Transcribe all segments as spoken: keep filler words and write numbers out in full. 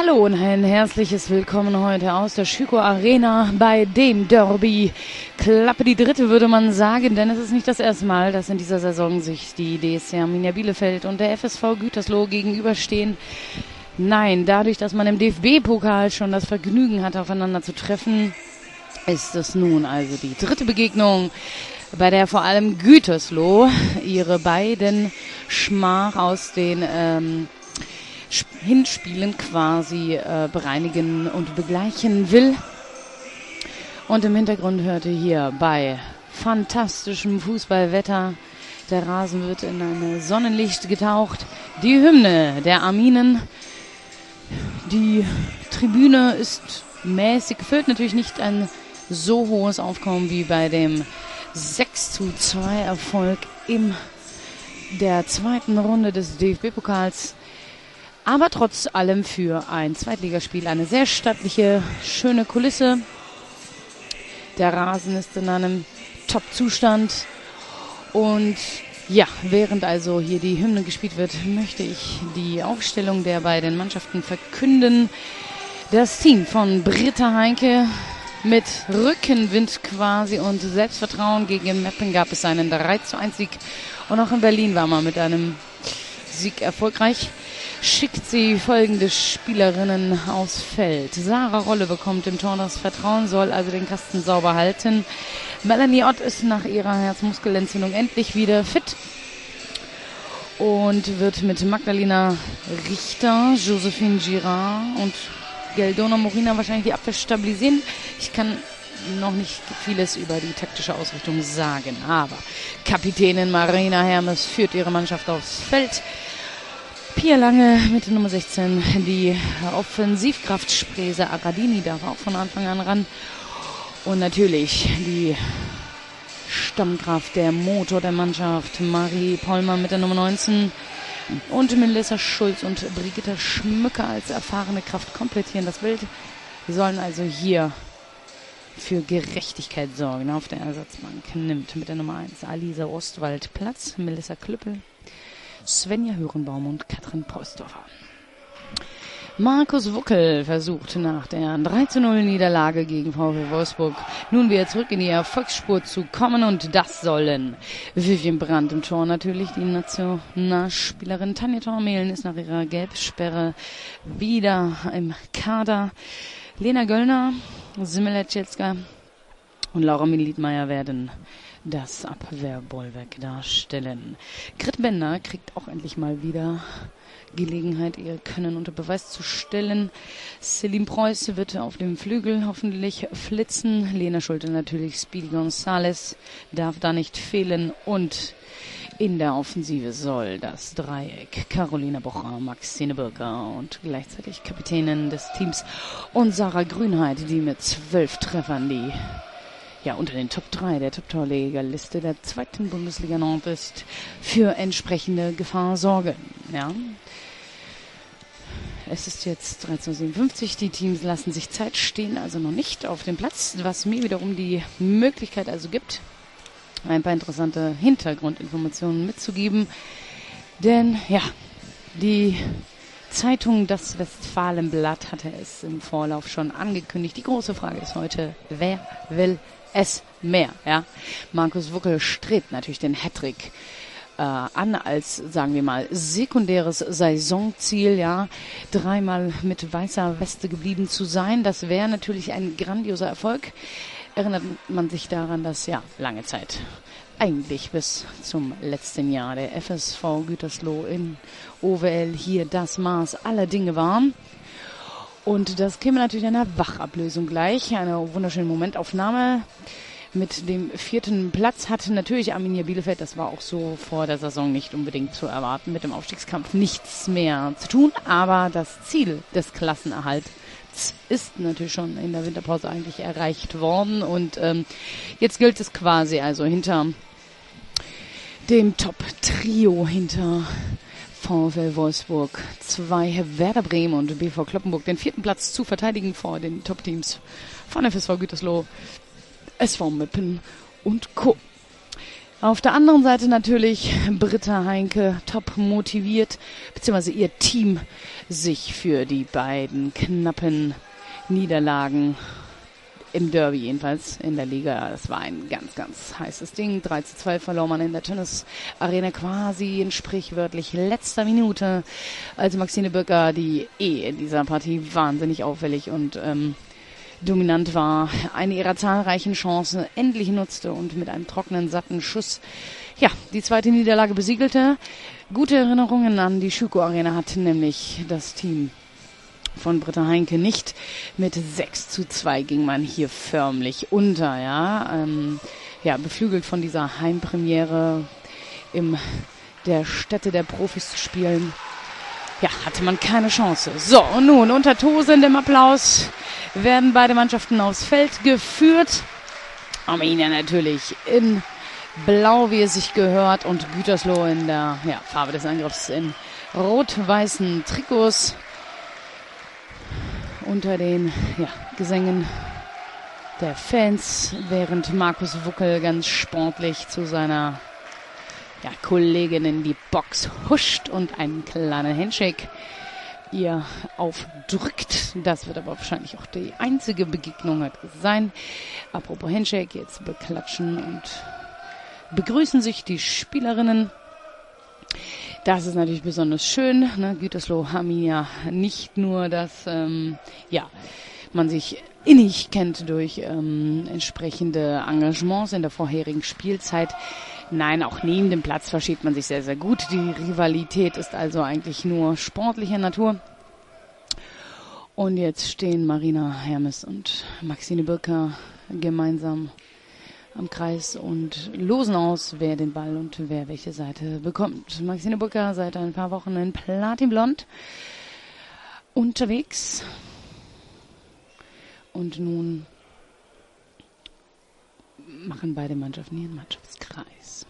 Hallo und ein herzliches Willkommen heute aus der Schüko Arena bei dem Derby. Klappe die dritte, würde man sagen, denn es ist nicht das erste Mal, dass in dieser Saison sich die D S C Arminia Bielefeld und der F S V Gütersloh gegenüberstehen. Nein, dadurch, dass man im D F B-Pokal schon das Vergnügen hat, aufeinander zu treffen, ist es nun also die dritte Begegnung, bei der vor allem Gütersloh ihre beiden Schmach aus den ähm, Hinspielen quasi äh, bereinigen und begleichen will. Und im Hintergrund hörte hier bei fantastischem Fußballwetter, der Rasen wird in ein Sonnenlicht getaucht, die Hymne der Arminen. Die Tribüne ist mäßig gefüllt, natürlich nicht ein so hohes Aufkommen wie bei dem sechs zu zwei Erfolg in der zweiten Runde des D F B-Pokals. Aber trotz allem für ein Zweitligaspiel eine sehr stattliche, schöne Kulisse. Der Rasen ist in einem Top-Zustand. Und ja, während also hier die Hymne gespielt wird, möchte ich die Aufstellung der beiden Mannschaften verkünden. Das Team von Britta Heinke mit Rückenwind quasi und Selbstvertrauen gegen Meppen gab es einen drei zu eins Sieg. Und auch in Berlin war man mit einem Sieg erfolgreich. Schickt sie folgende Spielerinnen aufs Feld. Sarah Rolle bekommt im Tor das Vertrauen, soll also den Kasten sauber halten. Melanie Ott ist nach ihrer Herzmuskelentzündung endlich wieder fit und wird mit Magdalena Richter, Josephine Girard und Geldona Morina wahrscheinlich die Abwehr stabilisieren. Ich kann noch nicht vieles über die taktische Ausrichtung sagen, aber Kapitänin Marina Hermes führt ihre Mannschaft aufs Feld. Pia Lange mit der Nummer sechzehn, die Offensivkraft Sprese Aradini darf auch von Anfang an ran. Und natürlich die Stammkraft, der Motor der Mannschaft, Marie Pollmer mit der Nummer neunzehn. Und Melissa Schulz und Brigitte Schmücker als erfahrene Kraft komplettieren das Bild. Wir sollen also hier für Gerechtigkeit sorgen. Auf der Ersatzbank nimmt mit der Nummer eins Alisa Ostwald Platz, Melissa Klüppel, Svenja Hörenbaum und Katrin Polsdorfer. Markus Wuckel versucht nach der drei zu null Niederlage gegen VfL Wolfsburg nun wieder zurück in die Erfolgsspur zu kommen, und das sollen Vivian Brandt im Tor, natürlich die Nationalspielerin Tanja Thormehlen ist nach ihrer Gelbsperre wieder im Kader. Lena Göllner, Simela Czeska und Laura Militmeier werden das Abwehrbollwerk darstellen. Grit Bender kriegt auch endlich mal wieder Gelegenheit, ihr Können unter Beweis zu stellen. Celine Preuß wird auf dem Flügel hoffentlich flitzen. Lena Schulte natürlich, Speedy Gonzales darf da nicht fehlen. Und in der Offensive soll das Dreieck Carolina Bocher, Maxine Birker und gleichzeitig Kapitänin des Teams und Sarah Grünheit, die mit zwölf Treffern die ja unter den Top drei der Top-Torlegerliste der zweiten Bundesliga Nord ist, für entsprechende Gefahr sorgen. Ja. Es ist jetzt dreizehn Uhr siebenundfünfzig, die Teams lassen sich Zeit, stehen also noch nicht auf dem Platz, was mir wiederum die Möglichkeit also gibt, ein paar interessante Hintergrundinformationen mitzugeben. Denn ja, die Zeitung Das Westfalenblatt hatte es im Vorlauf schon angekündigt. Die große Frage ist heute, wer will es mehr? Ja? Markus Wuckel strebt natürlich den Hattrick äh, an als, sagen wir mal, sekundäres Saisonziel. Ja, dreimal mit weißer Weste geblieben zu sein, das wäre natürlich ein grandioser Erfolg. Erinnert man sich daran, dass ja lange Zeit, eigentlich bis zum letzten Jahr, der F S V Gütersloh in O W L hier das Maß aller Dinge war. Und das käme natürlich einer Wachablösung gleich. Eine wunderschöne Momentaufnahme. Mit dem vierten Platz hat natürlich Arminia Bielefeld, das war auch so vor der Saison nicht unbedingt zu erwarten, mit dem Aufstiegskampf nichts mehr zu tun. Aber das Ziel des Klassenerhalts ist natürlich schon in der Winterpause eigentlich erreicht worden. Und ähm, jetzt gilt es quasi also hinter dem Top-Trio, hinter VfL Wolfsburg, zwei Werder Bremen und B V Kloppenburg, den vierten Platz zu verteidigen vor den Top-Teams von F S V Gütersloh, S V Meppen und Co. Auf der anderen Seite natürlich Britta Heinke, top motiviert, beziehungsweise ihr Team sich für die beiden knappen Niederlagen im Derby jedenfalls in der Liga. Das war ein ganz, ganz heißes Ding. drei zu zwei verlor man in der Tennisarena quasi in sprichwörtlich letzter Minute, als Maxine Böcker, die eh in dieser Partie wahnsinnig auffällig und ähm, dominant war, eine ihrer zahlreichen Chancen endlich nutzte und mit einem trockenen, satten Schuss ja, die zweite Niederlage besiegelte. Gute Erinnerungen an die Schüko Arena hat nämlich das Team von Britta Heinke nicht. Mit sechs zu zwei ging man hier förmlich unter, ja. Ähm, ja, beflügelt von dieser Heimpremiere in der Stätte der Profis zu spielen. Ja, hatte man keine Chance. So, und nun unter tosendem Applaus werden beide Mannschaften aufs Feld geführt. Arminia natürlich in Blau, wie es sich gehört, und Gütersloh in der ja, Farbe des Angriffs in rot-weißen Trikots. Unter den ja, Gesängen der Fans, während Markus Wuckel ganz sportlich zu seiner ja, Kollegin in die Box huscht und einen kleinen Handshake ihr aufdrückt. Das wird aber wahrscheinlich auch die einzige Begegnung sein. Apropos Handshake, jetzt beklatschen und begrüßen sich die Spielerinnen. Das ist natürlich besonders schön, ne? Gütersloh, Arminia, nicht nur, dass ähm, ja, man sich innig kennt durch ähm, entsprechende Engagements in der vorherigen Spielzeit. Nein, auch neben dem Platz versteht man sich sehr, sehr gut. Die Rivalität ist also eigentlich nur sportlicher Natur. Und jetzt stehen Marina Hermes und Maxine Böcker gemeinsam am Kreis und losen aus, wer den Ball und wer welche Seite bekommt. Maxine Böcker seit ein paar Wochen in Platinblond unterwegs. Und nun machen beide Mannschaften ihren Mannschaftskreis.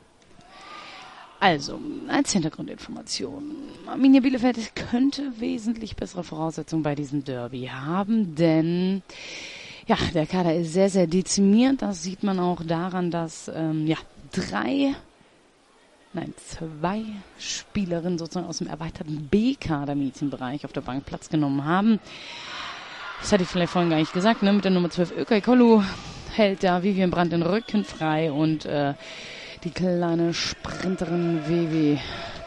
Also, als Hintergrundinformation. Arminia Bielefeld könnte wesentlich bessere Voraussetzungen bei diesem Derby haben, denn ja, der Kader ist sehr, sehr dezimiert. Das sieht man auch daran, dass ähm, ja drei, nein, zwei Spielerinnen sozusagen aus dem erweiterten B-Kader-Mädchenbereich auf der Bank Platz genommen haben. Das hatte ich vielleicht vorhin gar nicht gesagt, ne? Mit der Nummer zwölf Ökay Kollu hält da Vivian Brandt den Rücken frei und äh, die kleine Sprinterin Vivi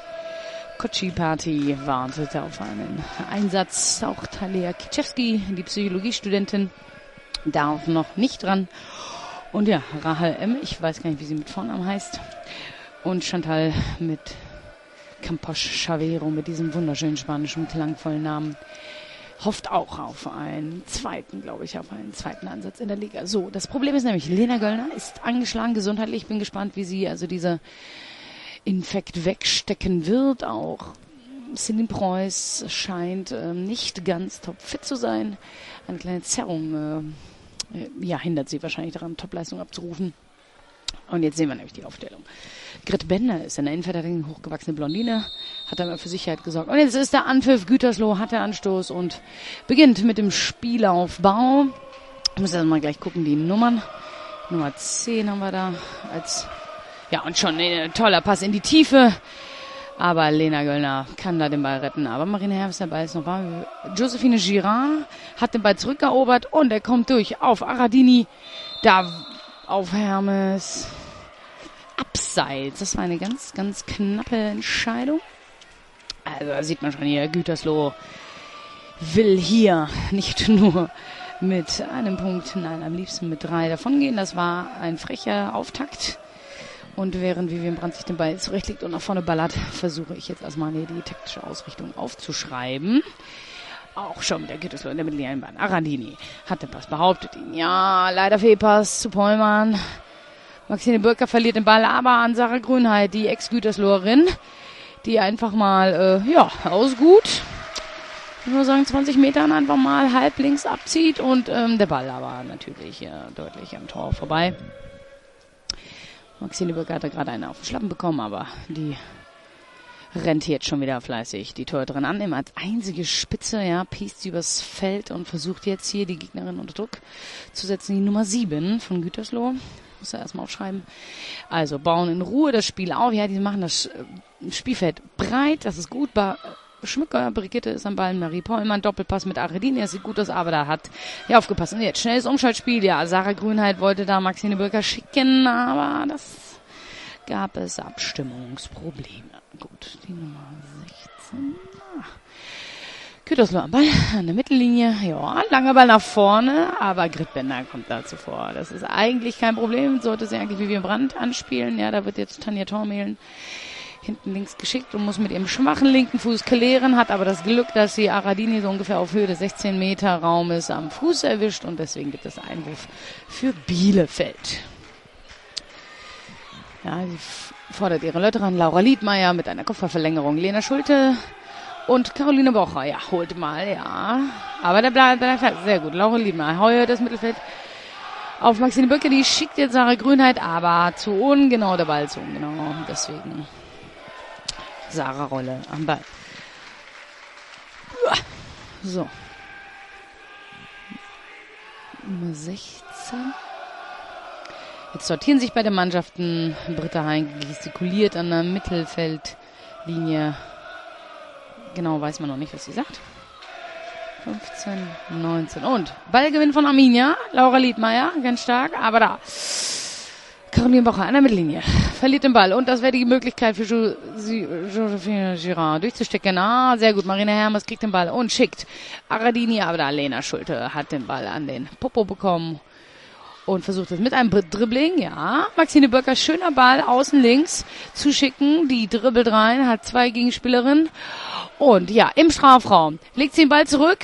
Kotschi-Party wartet auf einen Einsatz. Auch Talia Kiczewski, die Psychologiestudentin, darf noch nicht dran. Und ja, Rahel M., ich weiß gar nicht, wie sie mit Vornamen heißt. Und Chantal mit Campos Chavero, mit diesem wunderschönen spanischen, klangvollen Namen, hofft auch auf einen zweiten, glaube ich, auf einen zweiten Ansatz in der Liga. So, das Problem ist nämlich, Lena Göllner ist angeschlagen gesundheitlich. Ich bin gespannt, wie sie also diese Infekt wegstecken wird. Auch Celine Preuß scheint äh, nicht ganz topfit zu sein. Eine kleine Zerrung äh, ja, hindert sie wahrscheinlich daran, Topleistung abzurufen. Und jetzt sehen wir nämlich die Aufstellung. Grit Bender ist in der Innenverteidigung hochgewachsene Blondine, hat einmal für Sicherheit gesorgt. Und jetzt ist der Anpfiff, Gütersloh hat der Anstoß und beginnt mit dem Spielaufbau. Ich muss erst mal gleich gucken, die Nummern. Nummer zehn haben wir da als, ja, und schon ein toller Pass in die Tiefe. Aber Lena Göllner kann da den Ball retten. Aber Marina Hermes, der Ball ist noch warm. Josephine Girard hat den Ball zurückerobert und er kommt durch auf Aradini. Da auf Hermes. Abseits. Das war eine ganz, ganz knappe Entscheidung. Also da sieht man schon hier, Gütersloh will hier nicht nur mit einem Punkt, nein, am liebsten mit drei davongehen. Das war ein frecher Auftakt. Und während Vivian Brandt sich den Ball zurechtlegt und nach vorne ballert, versuche ich jetzt erstmal die taktische Ausrichtung aufzuschreiben. Auch schon der Gütersloh in der mittleren Bahn. Aradini hat den Pass behauptet. Ihn. Ja, leider Fehlpass zu Pollmann. Maxine Böcker verliert den Ball, aber an Sarah Grünheit, die Ex-Gütersloherin, die einfach mal, äh, ja, aus gut, ich würde sagen zwanzig Metern einfach mal halb links abzieht und ähm, der Ball aber natürlich äh, deutlich am Tor vorbei. Maxine Böcker hat da gerade eine auf den Schlappen bekommen, aber die rennt jetzt schon wieder fleißig die Torhüterin an, immer als einzige Spitze, ja, piest sie übers Feld und versucht jetzt hier die Gegnerin unter Druck zu setzen. Die Nummer sieben von Gütersloh, Muss er erstmal aufschreiben. Also bauen in Ruhe das Spiel auf. Ja, die machen das Spielfeld breit. Das ist gut. Ba- Schmücker, Brigitte ist am Ball. Marie Pollmann, Doppelpass mit Aredini. Das sieht gut aus, aber da hat ja aufgepasst. Und jetzt schnelles Umschaltspiel. Ja, Sarah Grünheit wollte da Maxine Birker schicken, aber das gab es Abstimmungsprobleme. Gut, die Nummer sechzehn. Gütersloh am Ball, an der Mittellinie. Ja, langer Ball nach vorne, aber Gritbender kommt da zuvor. Das ist eigentlich kein Problem. Sollte sie eigentlich Vivian Brandt anspielen. Ja, da wird jetzt Tanja Tormehlen hinten links geschickt und muss mit ihrem schwachen linken Fuß klären, hat aber das Glück, dass sie Aradini so ungefähr auf Höhe des sechzehn Meter Raumes am Fuß erwischt und deswegen gibt es Einwurf für Bielefeld. Ja, sie f- fordert ihre Leute ran. Laura Liedmeier mit einer Kopfballverlängerung. Lena Schulte und Caroline Bocher. Ja, holt mal, ja. Aber der bleibt sehr gut. Laura Liedmeier, Heuer das Mittelfeld auf Maxine Birke. Die schickt jetzt Sarah Grünheit, aber zu ungenau der Ball zu ungenau. Deswegen Sarah Rolle am Ball. So. Nummer sechzehn. Jetzt sortieren sich beide Mannschaften. Britta Hein gestikuliert an der Mittelfeldlinie. Genau weiß man noch nicht, was sie sagt. fünfzehn, neunzehn. Und Ballgewinn von Arminia. Laura Liedmeier, ganz stark. Aber da Caroline Bocher an der Mittellinie. Verliert den Ball. Und das wäre die Möglichkeit für jo- sie- Josephine Girard durchzustecken. Ah, sehr gut. Marina Hermes kriegt den Ball und schickt Aradini. Aber da Lena Schulte hat den Ball an den Popo bekommen. Und versucht es mit einem Dribbling. Ja, Maxine Birker, schöner Ball, außen links zu schicken. Die dribbelt rein, hat zwei Gegenspielerinnen. Und ja, im Strafraum legt sie den Ball zurück.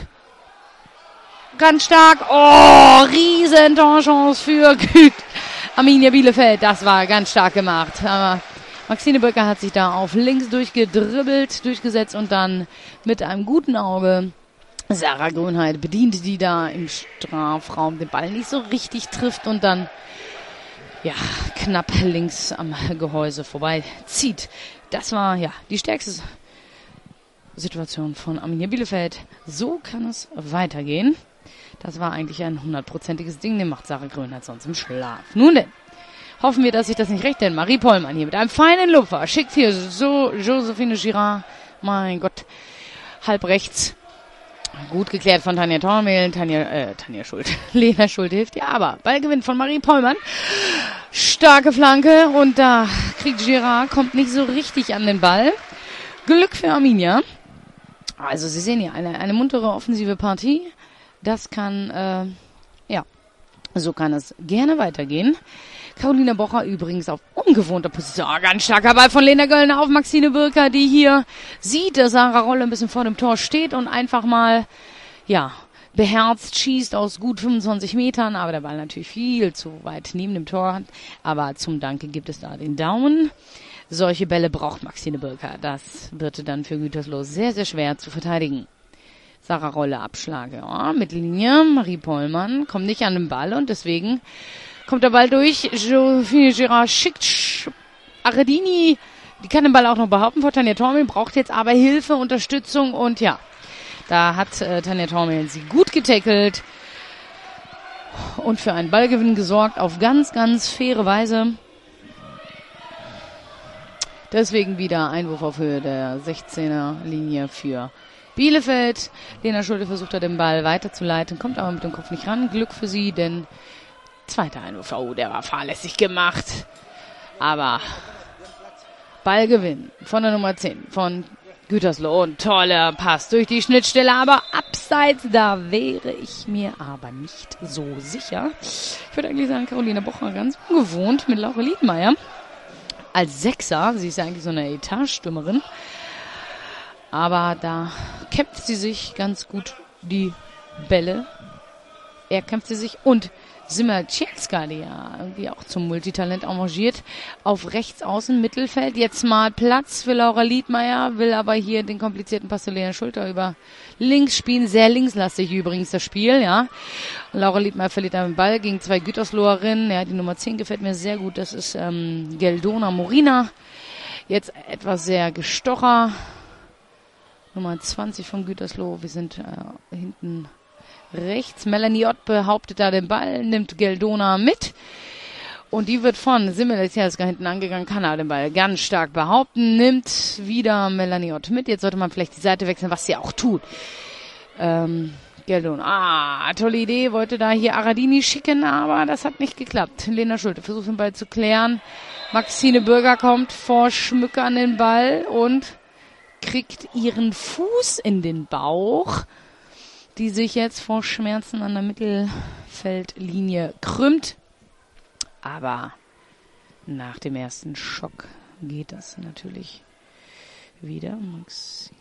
Ganz stark. Oh, riesen Torchance für Güt. Arminia Bielefeld, das war ganz stark gemacht. Aber Maxine Birker hat sich da auf links durchgedribbelt, durchgesetzt und dann mit einem guten Auge Sarah Grünheit bedient, die da im Strafraum den Ball nicht so richtig trifft und dann ja knapp links am Gehäuse vorbei zieht. Das war ja die stärkste Situation von Arminia Bielefeld. So kann es weitergehen. Das war eigentlich ein hundertprozentiges Ding, den macht Sarah Grünheit sonst im Schlaf. Nun denn, hoffen wir, dass sich das nicht recht, denn Marie Pollmann hier mit einem feinen Lupfer schickt hier so Josephine Girard, mein Gott, halb rechts. Gut geklärt von Tanja Tormehlen, Tanja, äh, Tanja Schuld, Lena Schulte hilft ihr, aber Ballgewinn von Marie Pollmann. Starke Flanke und da kriegt Girard, kommt nicht so richtig an den Ball. Glück für Arminia. Also Sie sehen hier eine, eine muntere offensive Partie. Das kann, äh, ja, so kann es gerne weitergehen. Caroline Bocher übrigens auf ungewohnter Position. Oh, ganz starker Ball von Lena Göllner auf Maxine Birker, die hier sieht, dass Sarah Rolle ein bisschen vor dem Tor steht und einfach mal, ja, beherzt schießt aus gut fünfundzwanzig Metern, aber der Ball natürlich viel zu weit neben dem Tor hat. Aber zum Danke gibt es da den Daumen. Solche Bälle braucht Maxine Birker. Das wird dann für Gütersloh sehr, sehr schwer zu verteidigen. Sarah Rolle Abschlag, ja, Mittellinie, Marie Pollmann kommt nicht an den Ball und deswegen kommt der Ball durch. Josephine Girard schickt Aredini, die kann den Ball auch noch behaupten vor Tanja Tormehlen, braucht jetzt aber Hilfe, Unterstützung und ja, da hat äh, Tanja Tormehlen sie gut getackelt und für einen Ballgewinn gesorgt auf ganz, ganz faire Weise. Deswegen wieder Einwurf auf Höhe der sechzehner Linie für Bielefeld. Lena Schulte versucht da den Ball weiterzuleiten, kommt aber mit dem Kopf nicht ran. Glück für sie, denn zweiter Einwurf. Oh, der war fahrlässig gemacht. Aber Ballgewinn von der Nummer zehn von Gütersloh. Und toller Pass durch die Schnittstelle, aber abseits, da wäre ich mir aber nicht so sicher. Ich würde eigentlich sagen, Caroline Bocher ganz ungewohnt mit Laura Liedmeier als Sechser. Sie ist ja eigentlich so eine Etatstürmerin. Aber da kämpft sie sich ganz gut die Bälle. Er kämpft sie sich und Simmercielska, die ja irgendwie auch zum Multitalent engagiert, auf rechts außen Mittelfeld. Jetzt mal Platz für Laura Liedmeier, will aber hier den komplizierten Pass zu Lena Schulte über links spielen. Sehr linkslastig übrigens das Spiel, ja. Laura Liedmeier verliert einen Ball gegen zwei Gütersloherinnen. Ja, die Nummer zehn gefällt mir sehr gut. Das ist ähm, Geldona Morina. Jetzt etwas sehr gestocher. Nummer zwanzig von Gütersloh. Wir sind äh, hinten rechts. Melanie Ott behauptet da den Ball, nimmt Geldona mit. Und die wird von Similetiaska hinten angegangen, kann aber den Ball ganz stark behaupten, nimmt wieder Melanie Ott mit. Jetzt sollte man vielleicht die Seite wechseln, was sie auch tut. Ähm, Geldon, ah, tolle Idee, wollte da hier Aradini schicken, aber das hat nicht geklappt. Lena Schulte versucht den Ball zu klären. Maxine Bürger kommt vor Schmücke an den Ball und kriegt ihren Fuß in den Bauch, die sich jetzt vor Schmerzen an der Mittelfeldlinie krümmt. Aber nach dem ersten Schock geht das natürlich wieder. Maxine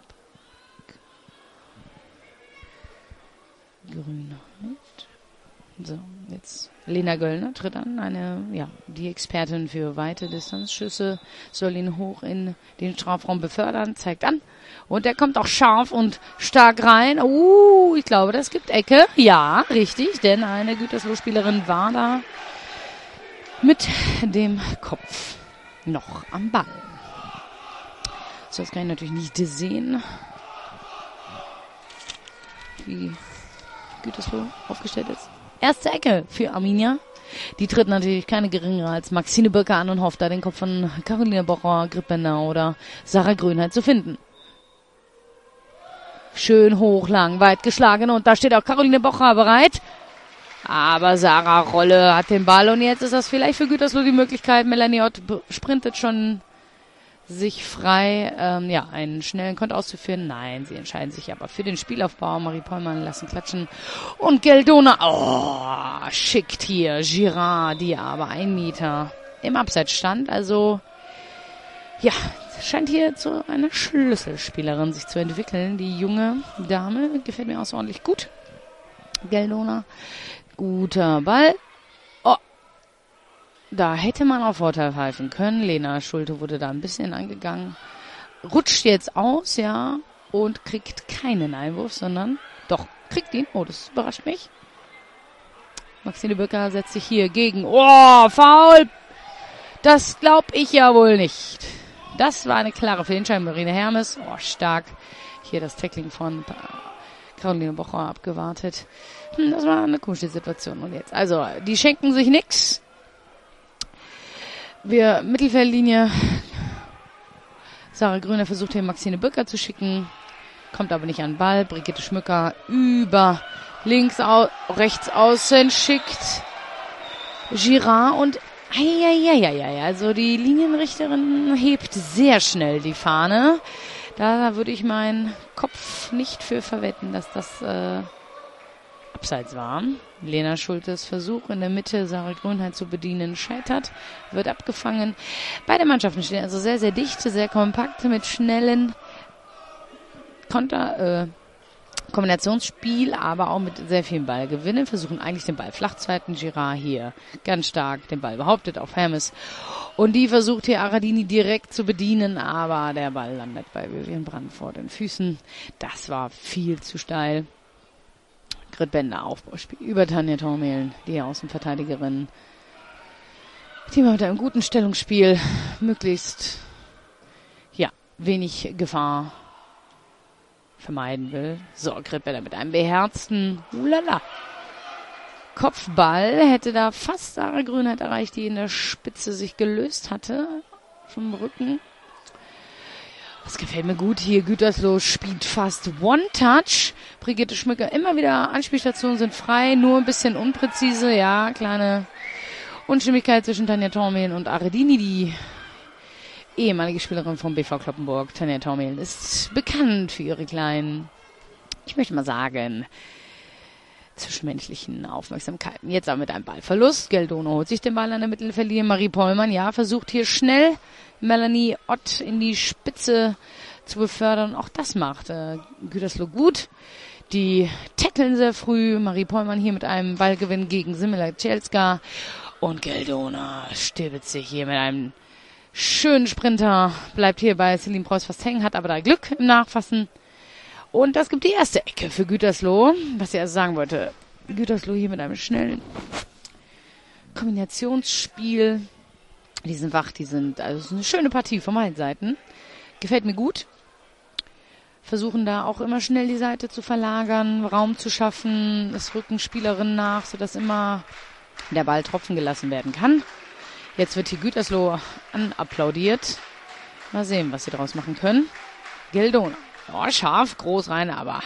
Grünheit. So, jetzt Lena Göllner tritt an, eine, ja, die Expertin für weite Distanzschüsse, soll ihn hoch in den Strafraum befördern, zeigt an. Und er kommt auch scharf und stark rein. Uh, ich glaube, das gibt Ecke. Ja, richtig, denn eine Gütersloh-Spielerin war da mit dem Kopf noch am Ball. So, das kann ich natürlich nicht sehen, wie Gütersloh aufgestellt ist. Erste Ecke für Arminia. Die tritt natürlich keine geringere als Maxine Birker an und hofft da den Kopf von Caroline Bocher, Grippener oder Sarah Grünheit zu finden. Schön hoch, lang, weit geschlagen und da steht auch Caroline Bocher bereit. Aber Sarah Rolle hat den Ball und jetzt ist das vielleicht für Gütersloh die Möglichkeit. Melanie Ott sprintet schon sich frei, ähm, ja, einen schnellen Konter auszuführen. Nein, sie entscheiden sich aber für den Spielaufbau. Marie Pollmann lassen klatschen. Und Geldona, oh, schickt hier Girard, die aber ein Meter im Abseits stand. Also, ja, scheint hier zu einer Schlüsselspielerin sich zu entwickeln. Die junge Dame gefällt mir außerordentlich gut. Geldona. Guter Ball. Oh, da hätte man auf Vorteil pfeifen können. Lena Schulte wurde da ein bisschen angegangen. Rutscht jetzt aus, ja, und kriegt keinen Einwurf, sondern doch, kriegt ihn. Oh, das überrascht mich. Maxine Böcker setzt sich hier gegen. Oh, Foul! Das glaub ich ja wohl nicht. Das war eine klare Fehlentscheidung. Marine Hermes, oh, stark. Hier das Tackling von Caroline Bocher abgewartet. Hm, das war eine komische Situation. Und jetzt, also, die schenken sich nix. Wir, Mittelfeldlinie. Sarah Grüner versucht hier Maxine Böcker zu schicken. Kommt aber nicht an den Ball. Brigitte Schmücker über links, au, rechts außen schickt Girard und eieieiei. Also die Linienrichterin hebt sehr schnell die Fahne. Da würde ich meinen Kopf nicht für verwetten, dass das äh, abseits war. Lena Schultes Versuch in der Mitte, Sarah Grünheit zu bedienen, scheitert, wird abgefangen. Beide Mannschaften stehen also sehr, sehr dicht, sehr kompakt mit schnellen Konter, äh, Kombinationsspiel, aber auch mit sehr vielen Ballgewinnen. Versuchen eigentlich den Ball flach zu halten. Girard hier ganz stark den Ball behauptet auf Hermes. Und die versucht hier Aradini direkt zu bedienen, aber der Ball landet bei Vivian Brandt vor den Füßen. Das war viel zu steil. Grit Bender, Aufbauspiel über Tanja Tormehlen, die Außenverteidigerin, die mit einem guten Stellungsspiel möglichst, ja, wenig Gefahr vermeiden will. So, Grit Bender mit einem beherzten, ulala, Kopfball, hätte da fast Sarah Grünheit erreicht, die in der Spitze sich gelöst hatte, vom Rücken. Das gefällt mir gut. Hier Gütersloh spielt fast One-Touch. Brigitte Schmücker, immer wieder Anspielstationen sind frei, nur ein bisschen unpräzise. Ja, kleine Unstimmigkeit zwischen Tanja Tormehlen und Aredini, die ehemalige Spielerin vom B V Kloppenburg. Tanja Tormehlen ist bekannt für ihre kleinen, ich möchte mal sagen, zwischenmenschlichen Aufmerksamkeiten. Jetzt aber mit einem Ballverlust. Geldona holt sich den Ball an der Mittelfeldlinie. Marie Pollmann, ja, versucht hier schnell Melanie Ott in die Spitze zu befördern. Auch das macht äh, Gütersloh gut. Die tackeln sehr früh. Marie Pollmann hier mit einem Ballgewinn gegen Simila Cielska. Und Geldona stirbt sich hier mit einem schönen Sprinter. Bleibt hier bei Celine Preuß fast hängen, hat aber da Glück im Nachfassen. Und das gibt die erste Ecke für Gütersloh. Was ich also sagen wollte. Gütersloh hier mit einem schnellen Kombinationsspiel. Die sind wach, die sind, also es ist eine schöne Partie von beiden Seiten. Gefällt mir gut. Versuchen da auch immer schnell die Seite zu verlagern, Raum zu schaffen. Es rücken Spielerinnen nach, sodass immer der Ball tropfen gelassen werden kann. Jetzt wird hier Gütersloh anapplaudiert. Mal sehen, was sie daraus machen können. Geldona. Ja, scharf, groß rein, aber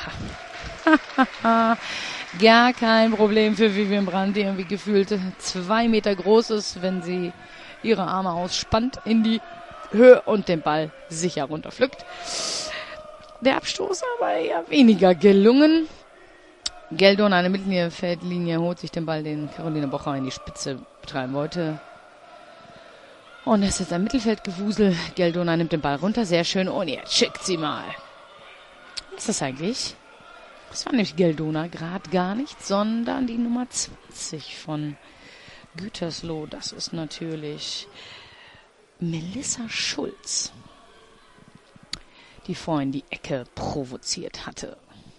gar kein Problem für Vivian Brandt, die irgendwie gefühlt zwei Meter groß ist, wenn sie ihre Arme ausspannt in die Höhe und den Ball sicher runterpflückt. Der Abstoß aber eher weniger gelungen. Geldona an der Mittellinie, Feldlinie, holt sich den Ball, den Caroline Bocher in die Spitze betreiben wollte. Und es ist jetzt ein Mittelfeldgewusel. Geldona nimmt den Ball runter, sehr schön. Und jetzt schickt sie mal. Was ist das eigentlich? Das war nämlich Geldona gerade gar nicht, sondern die Nummer zwanzig von Gütersloh. Das ist natürlich Melissa Schulz, die vorhin die Ecke provoziert hatte.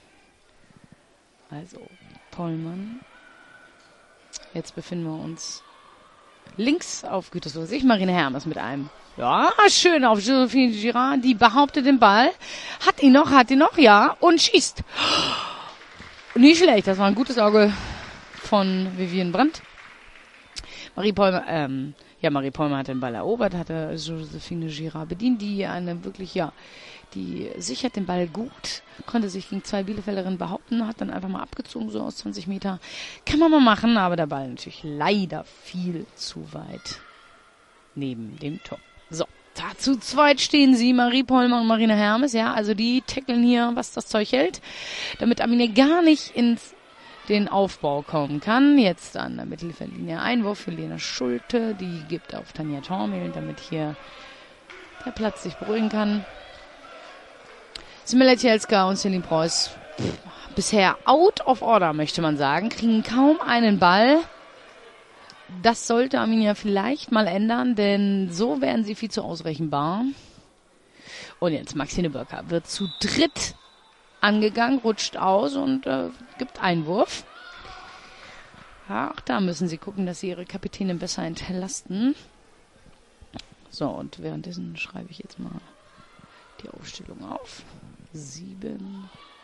Also, Pollmann. Jetzt befinden wir uns links auf Gütersloh. Sehe ich Marina Hermes mit einem. Ja, schön auf Josephine Girard. Die behauptet den Ball. Hat ihn noch, hat ihn noch, ja. Und schießt. Nicht schlecht. Das war ein gutes Auge von Vivian Brandt. Marie Pollmann, ähm, ja, Marie Pollmann hat den Ball erobert, hatte Josephine Girard bedient, die eine wirklich, ja, die sichert den Ball gut, konnte sich gegen zwei Bielefelderinnen behaupten, hat dann einfach mal abgezogen, so aus zwanzig Meter. Kann man mal machen, aber der Ball natürlich leider viel zu weit neben dem Tor. So, da zu zweit stehen sie, Marie Pollmann und Marina Hermes, ja, also die tackeln hier, was das Zeug hält, damit Arminia gar nicht ins den Aufbau kommen kann. Jetzt an der Mittelfeldlinie Einwurf für Lena Schulte, die gibt auf Tanja Tormel, damit hier der Platz sich beruhigen kann. Smilla Cielska und Celine Preuß, pff, bisher out of order, möchte man sagen, kriegen kaum einen Ball. Das sollte Arminia vielleicht mal ändern, denn so werden sie viel zu ausrechenbar. Und jetzt Maxine Börker wird zu dritt angegangen, rutscht aus und äh, gibt Einwurf. Ja, auch da müssen sie gucken, dass sie ihre Kapitänin besser entlasten. So, und währenddessen schreibe ich jetzt mal die Aufstellung auf. Sieben.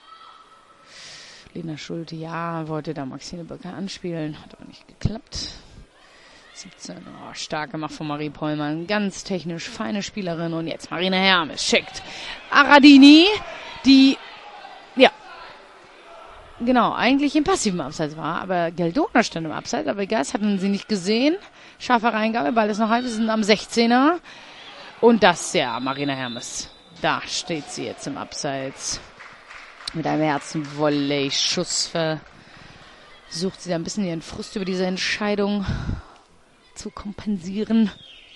Lena Schulte, ja, wollte da Maxine Böcker anspielen, hat aber nicht geklappt. siebzehn, oh, stark gemacht von Marie Pollmann, ganz technisch feine Spielerin. Und jetzt Marina Hermes schickt Aradini, die ja, genau, eigentlich im passiven Abseits war, aber Geldona stand im Abseits, aber egal, das hatten sie nicht gesehen. Scharfe Reingabe, Ball ist noch halb, wir sind am sechzehner. Und das, ja, Marina Hermes, da steht sie jetzt im Abseits. Mit einem Herzen-Volley-Schuss versucht sie da ein bisschen ihren Frust über diese Entscheidung zu kompensieren.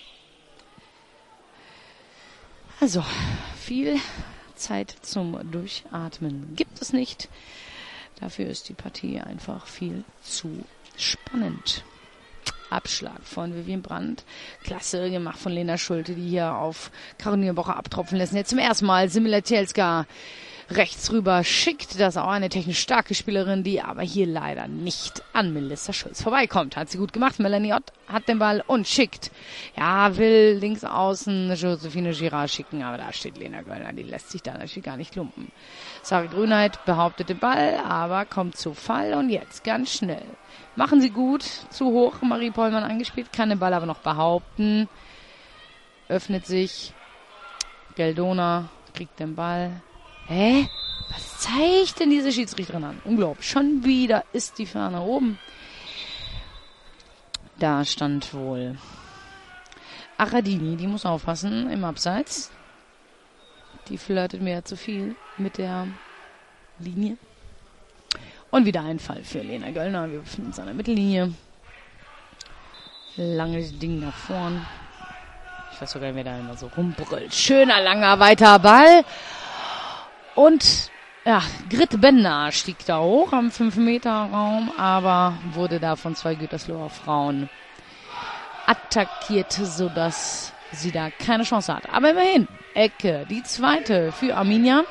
Also, viel Zeit zum Durchatmen gibt es nicht. Dafür ist die Partie einfach viel zu spannend. Abschlag von Vivian Brandt. Klasse gemacht von Lena Schulte, die hier auf Caroline Bocher abtropfen lassen. Jetzt zum ersten Mal Smilla Cielska rechts rüber schickt. Das ist auch eine technisch starke Spielerin, die aber hier leider nicht an Melissa Schulz vorbeikommt. Hat sie gut gemacht. Melanie Ott hat den Ball und schickt. Ja, will links außen Josephine Girard schicken, aber da steht Lena Göllner. Die lässt sich da natürlich gar nicht lumpen. Sari Grünheit behauptet den Ball, aber kommt zu Fall und jetzt ganz schnell. Machen sie gut. Zu hoch. Marie Pollmann angespielt, kann den Ball aber noch behaupten. Öffnet sich. Geldona kriegt den Ball. Hä? Was zeigt denn diese Schiedsrichterin an? Unglaublich. Schon wieder ist die Fahne oben. Da stand wohl Aradini, die muss aufpassen im Abseits. Die flirtet mir ja zu viel mit der Linie. Und wieder ein Fall für Lena Göllner. Wir befinden uns an der Mittellinie. Langes Ding nach vorn. Ich weiß sogar, wer da immer so rumbrüllt. Schöner, langer, weiter Ball. Und ja, Grit Bender stieg da hoch am fünf Meter Raum, aber wurde da von zwei Gütersloher Frauen attackiert, sodass sie da keine Chance hat. Aber immerhin, Ecke, die zweite für Arminia.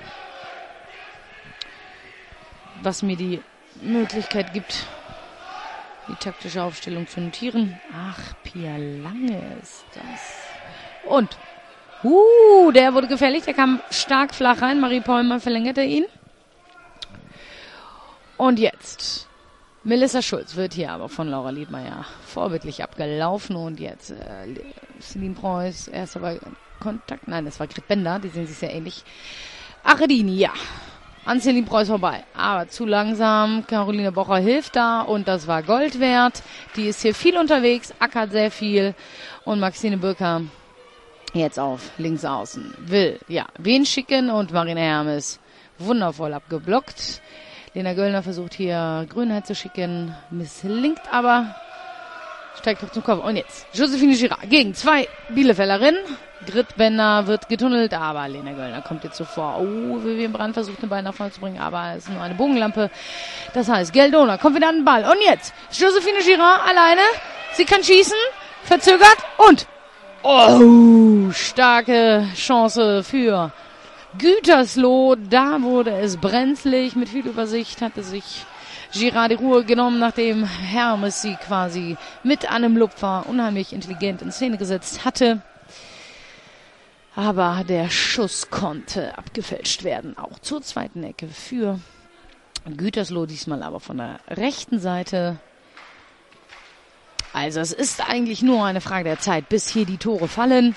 Was mir die Möglichkeit gibt, die taktische Aufstellung zu notieren. Ach, Pia Lange ist das. Und Uh, der wurde gefährlich, der kam stark flach rein. Marie Pollmann verlängerte ihn. Und jetzt Melissa Schulz wird hier aber von Laura Liedmeier vorbildlich abgelaufen und jetzt äh, Celine Preuß, erster bei Kontakt, nein, das war Grit Bender, die sehen sich sehr ähnlich. Aredini, ja, an Celine Preuß vorbei, aber zu langsam. Caroline Bocher hilft da und das war Gold wert. Die ist hier viel unterwegs, ackert sehr viel und Maxine Bürker jetzt auf links außen will, ja, wen schicken und Marina Hermes wundervoll abgeblockt. Lena Göllner versucht hier Grünheit zu schicken, misslingt aber, steigt hoch zum Kopf. Und jetzt Josephine Girard gegen zwei Bielefelderinnen. Grit Bender wird getunnelt, aber Lena Göllner kommt jetzt zuvor. Oh, Vivian Brandt versucht den Ball nach vorne zu bringen, aber es ist nur eine Bogenlampe. Das heißt, Geldona kommt wieder an den Ball. Und jetzt Josephine Girard alleine. Sie kann schießen, verzögert und oh, starke Chance für Gütersloh, da wurde es brenzlig, mit viel Übersicht hatte sich Girard die Ruhe genommen, nachdem Hermes sie quasi mit einem Lupfer unheimlich intelligent in Szene gesetzt hatte. Aber der Schuss konnte abgefälscht werden, auch zur zweiten Ecke für Gütersloh, diesmal aber von der rechten Seite. Also es ist eigentlich nur eine Frage der Zeit, bis hier die Tore fallen.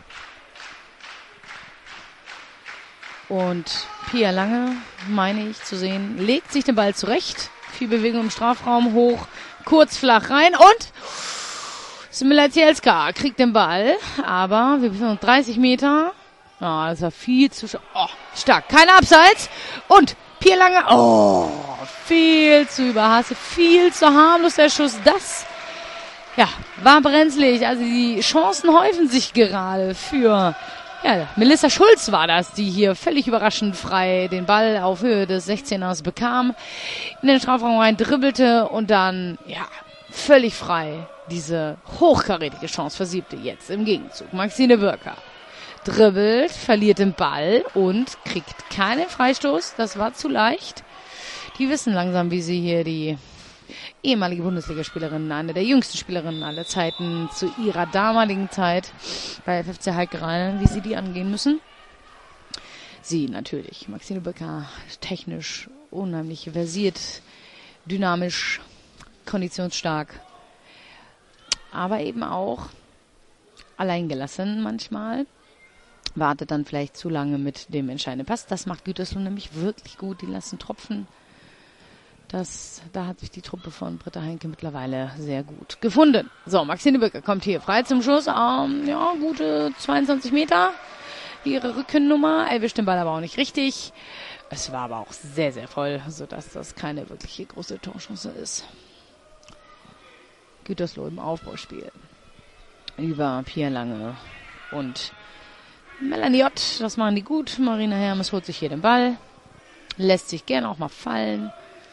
Und Pia Lange, meine ich zu sehen, legt sich den Ball zurecht. Viel Bewegung im Strafraum, hoch, kurz, flach rein und Smila Zielska kriegt den Ball, aber wir befinden uns dreißig Meter. Ja, das war viel zu sch- oh, stark. Keine Abseits. Und Pia Lange, oh, viel zu überhastet, viel zu harmlos der Schuss. Das, ja, war brenzlig. Also die Chancen häufen sich gerade für... Ja, Melissa Schulz war das, die hier völlig überraschend frei den Ball auf Höhe des sechzehners bekam, in den Strafraum rein dribbelte und dann, ja, völlig frei diese hochkarätige Chance versiebte. Jetzt im Gegenzug Maxine Bürker dribbelt, verliert den Ball und kriegt keinen Freistoß. Das war zu leicht. Die wissen langsam, wie sie hier die ehemalige Bundesligaspielerin, eine der jüngsten Spielerinnen aller Zeiten zu ihrer damaligen Zeit bei F F C Heike Rhein, wie sie die angehen müssen. Sie natürlich, Maxine Bürker, technisch unheimlich versiert, dynamisch, konditionsstark, aber eben auch alleingelassen manchmal. Wartet dann vielleicht zu lange mit dem entscheidenden Pass. Das macht Gütersloh nämlich wirklich gut, die lassen tropfen. Das, da hat sich die Truppe von Britta Heinke mittlerweile sehr gut gefunden. So, Maxine Bürker kommt hier frei zum Schuss. Ähm, ja, gute zweiundzwanzig Meter. Ihre Rückennummer erwischt den Ball aber auch nicht richtig. Es war aber auch sehr, sehr voll, sodass das keine wirkliche große Torchance ist. Gütersloh im Aufbauspiel. Über Pia Lange und Melanie Ott. Das machen die gut. Marina Hermes holt sich hier den Ball. Lässt sich gerne auch mal fallen.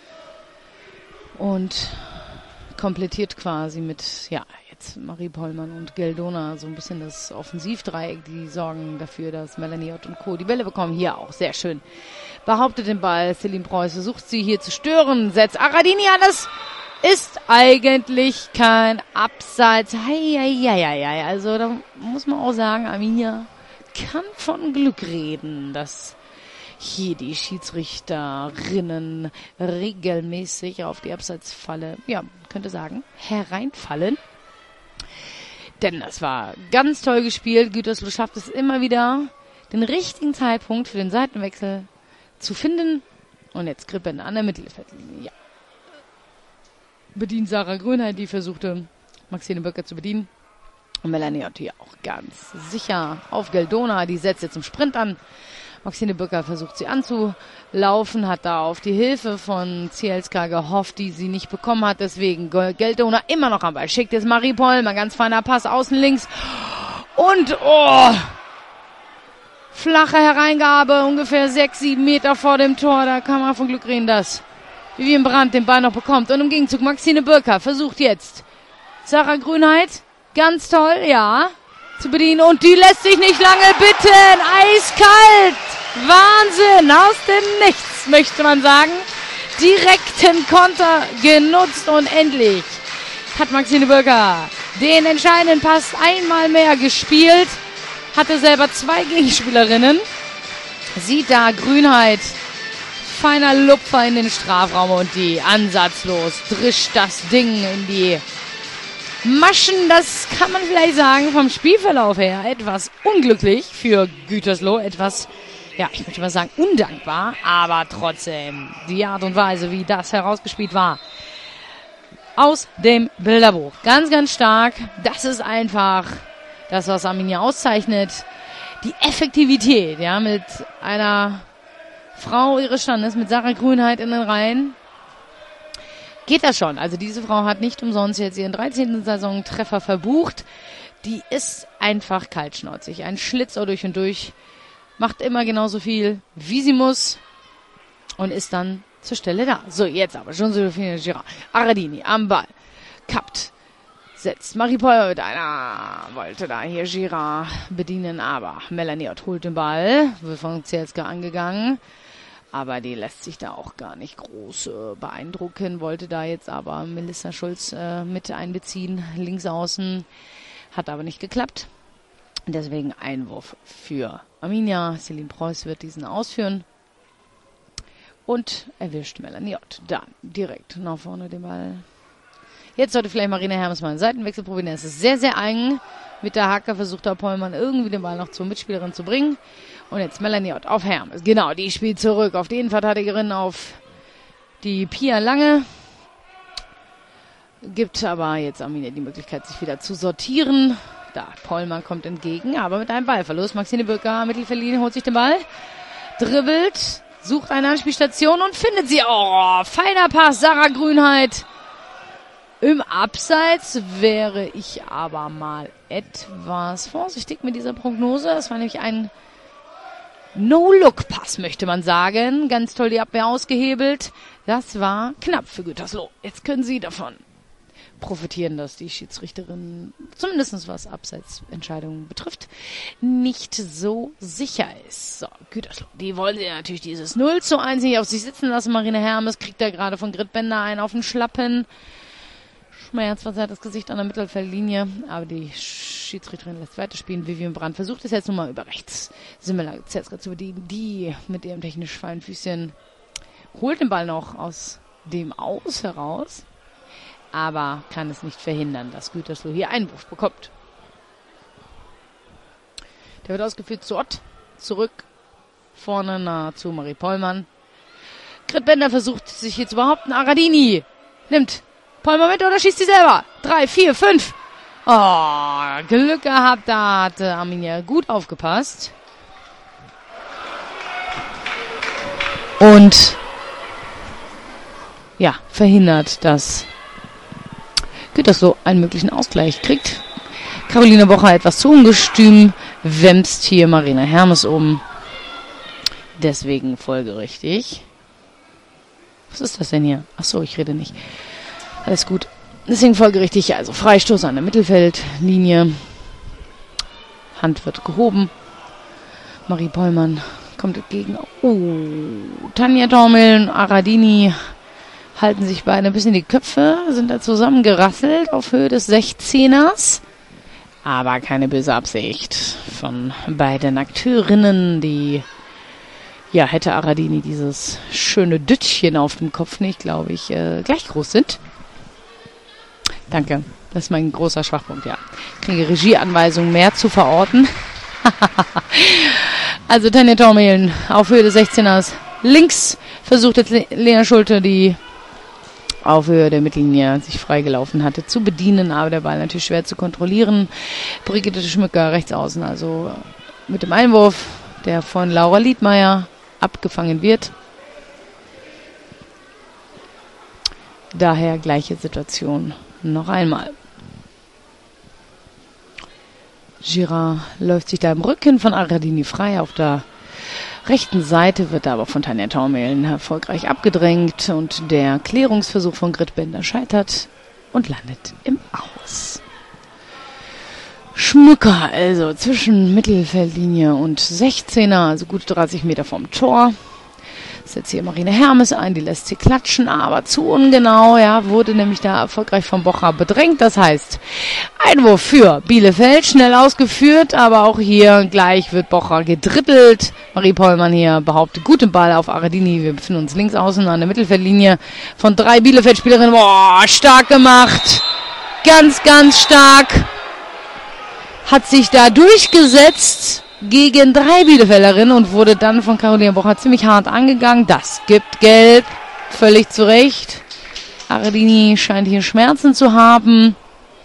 Und komplettiert quasi mit, ja, jetzt Marie Pollmann und Geldona so ein bisschen das Offensivdreieck, die sorgen dafür, dass Melanie Ott und Co. die Bälle bekommen. Hier auch sehr schön. Behauptet den Ball, Celine Preuß versucht sie hier zu stören, setzt Aradini an, das ist eigentlich kein Abseits. Hei, hei, hei, hei. Also da muss man auch sagen, Arminia kann von Glück reden, dass hier die Schiedsrichterinnen regelmäßig auf die Abseitsfalle, ja, könnte sagen, hereinfallen. Denn das war ganz toll gespielt. Gütersloh schafft es immer wieder, den richtigen Zeitpunkt für den Seitenwechsel zu finden. Und jetzt Grippen an der Mittelfeldlinie. Ja. Bedient Sarah Grünheit, die versuchte, Maxine Bürker zu bedienen. Und Melanie Ott hier auch ganz sicher auf Geldona. Die setzt jetzt im Sprint an. Maxine Bürker versucht sie anzulaufen, hat da auf die Hilfe von Zielska gehofft, die sie nicht bekommen hat. Deswegen Geldona immer noch am Ball. Schickt jetzt Marie Pollmann, ganz feiner Pass außen links. Und, oh, flache Hereingabe, ungefähr sechs, sieben Meter vor dem Tor. Da kann man von Glück reden, dass Vivian Brandt den Ball noch bekommt. Und im Gegenzug Maxine Bürker versucht jetzt Sarah Grünheit, ganz toll, ja, zu bedienen. Und die lässt sich nicht lange bitten. Eiskalt. Wahnsinn. Aus dem Nichts, möchte man sagen. Direkten Konter genutzt und endlich hat Maxine Bürker den entscheidenden Pass einmal mehr gespielt. Hatte selber zwei Gegenspielerinnen. Sieht da Grünheit feiner Lupfer in den Strafraum und die ansatzlos drischt das Ding in die Maschen. Das kann man vielleicht sagen vom Spielverlauf her etwas unglücklich für Gütersloh, etwas, ja, ich möchte mal sagen undankbar, aber trotzdem die Art und Weise, wie das herausgespielt war, aus dem Bilderbuch. Ganz, ganz stark. Das ist einfach das, was Arminia auszeichnet. Die Effektivität, ja, mit einer Frau ihres Standes, mit Sarah Grünheit in den Reihen, geht das schon. Also diese Frau hat nicht umsonst jetzt ihren dreizehnten Saisontreffer verbucht. Die ist einfach kaltschnauzig. Ein Schlitzohr durch und durch. Macht immer genauso viel, wie sie muss. Und ist dann zur Stelle da. So, jetzt aber schon so viel Girard. Aradini am Ball. Kappt. Setzt Marie-Paul mit einer. Wollte da hier Girard bedienen, aber Melanie Ott holt den Ball. Wird von Zielska angegangen. Aber die lässt sich da auch gar nicht groß äh, beeindrucken. Wollte da jetzt aber Melissa Schulz äh, mit einbeziehen. Links außen. Hat aber nicht geklappt. Deswegen Einwurf für Arminia. Celine Preuß wird diesen ausführen. Und erwischt Melanie Ott. Dann direkt nach vorne den Ball. Jetzt sollte vielleicht Marina Hermes mal einen Seitenwechsel probieren. Es ist sehr, sehr eng. Mit der Hacke versucht der Pollmann irgendwie den Ball noch zur Mitspielerin zu bringen. Und jetzt Melanie Ott auf Hermes. Genau, die spielt zurück auf die Innenverteidigerin, auf die Pia Lange. Gibt aber jetzt Arminia die Möglichkeit, sich wieder zu sortieren. Da, Pollmann kommt entgegen, aber mit einem Ballverlust. Maxine Bürger, Mittelfeldlinie, holt sich den Ball. Dribbelt, sucht eine Anspielstation und findet sie. Oh, feiner Pass, Sarah Grünheit. Im Abseits wäre ich aber mal etwas vorsichtig mit dieser Prognose. Das war nämlich ein No-Look-Pass, möchte man sagen. Ganz toll die Abwehr ausgehebelt. Das war knapp für Gütersloh. Jetzt können sie davon profitieren, dass die Schiedsrichterin, zumindest was Abseitsentscheidungen betrifft, nicht so sicher ist. So, Gütersloh, die wollen sie natürlich dieses null zu eins nicht auf sich sitzen lassen. Marina Hermes kriegt da gerade von Grit Bender einen auf den Schlappen. Schmerzverzerrt das Gesicht an der Mittelfeldlinie, aber die Schiedsrichterin lässt weiterspielen. Vivian Brandt versucht es jetzt nochmal über rechts. Simmela Zeska zu bedienen, die mit ihrem technisch feinen Füßchen holt den Ball noch aus dem Aus heraus, aber kann es nicht verhindern, dass Gütersloh hier Einwurf bekommt. Der wird ausgeführt zu Ott, zurück, vorne nah zu Marie Pollmann. Grit Bender versucht sich hier zu behaupten. Aradini nimmt Pollmann mit oder schießt sie selber? Drei, vier, fünf. Oh, Glück gehabt, da hat Arminia gut aufgepasst. Und ja, verhindert, dass Gütersloh einen möglichen Ausgleich kriegt. Caroline Bocher etwas zu ungestüm, wämst hier Marina Hermes um. Deswegen folgerichtig. Was ist das denn hier? Achso, ich rede nicht. Alles gut. Deswegen folgerichtig, also Freistoß an der Mittelfeldlinie. Hand wird gehoben. Marie Pollmann kommt entgegen. Oh, Tanja Dormel und Aradini halten sich beide ein bisschen die Köpfe, sind da zusammengerasselt auf Höhe des sechzehners. Aber keine böse Absicht von beiden Akteurinnen, die, ja, hätte Aradini dieses schöne Düttchen auf dem Kopf nicht, glaube ich, äh, gleich groß sind. Danke, das ist mein großer Schwachpunkt, ja. Ich kriege Regieanweisungen mehr zu verorten. Also Tanja Tormehlen auf Höhe des sechzehners links versucht jetzt Lena Schulte, die auf Höhe der Mittellinie sich freigelaufen hatte, zu bedienen, aber der Ball natürlich schwer zu kontrollieren. Brigitte Schmücker rechts außen, also mit dem Einwurf, der von Laura Liedmeier abgefangen wird. Daher gleiche Situation noch einmal. Girard läuft sich da im Rücken von Aradini frei. Auf der rechten Seite wird er aber von Tanja Taumelen erfolgreich abgedrängt und der Klärungsversuch von Grit Bender scheitert und landet im Aus. Schmücker, also zwischen Mittelfeldlinie und sechzehner, also gut dreißig Meter vom Tor. Setzt hier Marina Hermes ein, die lässt sie klatschen, aber zu ungenau, ja, wurde nämlich da erfolgreich von Bocher bedrängt. Das heißt, Einwurf für Bielefeld, schnell ausgeführt, aber auch hier gleich wird Bocher gedribbelt. Marie Pollmann hier behauptet guten Ball auf Aradini. Wir befinden uns links außen an der Mittelfeldlinie von drei Bielefeld-Spielerinnen. Boah, stark gemacht. Ganz, ganz stark. Hat sich da durchgesetzt gegen drei Bielefelderinnen und wurde dann von Caroline Bocher ziemlich hart angegangen. Das gibt Gelb. Völlig zu Recht. Aradini scheint hier Schmerzen zu haben.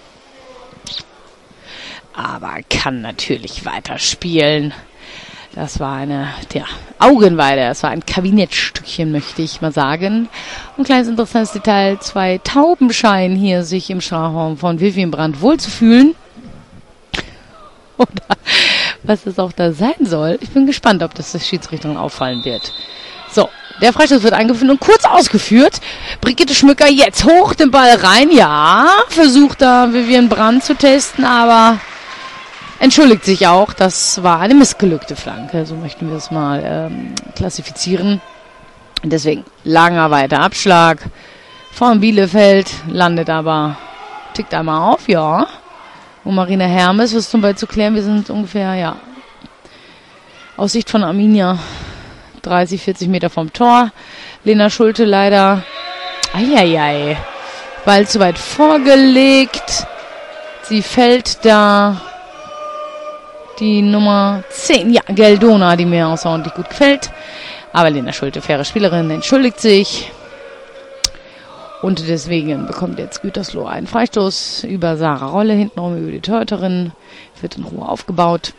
Aber kann natürlich weiterspielen. Das war eine ja, Augenweide, das war ein Kabinettstückchen, möchte ich mal sagen. Und ein kleines interessantes Detail, zwei Tauben scheinen hier sich im Strafraum von Vivian Brandt wohlzufühlen. Oder was das auch da sein soll. Ich bin gespannt, ob das der Schiedsrichterin auffallen wird. So, der Freistoß wird eingeführt und kurz ausgeführt. Brigitte Schmücker jetzt hoch den Ball rein. Ja, versucht da Vivian Brandt zu testen, aber entschuldigt sich auch. Das war eine missglückte Flanke. So möchten wir es mal ähm, klassifizieren. Und deswegen langer weiter Abschlag von Bielefeld. Landet aber, tickt einmal auf, ja. Und Marina Hermes, was zum Beispiel zu klären, wir sind ungefähr, ja, aus Sicht von Arminia dreißig, vierzig Meter vom Tor. Lena Schulte leider, eieiei, Ball zu weit vorgelegt. Sie fällt da, die Nummer zehn, ja, Geldona, die mir außerordentlich gut gefällt. Aber Lena Schulte, faire Spielerin, entschuldigt sich. Und deswegen bekommt jetzt Gütersloh einen Freistoß über Sarah Rolle, hintenrum über die Torhüterin. Wird in Ruhe aufgebaut.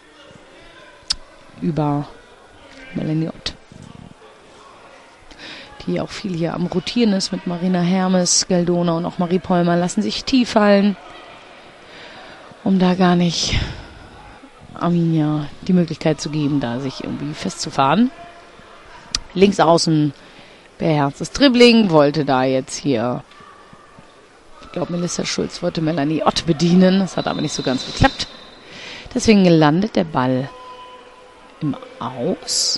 Über Melanie Ott. Die auch viel hier am Rotieren ist mit Marina Hermes, Geldona und auch Marie Pollmann. Lassen sich tief fallen, um da gar nicht Arminia die Möglichkeit zu geben, da sich irgendwie festzufahren. Links außen beherztes Dribbling, wollte da jetzt hier, ich glaube Melissa Schulz wollte Melanie Ott bedienen, das hat aber nicht so ganz geklappt. Deswegen landet der Ball im Aus.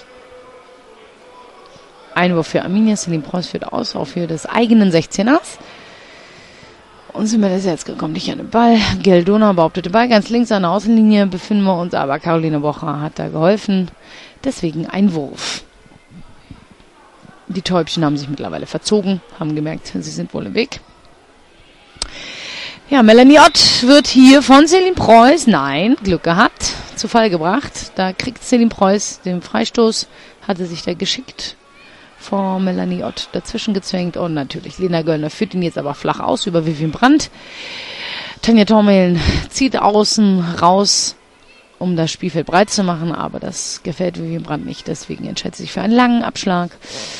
Einwurf für Arminia, Celine Preuß führt aus, auch für des eigenen sechzehners. Und sind wir das jetzt gekommen, nicht an den Ball. Geldona behauptete Ball, ganz links an der Außenlinie befinden wir uns, aber Caroline Bocher hat da geholfen. Deswegen Einwurf. Die Täubchen haben sich mittlerweile verzogen, haben gemerkt, sie sind wohl im Weg. Ja, Melanie Ott wird hier von Celine Preuß, nein, Glück gehabt, zu Fall gebracht. Da kriegt Celine Preuß den Freistoß, hatte sich da geschickt vor Melanie Ott dazwischen gezwängt. Und natürlich Lena Göllner führt ihn jetzt aber flach aus über Vivian Brandt. Tanja Tormelen zieht außen raus, um das Spielfeld breit zu machen, aber das gefällt Vivian Brandt nicht, deswegen entscheidet sie sich für einen langen Abschlag.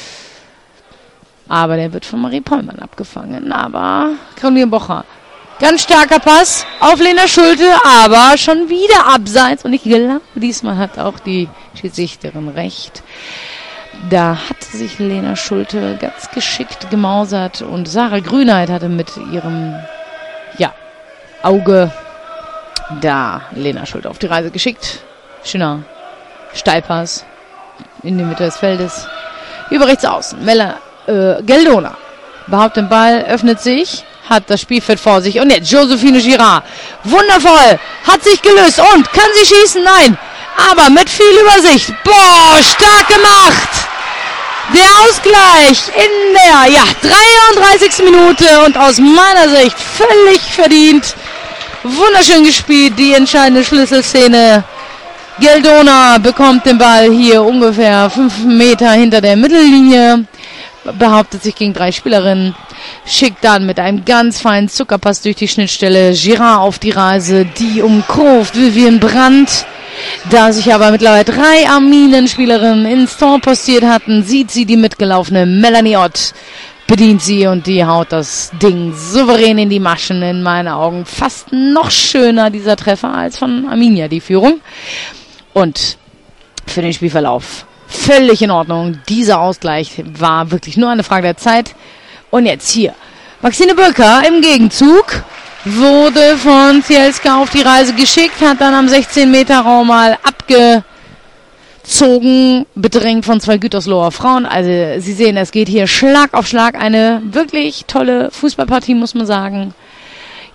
Aber der wird von Marie Pollmann abgefangen. Aber Caroline Bocher, ganz starker Pass auf Lena Schulte, aber schon wieder abseits. Und ich glaube, diesmal hat auch die Schiedsrichterin recht. Da hat sich Lena Schulte ganz geschickt gemausert. Und Sarah Grünheit hatte mit ihrem ja, Auge da Lena Schulte auf die Reise geschickt. Schöner Steilpass in die Mitte des Feldes. Über rechts außen. Mella Äh, Geldona behauptet den Ball, öffnet sich, hat das Spielfeld vor sich und jetzt Josephine Girard. Wundervoll, hat sich gelöst und kann sie schießen? Nein, aber mit viel Übersicht. Boah, stark gemacht. Der Ausgleich in der ja, dreiunddreißigsten Minute und aus meiner Sicht völlig verdient. Wunderschön gespielt, die entscheidende Schlüsselszene. Geldona bekommt den Ball hier ungefähr fünf Meter hinter der Mittellinie. Behauptet sich gegen drei Spielerinnen, schickt dann mit einem ganz feinen Zuckerpass durch die Schnittstelle Girard auf die Reise, die umkurvt Vivian Brandt. Da sich aber mittlerweile drei Arminen-Spielerinnen ins Tor postiert hatten, sieht sie die mitgelaufene Melanie Ott, bedient sie und die haut das Ding souverän in die Maschen. In meinen Augen fast noch schöner dieser Treffer als von Arminia die Führung. Und für den Spielverlauf völlig in Ordnung. Dieser Ausgleich war wirklich nur eine Frage der Zeit. Und jetzt hier. Maxine Böcker im Gegenzug wurde von Zielska auf die Reise geschickt, hat dann am sechzehn Meter Raum mal abgezogen, bedrängt von zwei Gütersloher Frauen. Also Sie sehen, es geht hier Schlag auf Schlag. Eine wirklich tolle Fußballpartie, muss man sagen.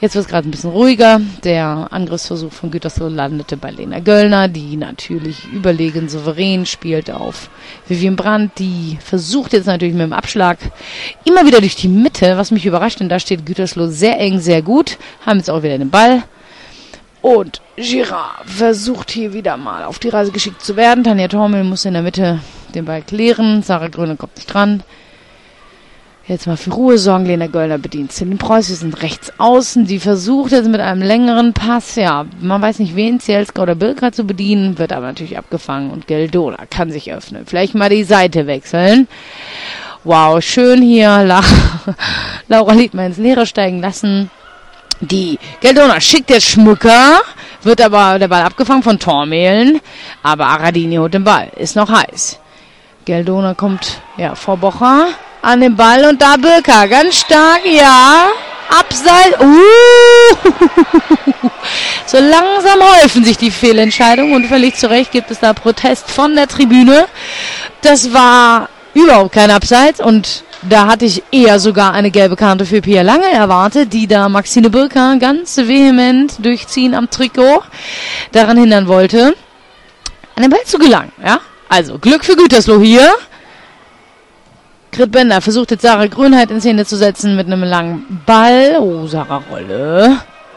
Jetzt wird es gerade ein bisschen ruhiger. Der Angriffsversuch von Gütersloh landete bei Lena Göllner, die natürlich überlegen souverän spielt auf Vivian Brandt. Die versucht jetzt natürlich mit dem Abschlag immer wieder durch die Mitte, was mich überrascht, denn da steht Gütersloh sehr eng, sehr gut. Haben jetzt auch wieder den Ball. Und Girard versucht hier wieder mal auf die Reise geschickt zu werden. Tanja Tormel muss in der Mitte den Ball klären. Sarah Gröner kommt nicht dran. Jetzt mal für Ruhe sorgen. Lena Göllner bedient den Preuß. Wir sind rechts außen. Die versucht jetzt mit einem längeren Pass, ja, man weiß nicht wen, Zielska oder Birka zu bedienen, wird aber natürlich abgefangen und Geldona kann sich öffnen. Vielleicht mal die Seite wechseln. Wow, schön hier. La Laura Liedmann ins Leere steigen lassen. Die Geldona schickt jetzt Schmücker, wird aber der Ball abgefangen von Tormehlen, aber Aradini holt den Ball, ist noch heiß. Geldona kommt, ja, vor Bocher an den Ball und da Birka, ganz stark, ja, Abseits, uh, so langsam häufen sich die Fehlentscheidungen und völlig zu Recht gibt es da Protest von der Tribüne. Das war überhaupt kein Abseits und da hatte ich eher sogar eine gelbe Karte für Pia Lange erwartet, die da Maxine Birka ganz vehement durchziehen am Trikot daran hindern wollte, an den Ball zu gelangen, ja. Also, Glück für Gütersloh hier. Grit Bender versucht jetzt Sarah Grünheit in Szene zu setzen mit einem langen Ball. Oh, Sarah Rolle.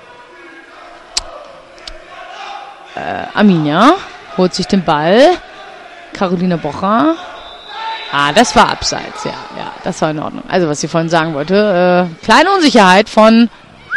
Äh, Arminia holt sich den Ball. Carolina Bocher. Ah, das war abseits, ja, ja, das war in Ordnung. Also, was ich vorhin sagen wollte, äh, kleine Unsicherheit von,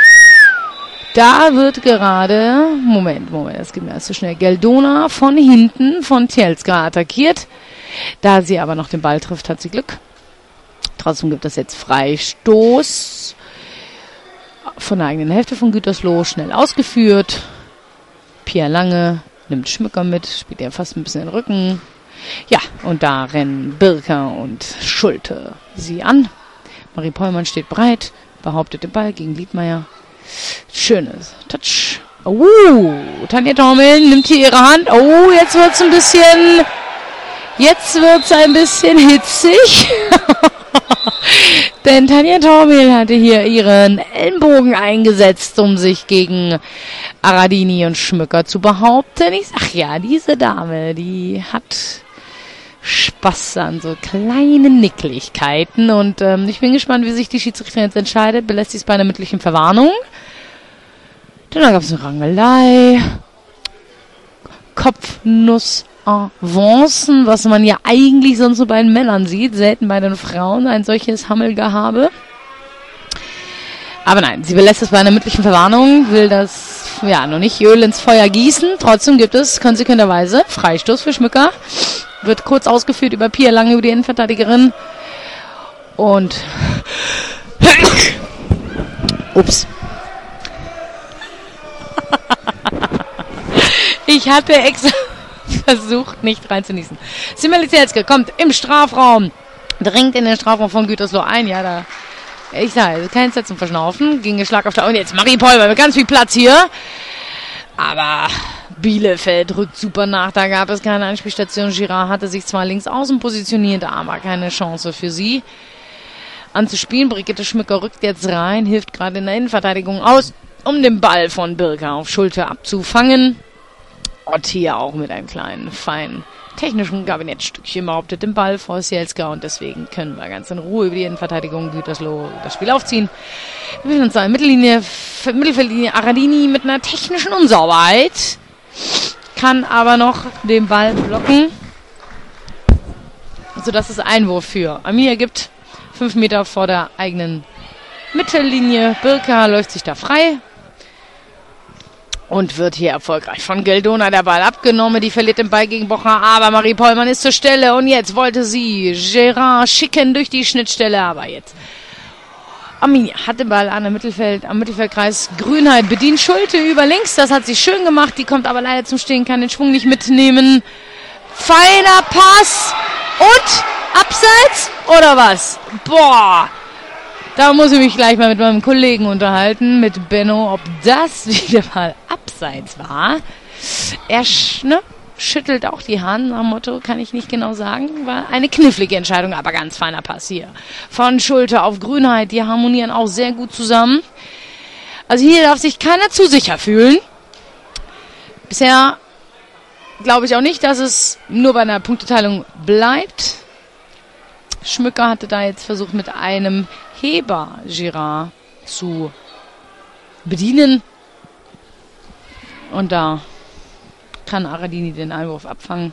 da wird gerade, Moment, Moment, das geht mir alles zu schnell, Geldona von hinten von Zielska attackiert. Da sie aber noch den Ball trifft, hat sie Glück. Trotzdem gibt es jetzt Freistoß von der eigenen Hälfte von Gütersloh, schnell ausgeführt. Pia Lange nimmt Schmücker mit, spielt ihr fast ein bisschen den Rücken. Ja, und da rennen Birka und Schulte sie an. Marie Pollmann steht bereit, behauptet den Ball gegen Liedmeier. Schönes Touch. Oh, Tanja Tormel nimmt hier ihre Hand. Oh, jetzt wird's ein bisschen, jetzt wird's ein bisschen hitzig. Denn Tanja Tormel hatte hier ihren Ellenbogen eingesetzt, um sich gegen Aradini und Schmücker zu behaupten. Ich sag ja, diese Dame, die hat Spaß an so kleinen Nicklichkeiten. Und ähm, ich bin gespannt, wie sich die Schiedsrichterin jetzt entscheidet. Belässt sie es bei einer mündlichen Verwarnung. Dann gab es eine Rangelei. Kopfnuss. Avancen, was man ja eigentlich sonst so bei den Männern sieht, selten bei den Frauen, ein solches Hammelgehabe. Aber nein, sie belässt es bei einer mündlichen Verwarnung, will das, ja, noch nicht Öl ins Feuer gießen. Trotzdem gibt es konsequenterweise Freistoß für Schmücker. Wird kurz ausgeführt über Pia Lange, über die Innenverteidigerin. Und ups. Ich hatte extra versucht, nicht reinzunießen. Simeli Zielska kommt im Strafraum, dringt in den Strafraum von Gütersloh ein. Ja, da, ich sage, kein Zeit zum Verschnaufen. Ging Schlag auf Schlag. Und jetzt Marie Pollmann mit ganz viel Platz hier. Aber Bielefeld rückt super nach. Da gab es keine Anspielstation. Girard hatte sich zwar links außen positioniert, aber keine Chance für sie anzuspielen. Brigitte Schmücker rückt jetzt rein, hilft gerade in der Innenverteidigung aus, um den Ball von Birka auf Schulter abzufangen. Ott hier auch mit einem kleinen, feinen technischen Kabinettstückchen behauptet den Ball vor Zielska und deswegen können wir ganz in Ruhe über die Innenverteidigung Gütersloh das Spiel aufziehen. Wir befinden uns da in Mittellinie, Mittelfeldlinie. Aradini mit einer technischen Unsauberheit, kann aber noch den Ball blocken, sodass es Einwurf für Arminia gibt. Fünf Meter vor der eigenen Mittellinie. Birka läuft sich da frei. Und wird hier erfolgreich von Geldona der Ball abgenommen. Die verliert den Ball gegen Bocher, aber Marie Pollmann ist zur Stelle. Und jetzt wollte sie Girard schicken durch die Schnittstelle, aber jetzt Arminia hat den Ball an der Mittelfeld, am Mittelfeldkreis. Grünheit bedient Schulte über links. Das hat sie schön gemacht. Die kommt aber leider zum Stehen, kann den Schwung nicht mitnehmen. Feiner Pass. Und Abseits oder was? Boah. Da muss ich mich gleich mal mit meinem Kollegen unterhalten, mit Benno, ob das wieder mal Abseits war. Er sch, ne, schüttelt auch die Hand, am Motto kann ich nicht genau sagen. War eine knifflige Entscheidung, aber ganz feiner Pass hier. Von Schulte auf Grünheit, die harmonieren auch sehr gut zusammen. Also hier darf sich keiner zu sicher fühlen. Bisher glaube ich auch nicht, dass es nur bei einer Punkteteilung bleibt. Schmücker hatte da jetzt versucht, mit einem Heber Girard zu bedienen. Und da kann Aradini den Einwurf abfangen.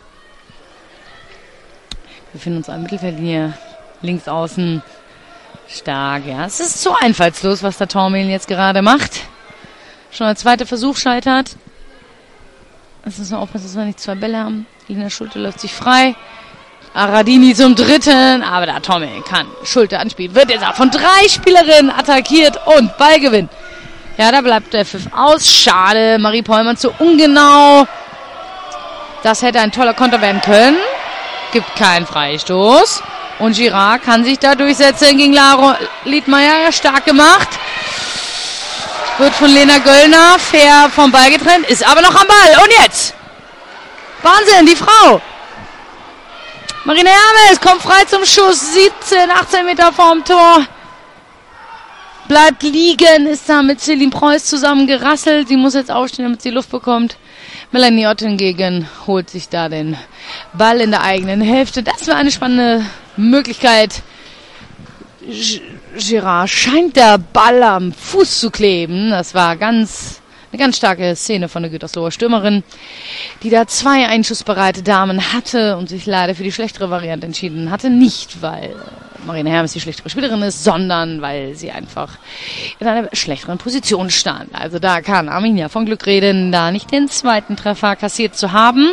Wir befinden uns an Mittelfeldlinie. Links außen. Stark, ja. Es ist so einfallslos, was der Tormelen jetzt gerade macht. Schon der zweite Versuch scheitert. Es ist nur aufpassen, dass wir nicht zwei Bälle haben. Lena Schulte läuft sich frei. Aradini zum dritten. Aber der Tormelen kann Schulte anspielen. Wird jetzt auch von drei Spielerinnen attackiert und Ballgewinn. Ja, da bleibt der Pfiff aus. Schade. Marie Pollmann zu ungenau. Das hätte ein toller Konter werden können. Gibt keinen Freistoß. Und Girard kann sich da durchsetzen gegen Lara Liedmeier. Stark gemacht. Wird von Lena Göllner fair vom Ball getrennt. Ist aber noch am Ball. Und jetzt. Wahnsinn, die Frau. Marina Hermes kommt frei zum Schuss. siebzehn, achtzehn Meter vorm Tor. Bleibt liegen. Ist da mit Celine Preuß zusammen gerasselt. Sie muss jetzt aufstehen, damit sie Luft bekommt. Melanie Ott hingegen holt sich da den Ball in der eigenen Hälfte. Das war eine spannende Möglichkeit. G- Girard scheint der Ball am Fuß zu kleben. Das war ganz eine ganz starke Szene von der Gütersloher Stürmerin, die da zwei einschussbereite Damen hatte und sich leider für die schlechtere Variante entschieden hatte. Nicht, weil Marina Hermes die schlechtere Spielerin ist, sondern weil sie einfach in einer schlechteren Position stand. Also da kann Arminia von Glück reden, da nicht den zweiten Treffer kassiert zu haben.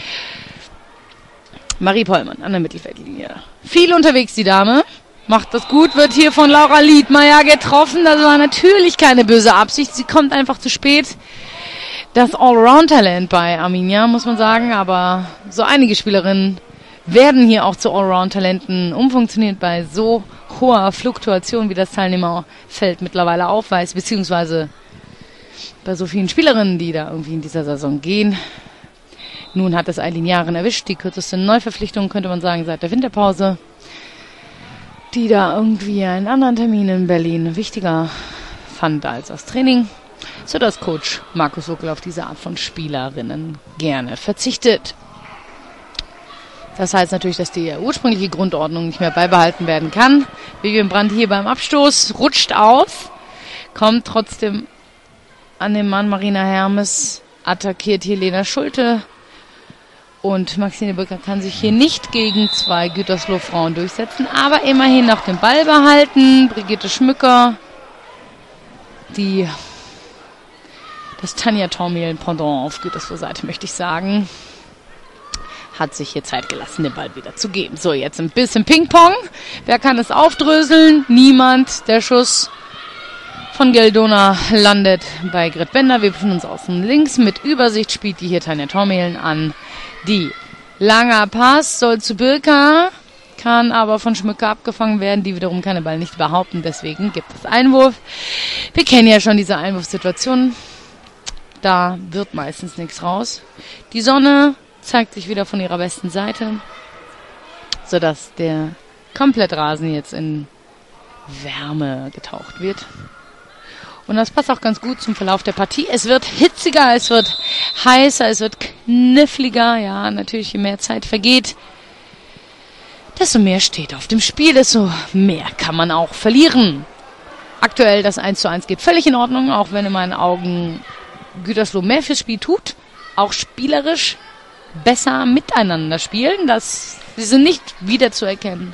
Marie Pollmann an der Mittelfeldlinie. Viel unterwegs, die Dame. Macht das gut, wird hier von Laura Liedmeier getroffen. Das war natürlich keine böse Absicht. Sie kommt einfach zu spät. Das Allround-Talent bei Arminia, muss man sagen. Aber so einige Spielerinnen werden hier auch zu Allround-Talenten umfunktioniert bei so hoher Fluktuation, wie das Teilnehmerfeld mittlerweile aufweist. Beziehungsweise bei so vielen Spielerinnen, die da irgendwie in dieser Saison gehen. Nun hat es Eileen Jahren erwischt. Die kürzeste Neuverpflichtung, könnte man sagen, seit der Winterpause. Die da irgendwie einen anderen Termin in Berlin wichtiger fand als das Training, sodass Coach Markus Huckel auf diese Art von Spielerinnen gerne verzichtet. Das heißt natürlich, dass die ursprüngliche Grundordnung nicht mehr beibehalten werden kann. Vivian Brandt hier beim Abstoß rutscht aus, kommt trotzdem an den Mann Marina Hermes, attackiert hier Lena Schulte. Und Maxine Bücker kann sich hier nicht gegen zwei Gütersloh-Frauen durchsetzen, aber immerhin noch den Ball behalten. Brigitte Schmücker, die das Tanja Tormelen-Pendant auf Gütersloh-Seite, möchte ich sagen, hat sich hier Zeit gelassen, den Ball wieder zu geben. So, jetzt ein bisschen Ping-Pong. Wer kann es aufdröseln? Niemand. Der Schuss von Geldona landet bei Grit Bender. Wir befinden uns außen links. Mit Übersicht spielt die hier Tanja Tormelen an. Die langer Pass soll zu Birka, kann aber von Schmücker abgefangen werden. Die wiederum kann den Ball nicht behaupten, deswegen gibt es Einwurf. Wir kennen ja schon diese Einwurfsituation. Da wird meistens nichts raus. Die Sonne zeigt sich wieder von ihrer besten Seite, sodass der Komplettrasen jetzt in Wärme getaucht wird. Und das passt auch ganz gut zum Verlauf der Partie. Es wird hitziger, es wird heißer, es wird kniffliger. Ja, natürlich, je mehr Zeit vergeht, desto mehr steht auf dem Spiel, desto mehr kann man auch verlieren. Aktuell das eins zu eins geht völlig in Ordnung, auch wenn in meinen Augen Gütersloh mehr fürs Spiel tut. Auch spielerisch besser miteinander spielen. Das, sie sind nicht wiederzuerkennen.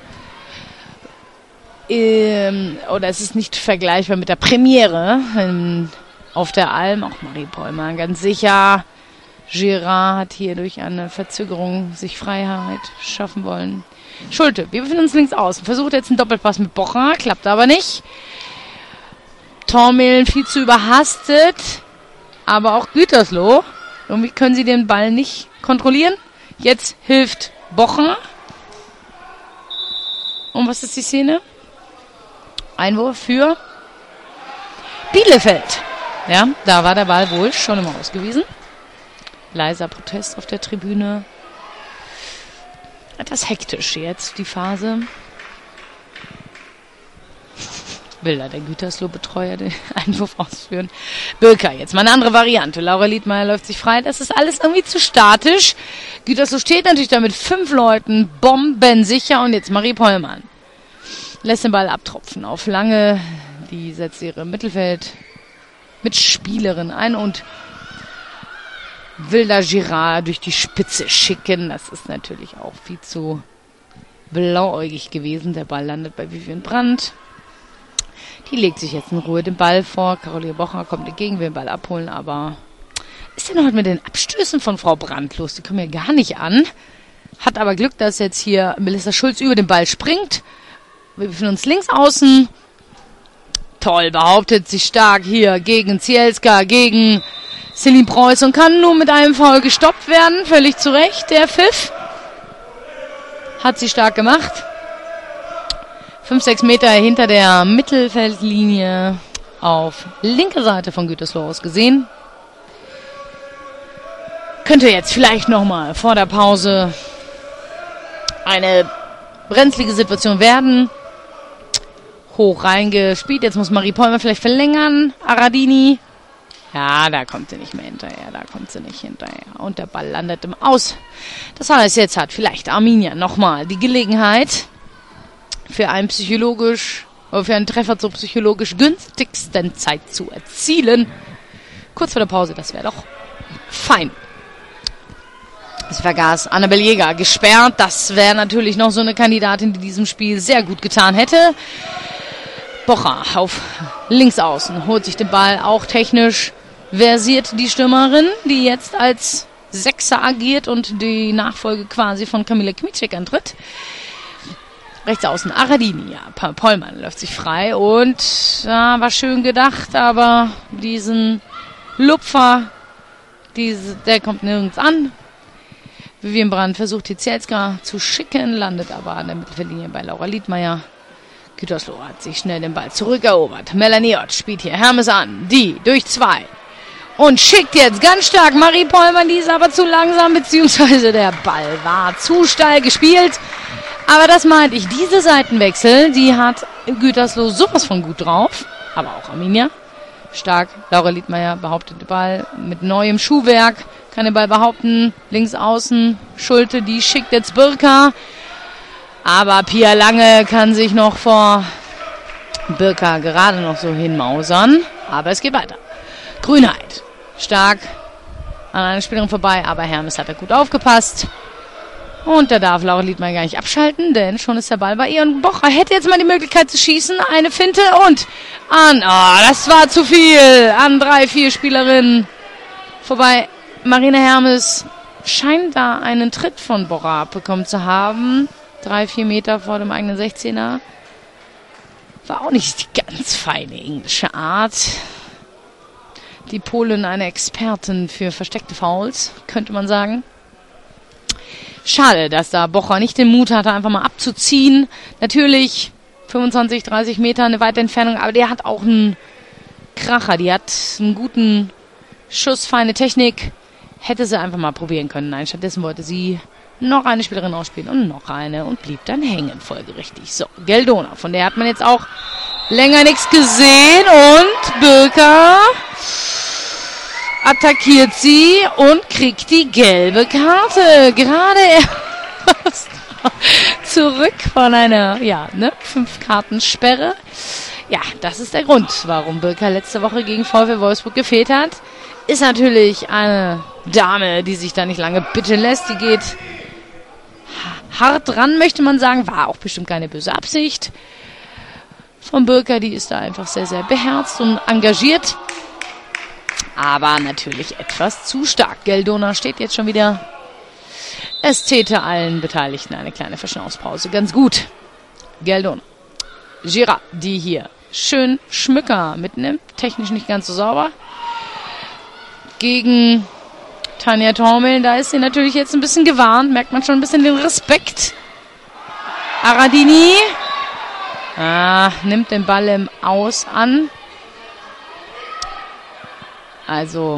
Ähm, oder es ist nicht vergleichbar mit der Premiere ähm, auf der Alm. Auch Marie Pollmann ganz sicher. Girard hat hier durch eine Verzögerung sich Freiheit schaffen wollen. Schulte, wir befinden uns links außen. Versucht jetzt einen Doppelpass mit Bocher, klappt aber nicht. Tormelen viel zu überhastet. Aber auch Gütersloh. Irgendwie können sie den Ball nicht kontrollieren. Jetzt hilft Bocher. Und was ist die Szene? Einwurf für Bielefeld. Ja, da war der Ball wohl schon immer ausgewiesen. Leiser Protest auf der Tribüne. Etwas hektisch jetzt, die Phase. will da der Gütersloh-Betreuer den Einwurf ausführen. Birka, jetzt mal eine andere Variante. Laura Liedmeier läuft sich frei. Das ist alles irgendwie zu statisch. Gütersloh steht natürlich da mit fünf Leuten, bombensicher. Und jetzt Marie Pollmann lässt den Ball abtropfen auf Lange. Die setzt ihre Mittelfeld mit Spielerin ein und will da Girard durch die Spitze schicken. Das ist natürlich auch viel zu blauäugig gewesen. Der Ball landet bei Vivian Brandt. Die legt sich jetzt in Ruhe den Ball vor. Caroline Bocher kommt entgegen, will den Ball abholen, aber ist denn heute mit den Abstößen von Frau Brandt los? Die kommen ja gar nicht an. Hat aber Glück, dass jetzt hier Melissa Schulz über den Ball springt. Wir befinden uns links außen. Toll, behauptet sich stark hier gegen Zielska, gegen Celine Preuß und kann nur mit einem Foul gestoppt werden. Völlig zu Recht, der Pfiff. Hat sie stark gemacht. Fünf, sechs Meter hinter der Mittelfeldlinie auf linker Seite von Gütersloh aus gesehen. Könnte jetzt vielleicht nochmal vor der Pause eine brenzlige Situation werden. Hoch reingespielt. Jetzt muss Marie Pollmann vielleicht verlängern. Aradini. Ja, da kommt sie nicht mehr hinterher. Da kommt sie nicht hinterher. Und der Ball landet im Aus. Das heißt, jetzt hat vielleicht Arminia nochmal die Gelegenheit, für einen psychologisch, oder für einen Treffer zur psychologisch günstigsten Zeit zu erzielen. Kurz vor der Pause, das wäre doch fein. Es vergaß Annabel Jäger, gesperrt. Das wäre natürlich noch so eine Kandidatin, die diesem Spiel sehr gut getan hätte. Bocher auf links außen, holt sich den Ball, auch technisch versiert die Stürmerin, die jetzt als Sechser agiert und die Nachfolge quasi von Kamila Kmitschek antritt. Rechts außen Aradini, ja, Pollmann läuft sich frei und ja, war schön gedacht, aber diesen Lupfer, diese, der kommt nirgends an. Vivian Brandt versucht die Zielska zu schicken, landet aber an der Mittelfeldlinie bei Laura Liedmeier. Gütersloh hat sich schnell den Ball zurückerobert. Melanie Ott spielt hier Hermes an, die durch zwei. Und schickt jetzt ganz stark Marie Pollmann, die ist aber zu langsam, beziehungsweise der Ball war zu steil gespielt. Aber das meinte ich, diese Seitenwechsel, die hat Gütersloh sowas von gut drauf. Aber auch Arminia. Stark, Laura Liedmeier behauptet den Ball mit neuem Schuhwerk. Kann den Ball behaupten, links außen, Schulte, die schickt jetzt Birka. Aber Pia Lange kann sich noch vor Birka gerade noch so hinmausern. Aber es geht weiter. Grünheit, stark an einer Spielerin vorbei, aber Hermes hat da gut aufgepasst. Und da darf Laura Liedmeier gar nicht abschalten, denn schon ist der Ball bei ihr. Und Bocher hätte jetzt mal die Möglichkeit zu schießen. Eine Finte und an, oh, das war zu viel, an drei, vier Spielerinnen vorbei. Marina Hermes scheint da einen Tritt von Bocher abbekommen zu haben. Drei, vier Meter vor dem eigenen sechzehner. War auch nicht die ganz feine englische Art. Die Polin eine Expertin für versteckte Fouls, könnte man sagen. Schade, dass da Bocher nicht den Mut hatte, einfach mal abzuziehen. Natürlich fünfundzwanzig, dreißig Meter eine weite Entfernung, aber der hat auch einen Kracher. Die hat einen guten Schuss, feine Technik. Hätte sie einfach mal probieren können. Nein, stattdessen wollte sie noch eine Spielerin ausspielen und noch eine und blieb dann hängen, folgerichtig. So, Geldona, von der hat man jetzt auch länger nichts gesehen und Birka attackiert sie und kriegt die gelbe Karte. Gerade erst zurück von einer, ja, ne, Fünf-Karten-Sperre. Ja, das ist der Grund, warum Birka letzte Woche gegen VfL Wolfsburg gefehlt hat. Ist natürlich eine Dame, die sich da nicht lange bitten lässt. Die geht hart ran, möchte man sagen. War auch bestimmt keine böse Absicht von Birka. Die ist da einfach sehr, sehr beherzt und engagiert. Aber natürlich etwas zu stark. Geldona steht jetzt schon wieder. Es täte allen Beteiligten eine kleine Verschnaufspause ganz gut. Geldona. Girard, die hier schön Schmücker mitnimmt. Technisch nicht ganz so sauber. Gegen Tanja Tormel, da ist sie natürlich jetzt ein bisschen gewarnt. Merkt man schon ein bisschen den Respekt. Aradini ah, nimmt den Ball im Aus an. Also,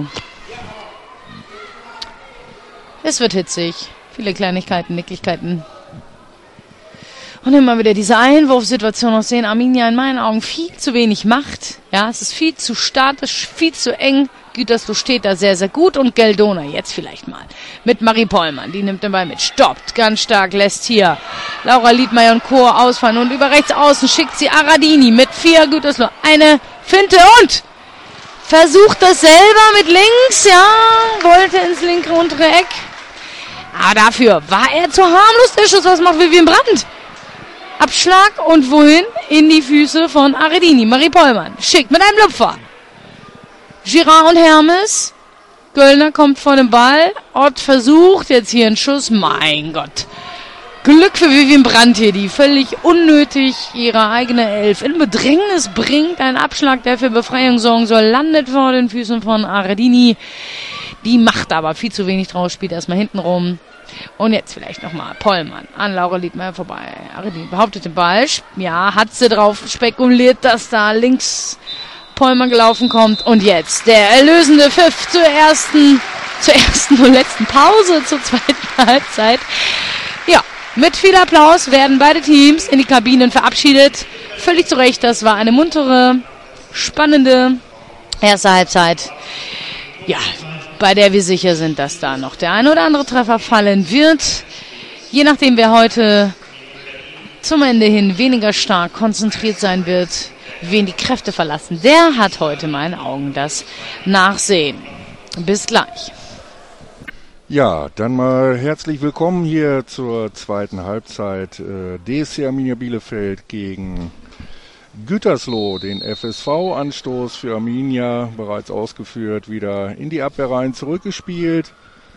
es wird hitzig. Viele Kleinigkeiten, Nicklichkeiten. Und immer wieder diese Einwurfsituation, aus denen Arminia in meinen Augen viel zu wenig macht. Ja, es ist viel zu statisch, viel zu eng. Gütersloh steht da sehr, sehr gut. Und Geldona jetzt vielleicht mal mit Marie Pollmann. Die nimmt den Ball mit, stoppt ganz stark, lässt hier Laura Liedmeier und Co. ausfallen. Und über rechts außen schickt sie Aradini mit vier. Gütersloh eine Finte und versucht das selber mit links. Ja, wollte ins linke untere Eck. Aber dafür war er zu harmlos. Der Schuss, was macht Vivian Brandt? Abschlag und wohin? In die Füße von Aredini. Marie Pollmann schickt mit einem Lupfer. Girard und Hermes. Göllner kommt vor dem Ball. Ott versucht jetzt hier einen Schuss. Mein Gott. Glück für Vivian Brandt hier, die völlig unnötig ihre eigene Elf in Bedrängnis bringt. Ein Abschlag, der für Befreiung sorgen soll, landet vor den Füßen von Aredini. Die macht aber viel zu wenig draus, spielt erstmal hinten rum. Und jetzt vielleicht nochmal Pollmann an Laura Liedmeier vorbei. Aredini behauptet den Ball. Ja, hat sie drauf spekuliert, dass da links Pollmann gelaufen kommt. Und jetzt der erlösende Pfiff zur ersten, zur ersten und letzten Pause, zur zweiten Halbzeit. Ja, mit viel Applaus werden beide Teams in die Kabinen verabschiedet. Völlig zu Recht, das war eine muntere, spannende erste Halbzeit. Ja, bei der wir sicher sind, dass da noch der ein oder andere Treffer fallen wird. Je nachdem, wer heute zum Ende hin weniger stark konzentriert sein wird, wen die Kräfte verlassen, der hat heute in meinen Augen das Nachsehen. Bis gleich. Ja, dann mal herzlich willkommen hier zur zweiten Halbzeit. Äh, D S C Arminia Bielefeld gegen Gütersloh, den F S V-Anstoß für Arminia, bereits ausgeführt, wieder in die Abwehr rein zurückgespielt.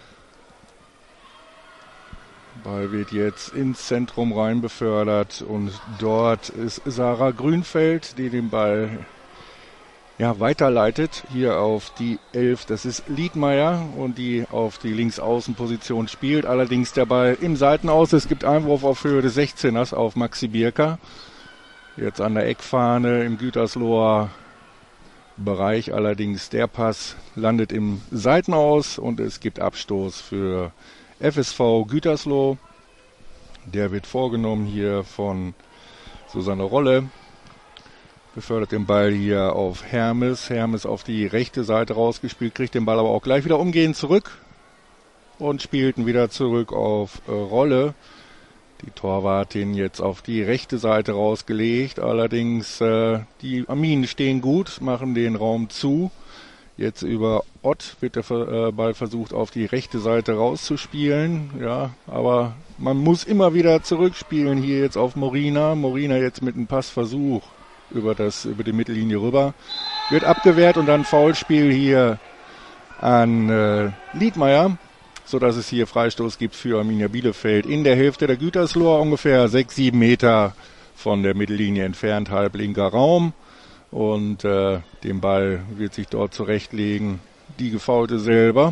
Ball wird jetzt ins Zentrum rein befördert und dort ist Sarah Grünfeld, die den Ball ja, weiterleitet, hier auf die Elf, das ist Liedmeier und die auf die Linksaußenposition spielt. Allerdings der Ball im Seitenaus, es gibt Einwurf auf Höhe des sechzehners auf Maxi Birker. Jetzt an der Eckfahne im Gütersloher Bereich, allerdings der Pass landet im Seitenaus und es gibt Abstoß für F S V Gütersloh. Der wird vorgenommen hier von Susanne Rolle. Befördert den Ball hier auf Hermes. Hermes auf die rechte Seite rausgespielt, kriegt den Ball aber auch gleich wieder umgehend zurück und spielt ihn wieder zurück auf äh, Rolle. Die Torwartin jetzt auf die rechte Seite rausgelegt. Allerdings äh, die Arminen stehen gut, machen den Raum zu. Jetzt über Ott wird der äh, Ball versucht auf die rechte Seite rauszuspielen. Ja, aber man muss immer wieder zurückspielen hier jetzt auf Morina. Morina jetzt mit einem Passversuch über das über die Mittellinie rüber. Wird abgewehrt und dann Foulspiel hier an äh, Liedmeier, sodass es hier Freistoß gibt für Arminia Bielefeld in der Hälfte der Gütersloher, ungefähr sechs, sieben Meter von der Mittellinie entfernt, halb linker Raum. Und äh, den Ball wird sich dort zurechtlegen die Gefaulte selber.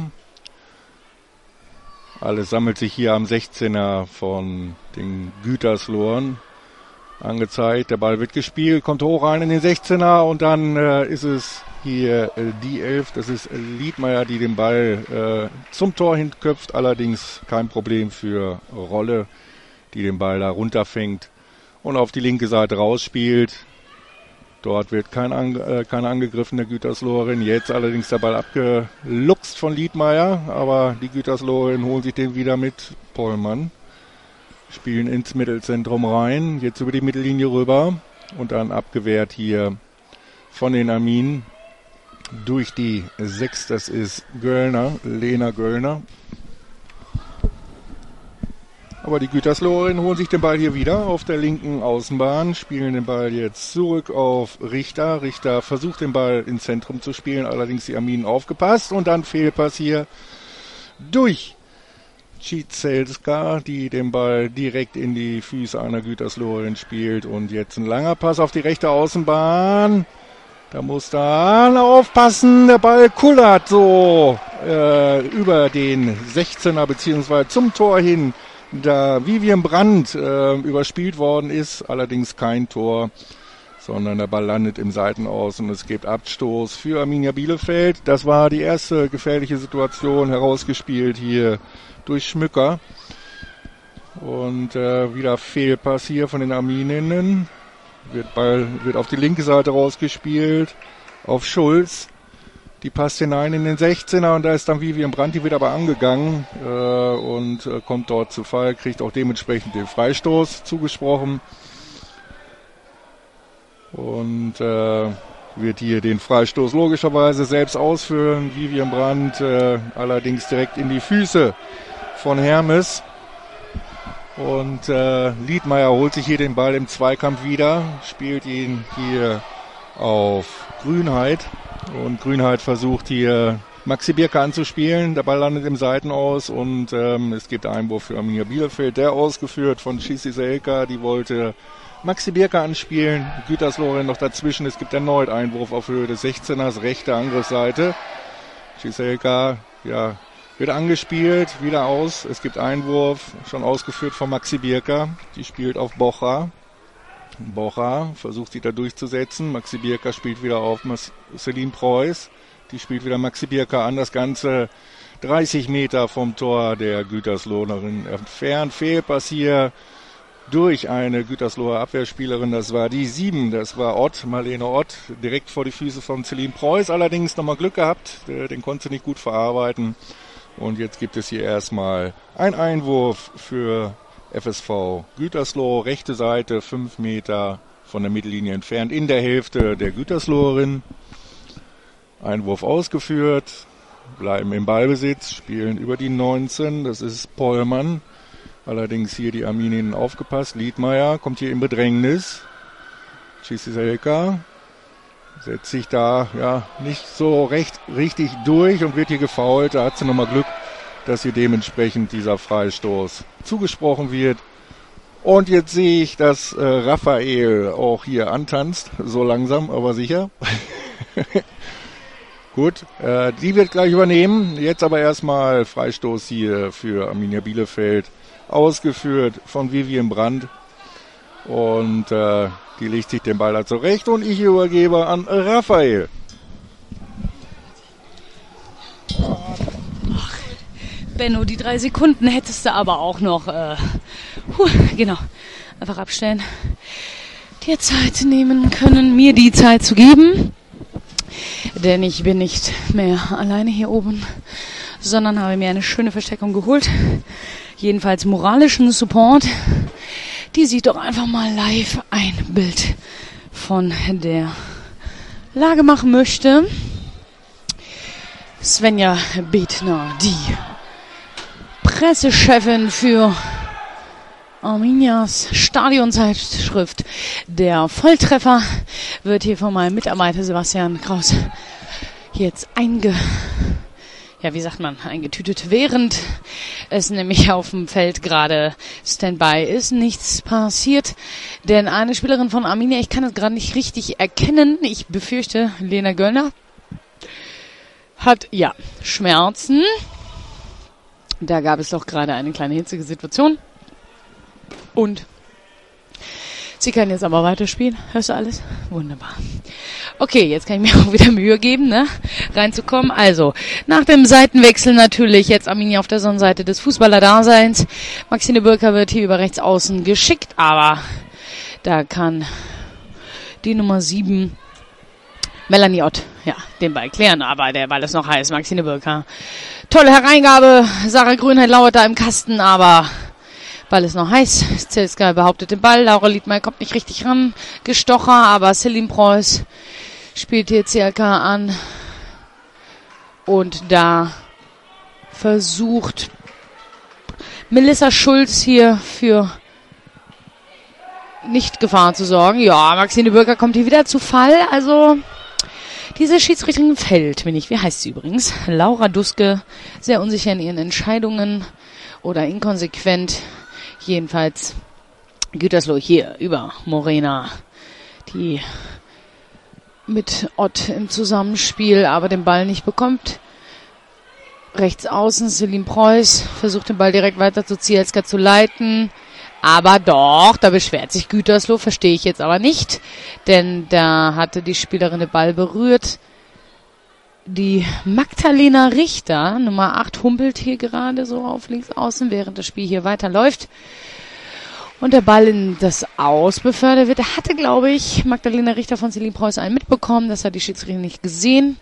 Alles sammelt sich hier am sechzehner von den Güterslohern angezeigt. Der Ball wird gespielt, kommt hoch rein in den sechzehner und dann äh, ist es hier äh, die Elf, das ist Liedmeier, die den Ball äh, zum Tor hinköpft, allerdings kein Problem für Rolle, die den Ball da runterfängt und auf die linke Seite rausspielt. Dort wird kein Ange- äh, keine angegriffene Gütersloherin, jetzt allerdings der Ball abgeluchst von Liedmeier, aber die Gütersloherin holen sich den wieder mit Pollmann. Spielen ins Mittelzentrum rein, jetzt über die Mittellinie rüber und dann abgewehrt hier von den Arminen durch die sechs, das ist Göllner, Lena Göllner. Aber die Gütersloherinnen holen sich den Ball hier wieder auf der linken Außenbahn, spielen den Ball jetzt zurück auf Richter. Richter versucht den Ball ins Zentrum zu spielen, allerdings die Arminen aufgepasst und dann Fehlpass hier durch Cicelska, die den Ball direkt in die Füße einer Gütersloherin spielt und jetzt ein langer Pass auf die rechte Außenbahn. Da muss da aufpassen, der Ball kullert so äh, über den sechzehner beziehungsweise zum Tor hin, da Vivian Brandt äh, überspielt worden ist, allerdings kein Tor, sondern der Ball landet im Seitenaus und es gibt Abstoß für Arminia Bielefeld. Das war die erste gefährliche Situation, herausgespielt hier durch Schmücker. Und äh, wieder Fehlpass hier von den Armininnen. Wird, Ball, wird auf die linke Seite rausgespielt. Auf Schulz. Die passt hinein in den sechzehner und da ist dann Vivian Brandt, die wird aber angegangen äh, und äh, kommt dort zu Fall, kriegt auch dementsprechend den Freistoß zugesprochen. Und äh, wird hier den Freistoß logischerweise selbst ausführen. Vivian Brandt äh, allerdings direkt in die Füße von Hermes. Und äh, Liedmeier holt sich hier den Ball im Zweikampf wieder, spielt ihn hier auf Grünheit. Und Grünheit versucht hier Maxi Birker anzuspielen. Der Ball landet im Seitenaus und ähm, es gibt Einwurf für Arminia Bielefeld. Der ausgeführt von Ciesiselka, die wollte Maxi Birker anspielen. Gütersloh noch dazwischen. Es gibt erneut Einwurf auf Höhe des sechzehners, rechte Angriffsseite. Ciesiselka, ja, wird angespielt, wieder aus. Es gibt Einwurf, schon ausgeführt von Maxi Birker. Die spielt auf Bocha. Bocha versucht sie da durchzusetzen. Maxi Birker spielt wieder auf Celine Preuß. Die spielt wieder Maxi Birker an. Das Ganze dreißig Meter vom Tor der Güterslohnerin entfernt. Fehlpass hier durch eine Gütersloher Abwehrspielerin. Das war die sieben. Das war Ott, Marlene Ott. Direkt vor die Füße von Celine Preuß. Allerdings nochmal Glück gehabt. Den konnte sie nicht gut verarbeiten. Und jetzt gibt es hier erstmal einen Einwurf für F S V Gütersloh, rechte Seite, fünf Meter von der Mittellinie entfernt, in der Hälfte der Gütersloherin. Einwurf ausgeführt, bleiben im Ballbesitz, spielen über die neunzehn, das ist Pollmann. Allerdings hier die Armininnen aufgepasst. Liedmeier kommt hier in Bedrängnis. Ciesiselka setzt sich da ja nicht so recht richtig durch und wird hier gefoult. Da hat sie nochmal Glück, dass hier dementsprechend dieser Freistoß zugesprochen wird. Und jetzt sehe ich, dass äh, Raphael auch hier antanzt, so langsam, aber sicher. Gut, äh, die wird gleich übernehmen. Jetzt aber erstmal Freistoß hier für Arminia Bielefeld, ausgeführt von Vivian Brandt. Und äh, die legt sich den Ball da zurecht und ich übergebe an Raphael. Benno, die drei Sekunden hättest du aber auch noch, äh, huh, genau, einfach abstellen, dir Zeit nehmen können, mir die Zeit zu geben, denn ich bin nicht mehr alleine hier oben, sondern habe mir eine schöne Versteckung geholt, jedenfalls moralischen Support, die sieht doch einfach mal live ein Bild von der Lage machen möchte. Svenja Bethner, die Pressechefin für Arminias Stadionzeitschrift. Der Volltreffer wird hier von meinem Mitarbeiter Sebastian Kraus jetzt einge... Ja, wie sagt man, eingetütet, während es nämlich auf dem Feld gerade Standby ist. Nichts passiert, denn eine Spielerin von Arminia, ich kann es gerade nicht richtig erkennen, ich befürchte, Lena Göllner, hat, ja, Schmerzen. Da gab es doch gerade eine kleine hitzige Situation. Und sie kann jetzt aber weiterspielen. Hörst du alles? Wunderbar. Okay, jetzt kann ich mir auch wieder Mühe geben, ne, reinzukommen. Also, nach dem Seitenwechsel natürlich jetzt Arminia auf der Sonnenseite des Fußballer-Daseins. Maxine Birker wird hier über rechts außen geschickt, aber da kann die Nummer sieben Melanie Ott, ja, den Ball klären, aber der Ball ist noch heiß. Maxine Birker. Tolle Hereingabe. Sarah Grünheit lauert da im Kasten, aber Ball ist noch heiß. Zelska behauptet den Ball. Laura Liedmeier kommt nicht richtig ran. Gestocher, aber Celine Preuß spielt hier C L K an. Und da versucht Melissa Schulz hier für Nicht-Gefahr zu sorgen. Ja, Maxine Birker kommt hier wieder zu Fall. Also diese Schiedsrichterin fällt mir nicht. Wie heißt sie übrigens? Laura Duske. Sehr unsicher in ihren Entscheidungen oder inkonsequent. Jedenfalls Gütersloh hier über Morena, die mit Ott im Zusammenspiel aber den Ball nicht bekommt. Rechts außen Celine Preuß versucht den Ball direkt weiter zu Zielska zu leiten. Aber doch, da beschwert sich Gütersloh, verstehe ich jetzt aber nicht. Denn da hatte die Spielerin den Ball berührt. die Magdalena Richter, Nummer acht, humpelt hier gerade so auf links außen, während das Spiel hier weiterläuft. Und der Ball in das Aus befördert wird. Da hatte, glaube ich, Magdalena Richter von Celine Preuß einen mitbekommen. Das hat die Schiedsrichterin nicht gesehen.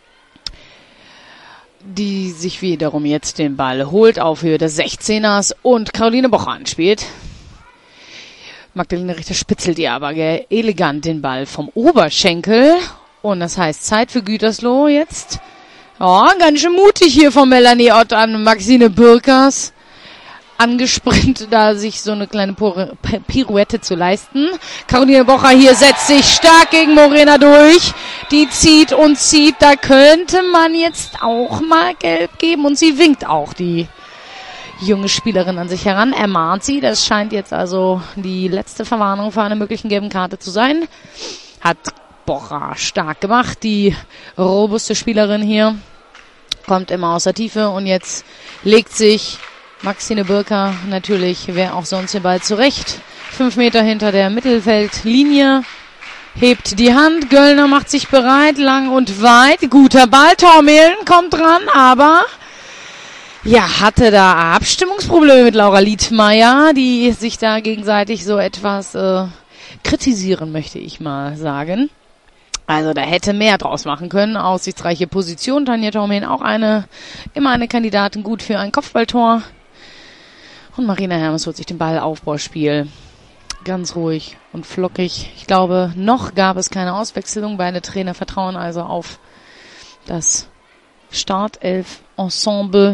Die sich wiederum jetzt den Ball holt auf Höhe des sechzehners und Caroline Bocher anspielt. Magdalena Richter spitzelt ihr aber elegant den Ball vom Oberschenkel. Und das heißt Zeit für Gütersloh jetzt. Ja, oh, ganz schön mutig hier von Melanie Ott an Maxine Bürkers. Angesprintet, da sich so eine kleine Pirouette zu leisten. Caroline Bocher hier setzt sich stark gegen Morena durch. Die zieht und zieht. Da könnte man jetzt auch mal gelb geben. Und sie winkt auch die junge Spielerin an sich heran. Ermahnt sie. Das scheint jetzt also die letzte Verwarnung für eine möglichen gelben Karte zu sein. Hat Bocher stark gemacht. Die robuste Spielerin hier kommt immer aus der Tiefe. Und jetzt legt sich Maxine Bürker natürlich, wer auch sonst den Ball zurecht. Fünf Meter hinter der Mittelfeldlinie. Hebt die Hand. Göllner macht sich bereit. Lang und weit. Guter Ball. Tormehlen kommt dran, aber ja, hatte da Abstimmungsprobleme mit Laura Liedmeier, die sich da gegenseitig so etwas äh, kritisieren, möchte ich mal sagen. Also da hätte mehr draus machen können. Aussichtsreiche Position. Tanja Tormehlen auch eine, immer eine Kandidatin gut für ein Kopfballtor. Und Marina Hermes holt sich den Ball, Aufbauspiel. Ganz ruhig und flockig. Ich glaube, noch gab es keine Auswechslung. Beide Trainer vertrauen also auf das Startelf-Ensemble.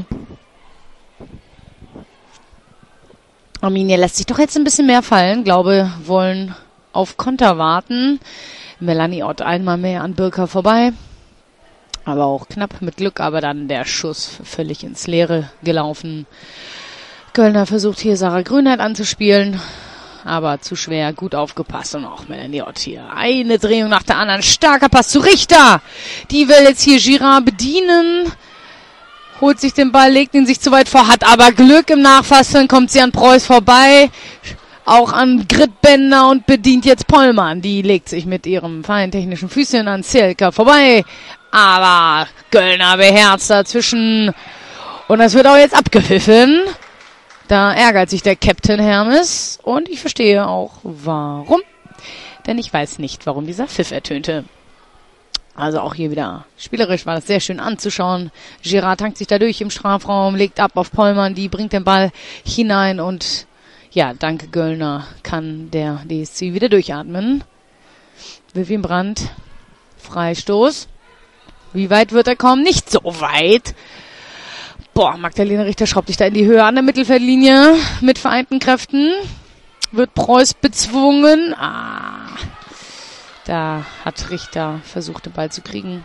Arminia lässt sich doch jetzt ein bisschen mehr fallen. Glaube, wollen auf Konter warten. Melanie Ott einmal mehr an Bürker vorbei. Aber auch knapp mit Glück, aber dann der Schuss völlig ins Leere gelaufen. Göllner versucht hier Sarah Grünheit anzuspielen, aber zu schwer, gut aufgepasst und auch Melanie Ott hier. Eine Drehung nach der anderen, starker Pass zu Richter. Die will jetzt hier Girard bedienen, holt sich den Ball, legt ihn sich zu weit vor, hat aber Glück im Nachfassen, kommt sie an Preuß vorbei, auch an Gritbender und bedient jetzt Pollmann. Die legt sich mit ihrem feinen technischen Füßchen an Zielka vorbei, aber Göllner beherzt dazwischen und das wird auch jetzt abgepfiffen. Da ärgert sich der Captain Hermes und ich verstehe auch warum, denn ich weiß nicht, warum dieser Pfiff ertönte. Also auch hier wieder spielerisch war das sehr schön anzuschauen. Girard tankt sich da durch im Strafraum, legt ab auf Pollmann, die bringt den Ball hinein und ja, dank Göllner kann der D S C wieder durchatmen. Vivian Brandt, Freistoß. Wie weit wird er kommen? Nicht so weit. Boah, Magdalena Richter schraubt sich da in die Höhe an der Mittelfeldlinie mit vereinten Kräften. Wird Preuß bezwungen. Ah, da hat Richter versucht, den Ball zu kriegen.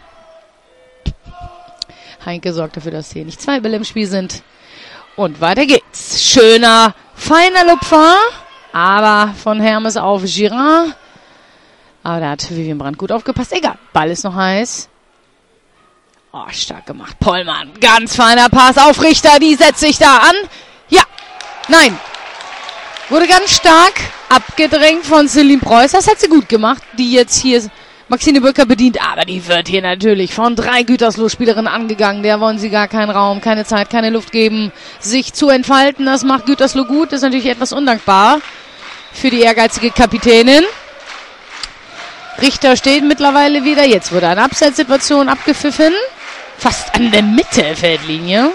Heinke sorgt dafür, dass hier nicht zwei Bälle im Spiel sind. Und weiter geht's. Schöner, feiner Lupfer, aber von Hermes auf Girard. Aber da hat Vivian Brandt gut aufgepasst. Egal, Ball ist noch heiß. Oh, stark gemacht. Pollmann, ganz feiner Pass auf Richter, die setzt sich da an. Ja, nein. Wurde ganz stark abgedrängt von Celine Preuß. Das hat sie gut gemacht, die jetzt hier Maxine Bürker bedient. Aber die wird hier natürlich von drei Gütersloh-Spielerinnen angegangen. Der wollen sie gar keinen Raum, keine Zeit, keine Luft geben, sich zu entfalten. Das macht Gütersloh gut. Das ist natürlich etwas undankbar für die ehrgeizige Kapitänin. Richter steht mittlerweile wieder. Jetzt wurde eine Abseitssituation abgepfiffen. Fast an der Mittelfeldlinie.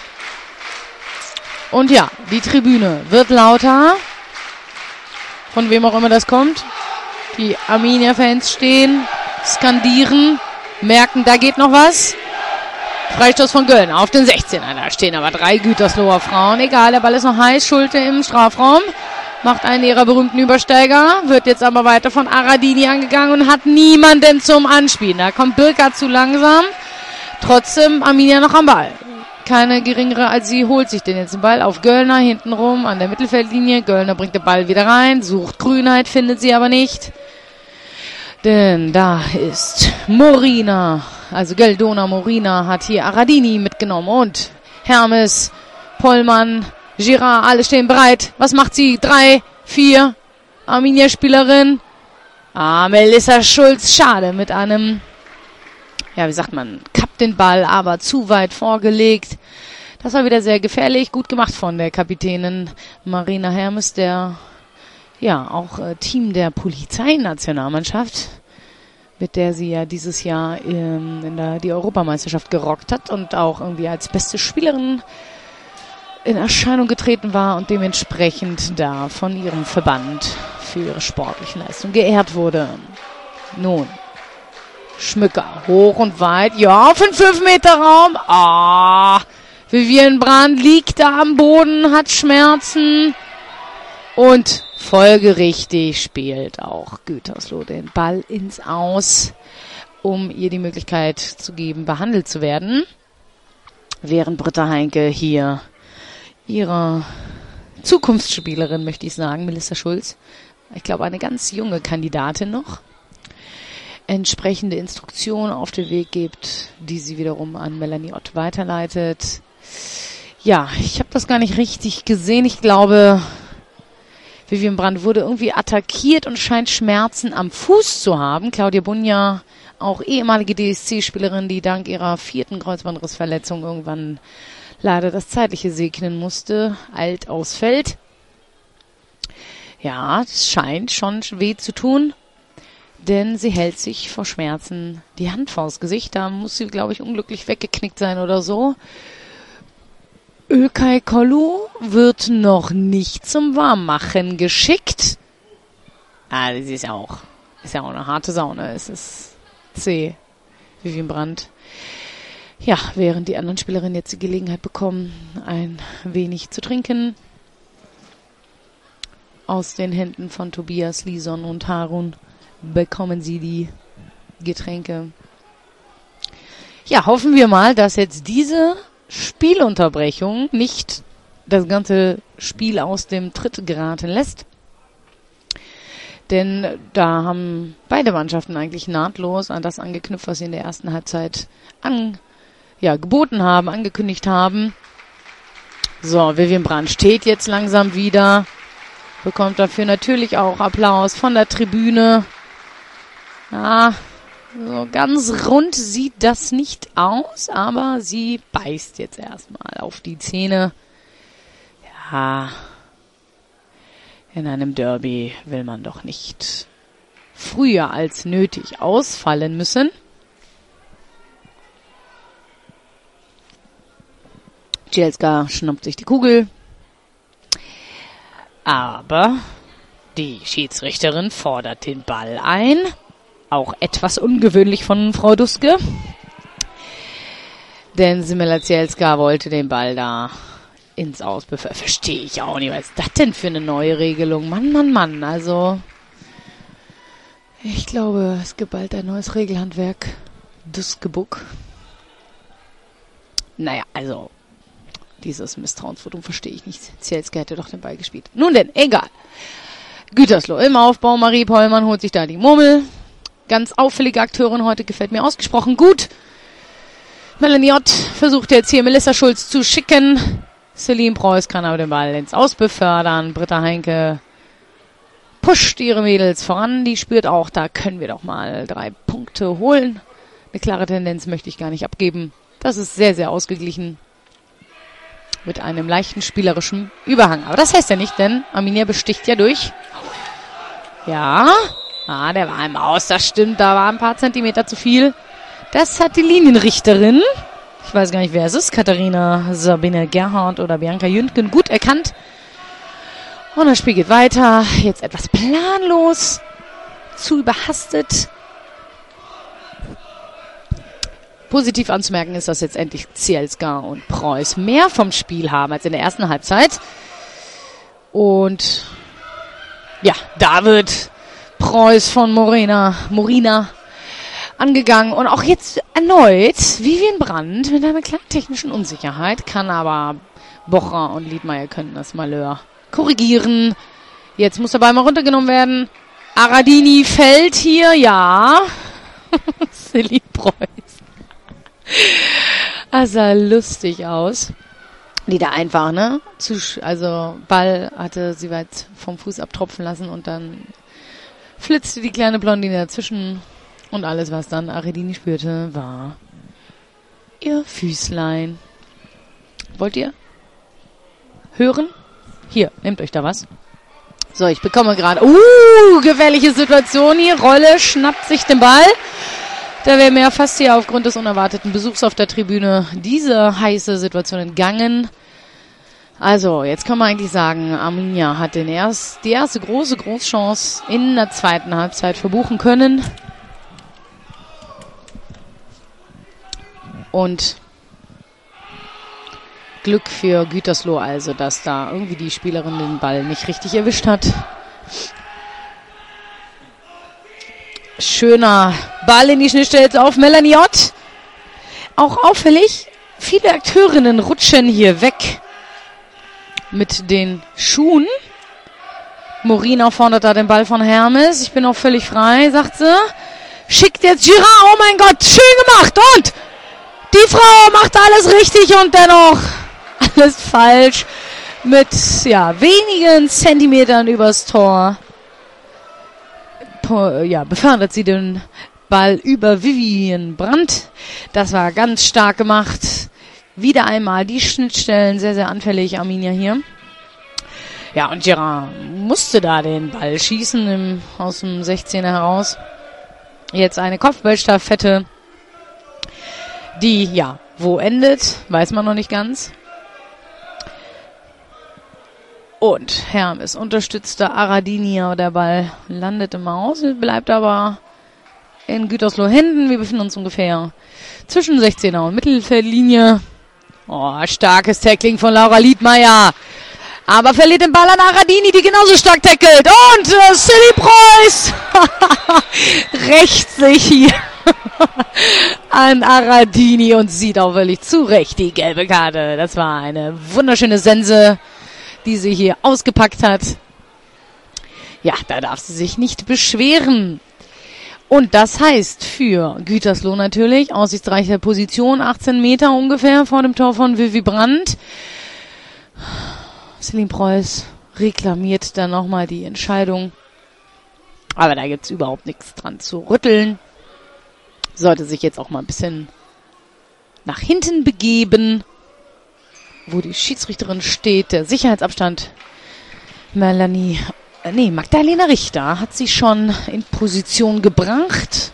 Und ja, die Tribüne wird lauter. Von wem auch immer das kommt. Die Arminia-Fans stehen, skandieren, merken, da geht noch was. Freistoß von Göllner auf den sechzehner. Da stehen aber drei Gütersloher Frauen. Egal, der Ball ist noch heiß. Schulte im Strafraum. Macht einen ihrer berühmten Übersteiger. Wird jetzt aber weiter von Aradini angegangen und hat niemanden zum Anspielen. Da kommt Birka zu langsam. Trotzdem Arminia noch am Ball. Keine geringere als sie holt sich den jetzt den Ball auf Göllner hintenrum an der Mittelfeldlinie. Göllner bringt den Ball wieder rein, sucht Grünheit, findet sie aber nicht. Denn da ist Morina, also Geldona Morina hat hier Aradini mitgenommen und Hermes, Pollmann, Girard, alle stehen bereit. Was macht sie? Drei, vier, Arminia-Spielerin. Ah, Melissa Schulz, schade, mit einem, ja, wie sagt man, Cup hat den Ball aber zu weit vorgelegt. Das war wieder sehr gefährlich. Gut gemacht von der Kapitänin Marina Hermes, der ja auch äh, Team der Polizeinationalmannschaft, mit der sie ja dieses Jahr ähm, in der die Europameisterschaft gerockt hat und auch irgendwie als beste Spielerin in Erscheinung getreten war und dementsprechend da von ihrem Verband für ihre sportliche Leistung geehrt wurde. Nun, Schmücker, hoch und weit, ja, auf den fünf Meter Raum. Ah, Vivian Brandt liegt da am Boden, hat Schmerzen und folgerichtig spielt auch Gütersloh den Ball ins Aus, um ihr die Möglichkeit zu geben, behandelt zu werden, während Britta Heinke hier ihre Zukunftsspielerin, möchte ich sagen, Melissa Schulz, ich glaube eine ganz junge Kandidatin noch, entsprechende Instruktionen auf den Weg gibt, die sie wiederum an Melanie Ott weiterleitet. Ja, ich habe das gar nicht richtig gesehen. Ich glaube, Vivian Brandt wurde irgendwie attackiert und scheint Schmerzen am Fuß zu haben. Claudia Bunja, auch ehemalige D S C-Spielerin, die dank ihrer vierten Kreuzbandrissverletzung irgendwann leider das Zeitliche segnen musste, alt ausfällt. Ja, es scheint schon weh zu tun, denn sie hält sich vor Schmerzen die Hand vors Gesicht. Da muss sie, glaube ich, unglücklich weggeknickt sein oder so. Ölkay Kollu wird noch nicht zum Warmmachen geschickt. Ah, sie ist ja auch, ist ja auch eine harte Saune. Es ist zäh, Vivian Brandt. Ja, während die anderen Spielerinnen jetzt die Gelegenheit bekommen, ein wenig zu trinken. Aus den Händen von Tobias, Lison und Harun bekommen sie die Getränke. Ja, hoffen wir mal, dass jetzt diese Spielunterbrechung nicht das ganze Spiel aus dem Tritt geraten lässt. Denn da haben beide Mannschaften eigentlich nahtlos an das angeknüpft, was sie in der ersten Halbzeit an, ja, geboten haben, angekündigt haben. So, Vivian Brandt steht jetzt langsam wieder, bekommt dafür natürlich auch Applaus von der Tribüne. Ja, so ganz rund sieht das nicht aus, aber sie beißt jetzt erstmal auf die Zähne. Ja, in einem Derby will man doch nicht früher als nötig ausfallen müssen. Cielska schnappt sich die Kugel. Aber die Schiedsrichterin fordert den Ball ein. Auch etwas ungewöhnlich von Frau Duske. Denn Simela Cielska wollte den Ball da ins Aus befördern. Verstehe ich auch nicht. Was ist das denn für eine neue Regelung? Mann, Mann, Mann. Also, ich glaube, es gibt bald ein neues Regelhandwerk. Duskebuck. Naja, also, dieses Misstrauensvotum verstehe ich nicht. Cielska hätte doch den Ball gespielt. Nun denn, egal. Gütersloh im Aufbau. Marie Pollmann holt sich da die Murmel. Ganz auffällige Akteurin heute, gefällt mir ausgesprochen gut. Melanie Ott versucht jetzt hier Melissa Schulz zu schicken. Celine Preuß kann aber den Ball ins Aus befördern. Britta Heinke pusht ihre Mädels voran. Die spürt auch, da können wir doch mal drei Punkte holen. Eine klare Tendenz möchte ich gar nicht abgeben. Das ist sehr, sehr ausgeglichen. Mit einem leichten spielerischen Überhang. Aber das heißt ja nicht, denn Arminia besticht ja durch. Ja, ah, der war im Aus, das stimmt. Da war ein paar Zentimeter zu viel. Das hat die Linienrichterin, ich weiß gar nicht, wer es ist, Katharina Sabine Gerhardt oder Bianca Jündgen, gut erkannt. Und das Spiel geht weiter. Jetzt etwas planlos, zu überhastet. Positiv anzumerken ist, dass jetzt endlich Cielska und Preuß mehr vom Spiel haben als in der ersten Halbzeit. Und ja, da wird Preuß von Morena, Morina angegangen. Und auch jetzt erneut Vivian Brandt mit einer kleinen technischen Unsicherheit. Kann aber Bocher und Liedmeier können das Malheur korrigieren. Jetzt muss der Ball mal runtergenommen werden. Aradini fällt hier, ja. Silly Preuß. Das sah lustig aus. Die da einfach, ne? Also Ball hatte sie weit vom Fuß abtropfen lassen und dann flitzte die kleine Blondine dazwischen und alles, was dann Aredini spürte, war ihr Füßlein. Wollt ihr hören? Hier, nehmt euch da was. So, ich bekomme gerade... Uh, gefährliche Situation hier. Rolle schnappt sich den Ball. Da wäre mir fast hier aufgrund des unerwarteten Besuchs auf der Tribüne diese heiße Situation entgangen. Also, jetzt kann man eigentlich sagen, Arminia hat den erst, die erste große Großchance in der zweiten Halbzeit verbuchen können. Und Glück für Gütersloh also, dass da irgendwie die Spielerin den Ball nicht richtig erwischt hat. Schöner Ball in die Schnittstelle auf Melanie Ott. Auch auffällig, viele Akteurinnen rutschen hier weg mit den Schuhen. Morina fordert da den Ball von Hermes. Ich bin auch völlig frei, sagt sie. Schickt jetzt Girard. Oh mein Gott, schön gemacht. Und die Frau macht alles richtig und dennoch alles falsch. Mit ja wenigen Zentimetern übers Tor. Ja, befördert sie den Ball über Vivian Brandt. Das war ganz stark gemacht. Wieder einmal die Schnittstellen, sehr, sehr anfällig, Arminia hier. Ja, und Girard musste da den Ball schießen im, aus dem sechzehner heraus. Jetzt eine Kopfballstaffette, die, ja, wo endet, weiß man noch nicht ganz. Und Hermes unterstützte Aradinia, der Ball landet im Aus, bleibt aber in Gütersloh Händen. Wir befinden uns ungefähr zwischen sechzehner und Mittelfeldlinie. Oh, starkes Tackling von Laura Liedmeier. Aber verliert den Ball an Aradini, die genauso stark tackelt. Und äh, Silly Preuß rächt sich hier an Aradini und sieht auch völlig zu Recht die gelbe Karte. Das war eine wunderschöne Sense, die sie hier ausgepackt hat. Ja, da darf sie sich nicht beschweren. Und das heißt für Gütersloh natürlich, aussichtsreiche Position, achtzehn Meter ungefähr vor dem Tor von Vivi Brandt. Celine Preuß reklamiert dann nochmal die Entscheidung. Aber da gibt's überhaupt nichts dran zu rütteln. Sollte sich jetzt auch mal ein bisschen nach hinten begeben, wo die Schiedsrichterin steht. Der Sicherheitsabstand. Melanie, äh, nee, Magdalena Richter hat sie schon in Position gebracht.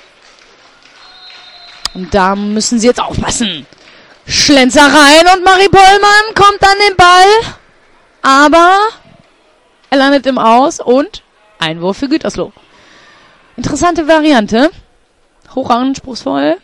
Und da müssen sie jetzt aufpassen. Schlenzer rein und Marie Pollmann kommt an den Ball. Aber er landet im Aus und Einwurf für Gütersloh. Interessante Variante. Hochanspruchsvoll.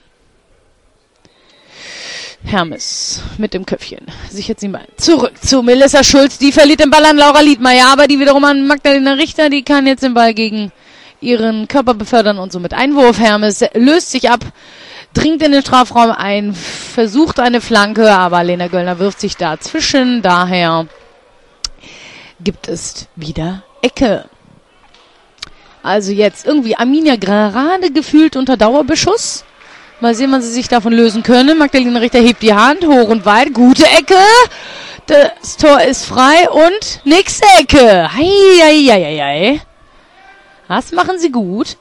Hermes mit dem Köpfchen sichert sie mal zurück zu Melissa Schulz. Die verliert den Ball an Laura Liedmeier, aber die wiederum an Magdalena Richter. Die kann jetzt den Ball gegen ihren Körper befördern und somit Einwurf. Hermes löst sich ab, dringt in den Strafraum ein, versucht eine Flanke, aber Lena Göllner wirft sich dazwischen. Daher gibt es wieder Ecke. Also jetzt irgendwie Arminia gerade gefühlt unter Dauerbeschuss. Mal sehen, wann sie sich davon lösen können. Magdalena Richter hebt die Hand, hoch und weit. Gute Ecke. Das Tor ist frei und nächste Ecke. Hei, hei, hei, hei. Das machen sie gut.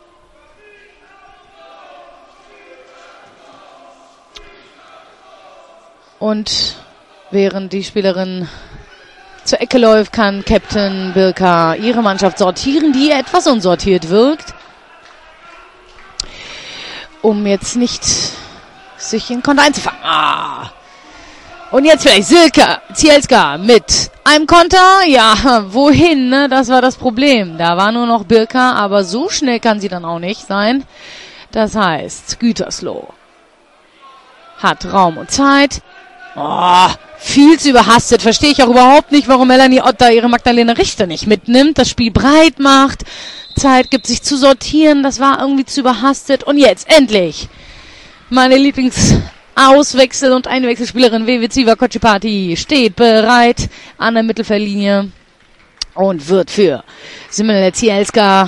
Und während die Spielerin zur Ecke läuft, kann Captain Birka ihre Mannschaft sortieren, die etwas unsortiert wirkt. Um jetzt nicht sich in Konter einzufangen. Ah. Und jetzt vielleicht Silke Zielska mit einem Konter. Ja, wohin, ne? Das war das Problem. Da war nur noch Birka, aber so schnell kann sie dann auch nicht sein. Das heißt, Gütersloh hat Raum und Zeit. Oh, viel zu überhastet. Verstehe ich auch überhaupt nicht, warum Melanie Ott da ihre Magdalena Richter nicht mitnimmt, das Spiel breit macht, Zeit gibt, sich zu sortieren. Das war irgendwie zu überhastet. Und jetzt, endlich, meine Lieblingsauswechsel- und Einwechselspielerin Veviziva Kocipati steht bereit an der Mittelfeldlinie und wird für Simone Zielska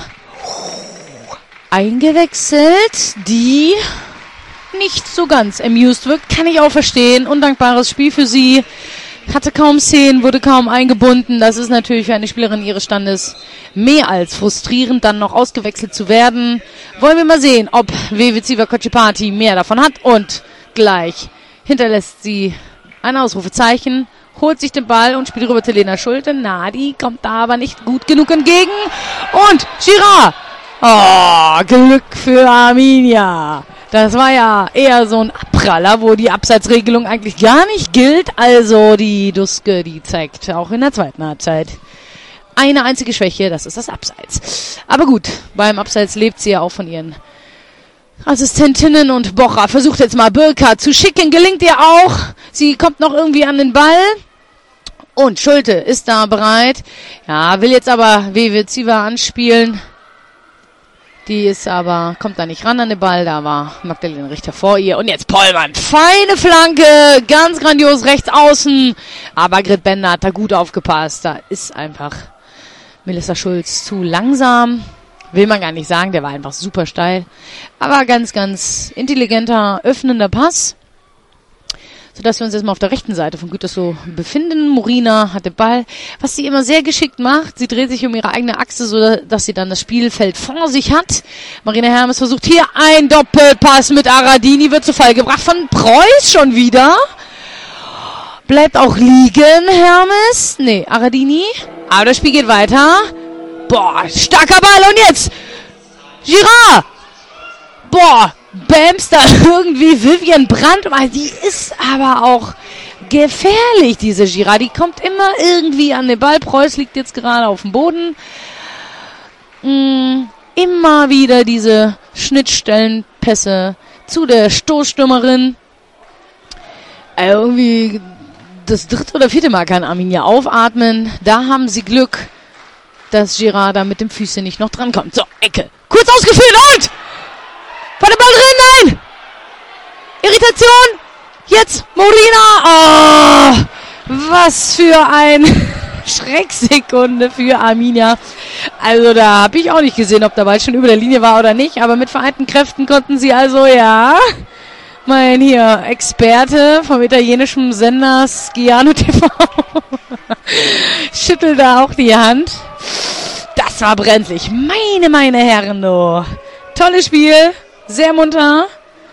eingewechselt, die nicht so ganz amused wirkt, kann ich auch verstehen. Undankbares Spiel für sie. Hatte kaum Szenen, wurde kaum eingebunden. Das ist natürlich für eine Spielerin ihres Standes mehr als frustrierend, dann noch ausgewechselt zu werden. Wollen wir mal sehen, ob Veviziva Kocipati mehr davon hat. Und gleich hinterlässt sie ein Ausrufezeichen, holt sich den Ball und spielt rüber zu Lena Schulte. Na, die kommt da aber nicht gut genug entgegen. Und Girard. Oh, Glück für Arminia. Das war ja eher so ein Abpraller, wo die Abseitsregelung eigentlich gar nicht gilt. Also die Duske, die zeigt auch in der zweiten Halbzeit eine einzige Schwäche, das ist das Abseits. Aber gut, beim Abseits lebt sie ja auch von ihren Assistentinnen und Bocher versucht jetzt mal Birka zu schicken, gelingt ihr auch. Sie kommt noch irgendwie an den Ball. Und Schulte ist da bereit. Ja, will jetzt aber Wewe Ziva anspielen. Die ist aber, kommt da nicht ran an den Ball. Da war Magdalena Richter vor ihr. Und jetzt Pollmann. Feine Flanke. Ganz grandios rechts außen. Aber Grit Bender hat da gut aufgepasst. Da ist einfach Melissa Schulz zu langsam. Will man gar nicht sagen, der war einfach super steil. Aber ganz, ganz intelligenter, öffnender Pass. Sodass wir uns jetzt mal auf der rechten Seite von Gütersloh befinden. Morina hat den Ball, was sie immer sehr geschickt macht. Sie dreht sich um ihre eigene Achse, so dass sie dann das Spielfeld vor sich hat. Marina Hermes versucht hier ein Doppelpass mit Aradini, wird zu Fall gebracht von Preuß schon wieder. Bleibt auch liegen, Hermes. Nee, Aradini. Aber das Spiel geht weiter. Boah, starker Ball und jetzt Girard. Boah, bams da irgendwie Vivian Brandt. Die ist aber auch gefährlich, diese Girard. Die kommt immer irgendwie an den Ball. Preuß liegt jetzt gerade auf dem Boden. Mm, immer wieder diese Schnittstellenpässe zu der Stoßstürmerin. Äh, irgendwie das dritte oder vierte Mal kann Arminia aufatmen. Da haben sie Glück, dass Girard da mit dem Füßchen nicht noch drankommt. So, Ecke. Kurz ausgeführt und war der Ball drin? Nein! Irritation. Jetzt Molina. Oh, was für ein Schrecksekunde für Arminia. Also da habe ich auch nicht gesehen, ob der Ball schon über der Linie war oder nicht. Aber mit vereinten Kräften konnten sie also, ja, mein hier Experte vom italienischen Sender Schiano T V schüttelt da auch die Hand. Das war brenzlig. Meine, meine Herren, du. Tolles Spiel. Sehr munter.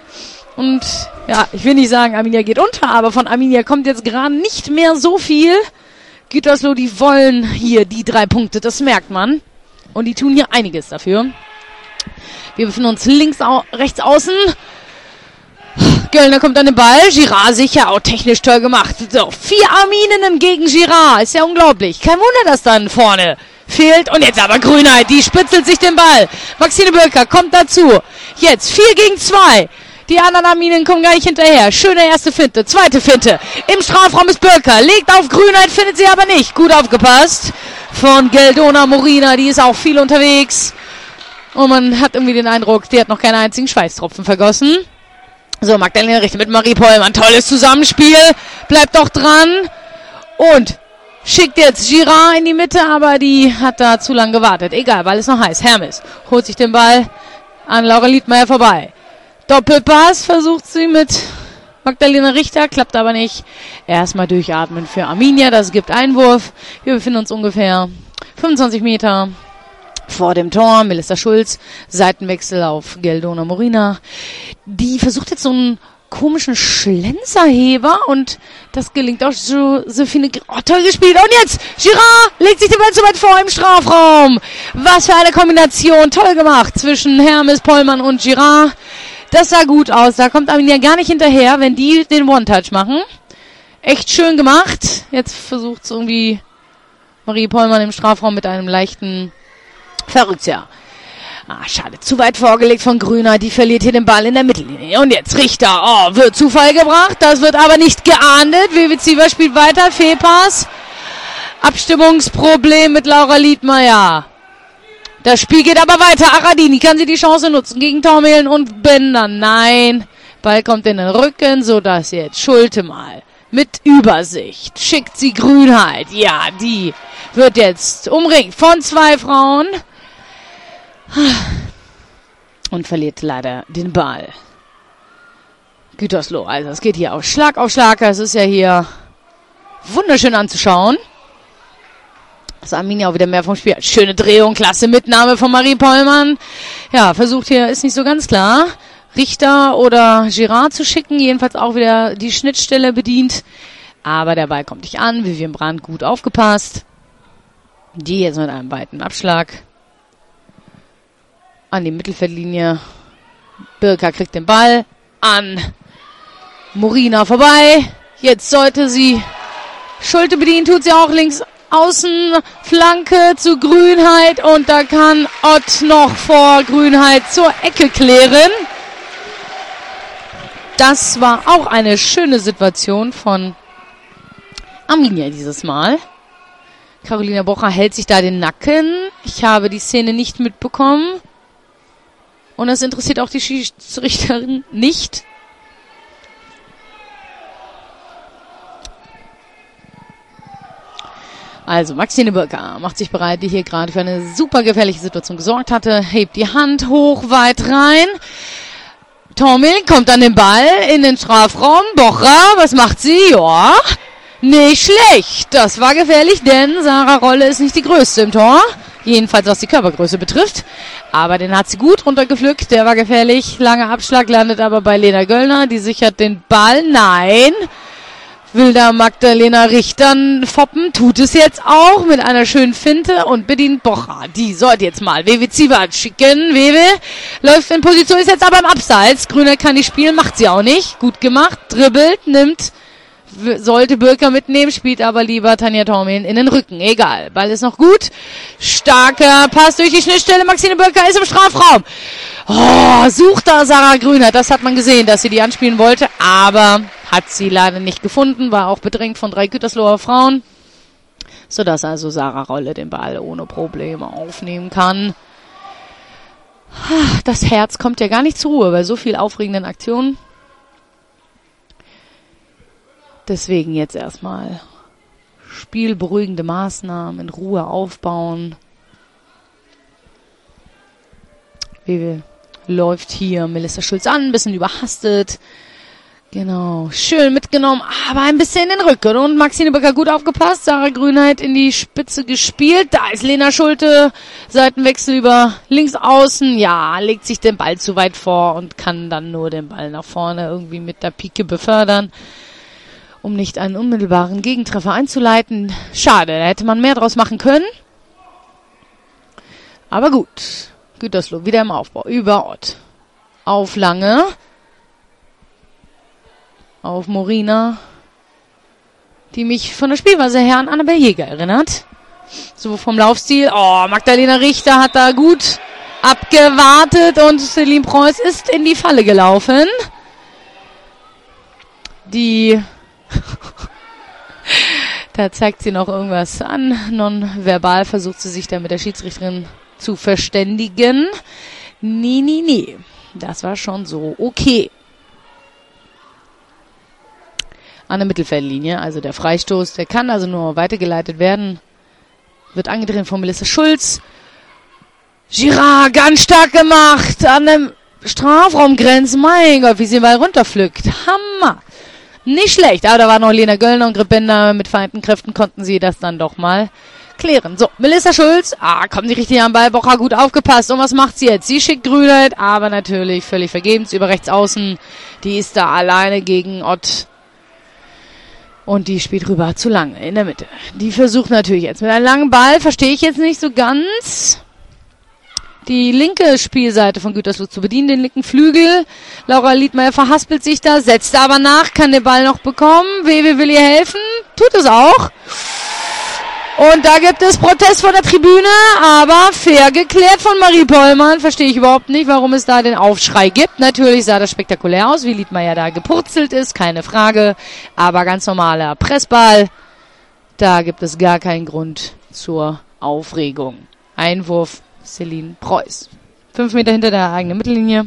Und ja, ich will nicht sagen, Arminia geht unter, aber von Arminia kommt jetzt gerade nicht mehr so viel. Gütersloh, die wollen hier die drei Punkte, das merkt man. Und die tun hier einiges dafür. Wir befinden uns links, au- rechts außen. Göllner kommt an den Ball. Girard sicher, auch technisch toll gemacht. So, vier Armininnen gegen Girard. Ist ja unglaublich. Kein Wunder, dass dann vorne fehlt. Und jetzt aber Grünheit, die spitzelt sich den Ball. Maxine Bölker kommt dazu. Jetzt vier gegen zwei. Die anderen Arminen kommen gar nicht hinterher. Schöne erste Finte, zweite Finte. Im Strafraum ist Bölker. Legt auf Grünheit, findet sie aber nicht. Gut aufgepasst von Geldona Morina. Die ist auch viel unterwegs. Und man hat irgendwie den Eindruck, die hat noch keinen einzigen Schweißtropfen vergossen. So, Magdalena Richter mit Marie Pollmann. Tolles Zusammenspiel. Bleibt doch dran. Und schickt jetzt Girard in die Mitte, aber die hat da zu lang gewartet. Egal, weil es noch heiß. Hermes holt sich den Ball an Laura Liedmeier vorbei. Doppelpass versucht sie mit Magdalena Richter, klappt aber nicht. Erstmal durchatmen für Arminia, das gibt Einwurf. Wir befinden uns ungefähr fünfundzwanzig Meter vor dem Tor. Melissa Schulz, Seitenwechsel auf Geldona Morina. Die versucht jetzt so einen komischen Schlenzerheber und das gelingt auch Josephine. Oh, toll gespielt. Und jetzt Girard legt sich den Ball zu weit vor im Strafraum. Was für eine Kombination. Toll gemacht zwischen Hermes, Pollmann und Girard. Das sah gut aus. Da kommt Arminia gar nicht hinterher, wenn die den One-Touch machen. Echt schön gemacht. Jetzt versucht es irgendwie Marie Pollmann im Strafraum mit einem leichten Verrückter. Ah, schade. Zu weit vorgelegt von Grüner. Die verliert hier den Ball in der Mittellinie. Und jetzt Richter. Oh, wird Zufall gebracht. Das wird aber nicht geahndet. Wewe Ziva spielt weiter. Fehlpass. Abstimmungsproblem mit Laura Liedmeier. Das Spiel geht aber weiter. Aradini kann sie die Chance nutzen gegen Tormelen und Bender. Nein. Ball kommt in den Rücken, sodass jetzt Schulte mal mit Übersicht schickt sie Grünheit. Ja, die wird jetzt umringt von zwei Frauen. Und verliert leider den Ball. Gütersloh, also es geht hier auf Schlag auf Schlag. Es ist ja hier wunderschön anzuschauen. Das Arminia auch wieder mehr vom Spiel. Schöne Drehung, klasse Mitnahme von Marie Pollmann. Ja, versucht hier, ist nicht so ganz klar. Richter oder Girard zu schicken. Jedenfalls auch wieder die Schnittstelle bedient. Aber der Ball kommt nicht an. Vivian Brandt gut aufgepasst. Die jetzt mit einem weiten Abschlag an die Mittelfeldlinie. Birka kriegt den Ball an Morina vorbei. Jetzt sollte sie Schulte bedienen, tut sie auch links außen. Flanke zu Grünheit und da kann Ott noch vor Grünheit zur Ecke klären. Das war auch eine schöne Situation von Arminia dieses Mal. Carolina Bocher hält sich da den Nacken. Ich habe die Szene nicht mitbekommen. Und das interessiert auch die Schiedsrichterin nicht. Also Maxine Birka macht sich bereit, die hier gerade für eine super gefährliche Situation gesorgt hatte. Hebt die Hand hoch, weit rein. Tormel kommt an den Ball in den Strafraum. Bocher, was macht sie? Ja, nicht schlecht. Das war gefährlich, denn Sarah Rolle ist nicht die Größte im Tor. Jedenfalls was die Körpergröße betrifft. Aber den hat sie gut runtergepflückt. Der war gefährlich. Langer Abschlag, landet aber bei Lena Göllner. Die sichert den Ball. Nein. Will da Magdalena Richter foppen. Tut es jetzt auch mit einer schönen Finte und bedient Bocher. Die sollte jetzt mal Wewe Ziewert schicken. Wewe läuft in Position, ist jetzt aber im Abseits. Grüner kann nicht spielen, macht sie auch nicht. Gut gemacht. Dribbelt, nimmt, sollte Birka mitnehmen, spielt aber lieber Tanja Tormin in den Rücken. Egal, Ball ist noch gut. Starker Pass durch die Schnittstelle. Maxine Birka ist im Strafraum. Oh, sucht da Sarah Grüner. Das hat man gesehen, dass sie die anspielen wollte, aber hat sie leider nicht gefunden. War auch bedrängt von drei Gütersloher Frauen, sodass also Sarah Rolle den Ball ohne Probleme aufnehmen kann. Das Herz kommt ja gar nicht zur Ruhe bei so viel aufregenden Aktionen. Deswegen jetzt erstmal spielberuhigende Maßnahmen, in Ruhe aufbauen. Wie läuft hier Melissa Schulz an, ein bisschen überhastet. Genau, schön mitgenommen, aber ein bisschen in den Rücken. Und Maxine Birka gut aufgepasst, Sarah Grünheit in die Spitze gespielt. Da ist Lena Schulte, Seitenwechsel über links außen. Ja, legt sich den Ball zu weit vor und kann dann nur den Ball nach vorne irgendwie mit der Pike befördern, um nicht einen unmittelbaren Gegentreffer einzuleiten. Schade, da hätte man mehr draus machen können. Aber gut, Gütersloh wieder im Aufbau, über Ott. Auf Lange. Auf Morina, die mich von der Spielweise her an Annabel Jäger erinnert. So vom Laufstil. Oh, Magdalena Richter hat da gut abgewartet und Celine Preuß ist in die Falle gelaufen. Die da zeigt sie noch irgendwas an. Nonverbal versucht sie sich da mit der Schiedsrichterin zu verständigen. Nee, nee, nee. Das war schon so okay. An der Mittelfeldlinie, also der Freistoß, der kann also nur weitergeleitet werden. Wird angedreht von Melissa Schulz. Girard, ganz stark gemacht, an dem Strafraumgrenze, mein Gott, wie sie den Ball runterpflückt. Hammer. Nicht schlecht, aber da war noch Lena Göllner und Grebenda, mit vereinten Kräften konnten sie das dann doch mal klären. So, Melissa Schulz, ah, kommt nicht richtig am Ball, Bocher gut aufgepasst. Und was macht sie jetzt? Sie schickt Grünheit, aber natürlich völlig vergebens über rechts außen. Die ist da alleine gegen Ott. Und die spielt rüber zu lang in der Mitte. Die versucht natürlich jetzt mit einem langen Ball, verstehe ich jetzt nicht so ganz, die linke Spielseite von Gütersloh zu bedienen, den linken Flügel. Laura Liedmeier verhaspelt sich da, setzt aber nach, kann den Ball noch bekommen. Wewe will ihr helfen, tut es auch. Und da gibt es Protest von der Tribüne, aber fair geklärt von Marie Pollmann. Verstehe ich überhaupt nicht, warum es da den Aufschrei gibt. Natürlich sah das spektakulär aus, wie Liedmeier da gepurzelt ist, keine Frage. Aber ganz normaler Pressball, da gibt es gar keinen Grund zur Aufregung. Einwurf Celine Preuß. Fünf Meter hinter der eigenen Mittellinie.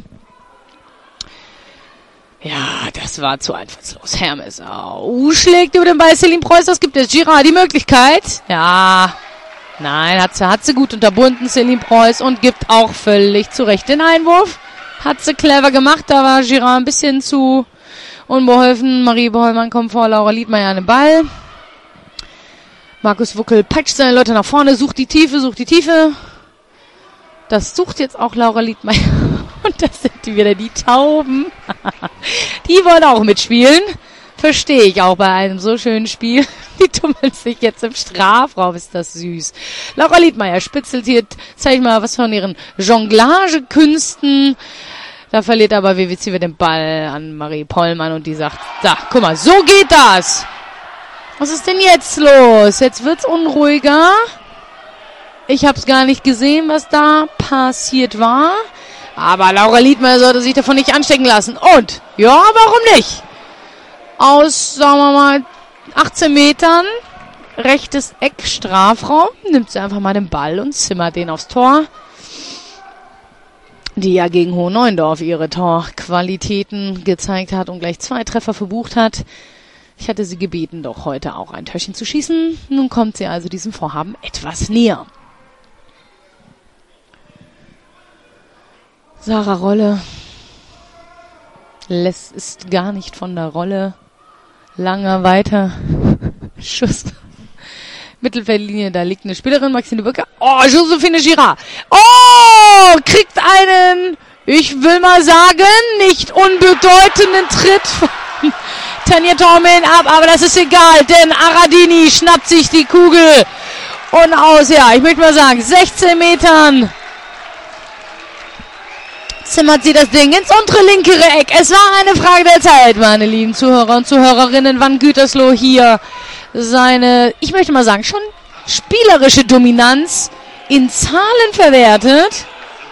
Ja, das war zu einfallslos. Hermes au, schlägt über den Ball Celine Preuß. Das gibt es Girard die Möglichkeit. Ja, nein, hat sie, hat sie gut unterbunden, Celine Preuß, und gibt auch völlig zu Recht den Einwurf. Hat sie clever gemacht, da war Girard ein bisschen zu unbeholfen. Marie Bollmann kommt vor, Laura Liedmeier an den Ball. Markus Wuckel peitscht seine Leute nach vorne, sucht die Tiefe, sucht die Tiefe. Das sucht jetzt auch Laura Liedmeier. Und das sind die wieder die Tauben. Die wollen auch mitspielen. Verstehe ich auch bei einem so schönen Spiel. Die tummeln sich jetzt im Strafraum. Ist das süß. Laura Liedmeier spitzelt hier, zeig ich mal was von ihren Jonglagekünsten. Da verliert aber W W C den Ball an Marie Pollmann und die sagt, da, guck mal, so geht das. Was ist denn jetzt los? Jetzt wird's unruhiger. Ich hab's gar nicht gesehen, was da passiert war. Aber Laura Liedmeier sollte sich davon nicht anstecken lassen. Und, ja, warum nicht? Aus, sagen wir mal, achtzehn Metern, rechtes Eck, Strafraum, nimmt sie einfach mal den Ball und zimmert den aufs Tor. Die ja gegen Hohenneuendorf ihre Torqualitäten gezeigt hat und gleich zwei Treffer verbucht hat. Ich hatte sie gebeten, doch heute auch ein Törchen zu schießen. Nun kommt sie also diesem Vorhaben etwas näher. Sarah Rolle lässt ist gar nicht von der Rolle. Langer weiter Schuss. Mittelfeldlinie, da liegt eine Spielerin, Maxine Böcker. Oh, Josephine Girard. Oh, kriegt einen, ich will mal sagen, nicht unbedeutenden Tritt von Tanja Tormeln ab, aber das ist egal, denn Aradini schnappt sich die Kugel und aus, ja, ich möchte mal sagen, sechzehn Metern zimmert sie das Ding ins untere linkere Eck. Es war eine Frage der Zeit, meine lieben Zuhörer und Zuhörerinnen, wann Gütersloh hier seine, ich möchte mal sagen, schon spielerische Dominanz in Zahlen verwertet.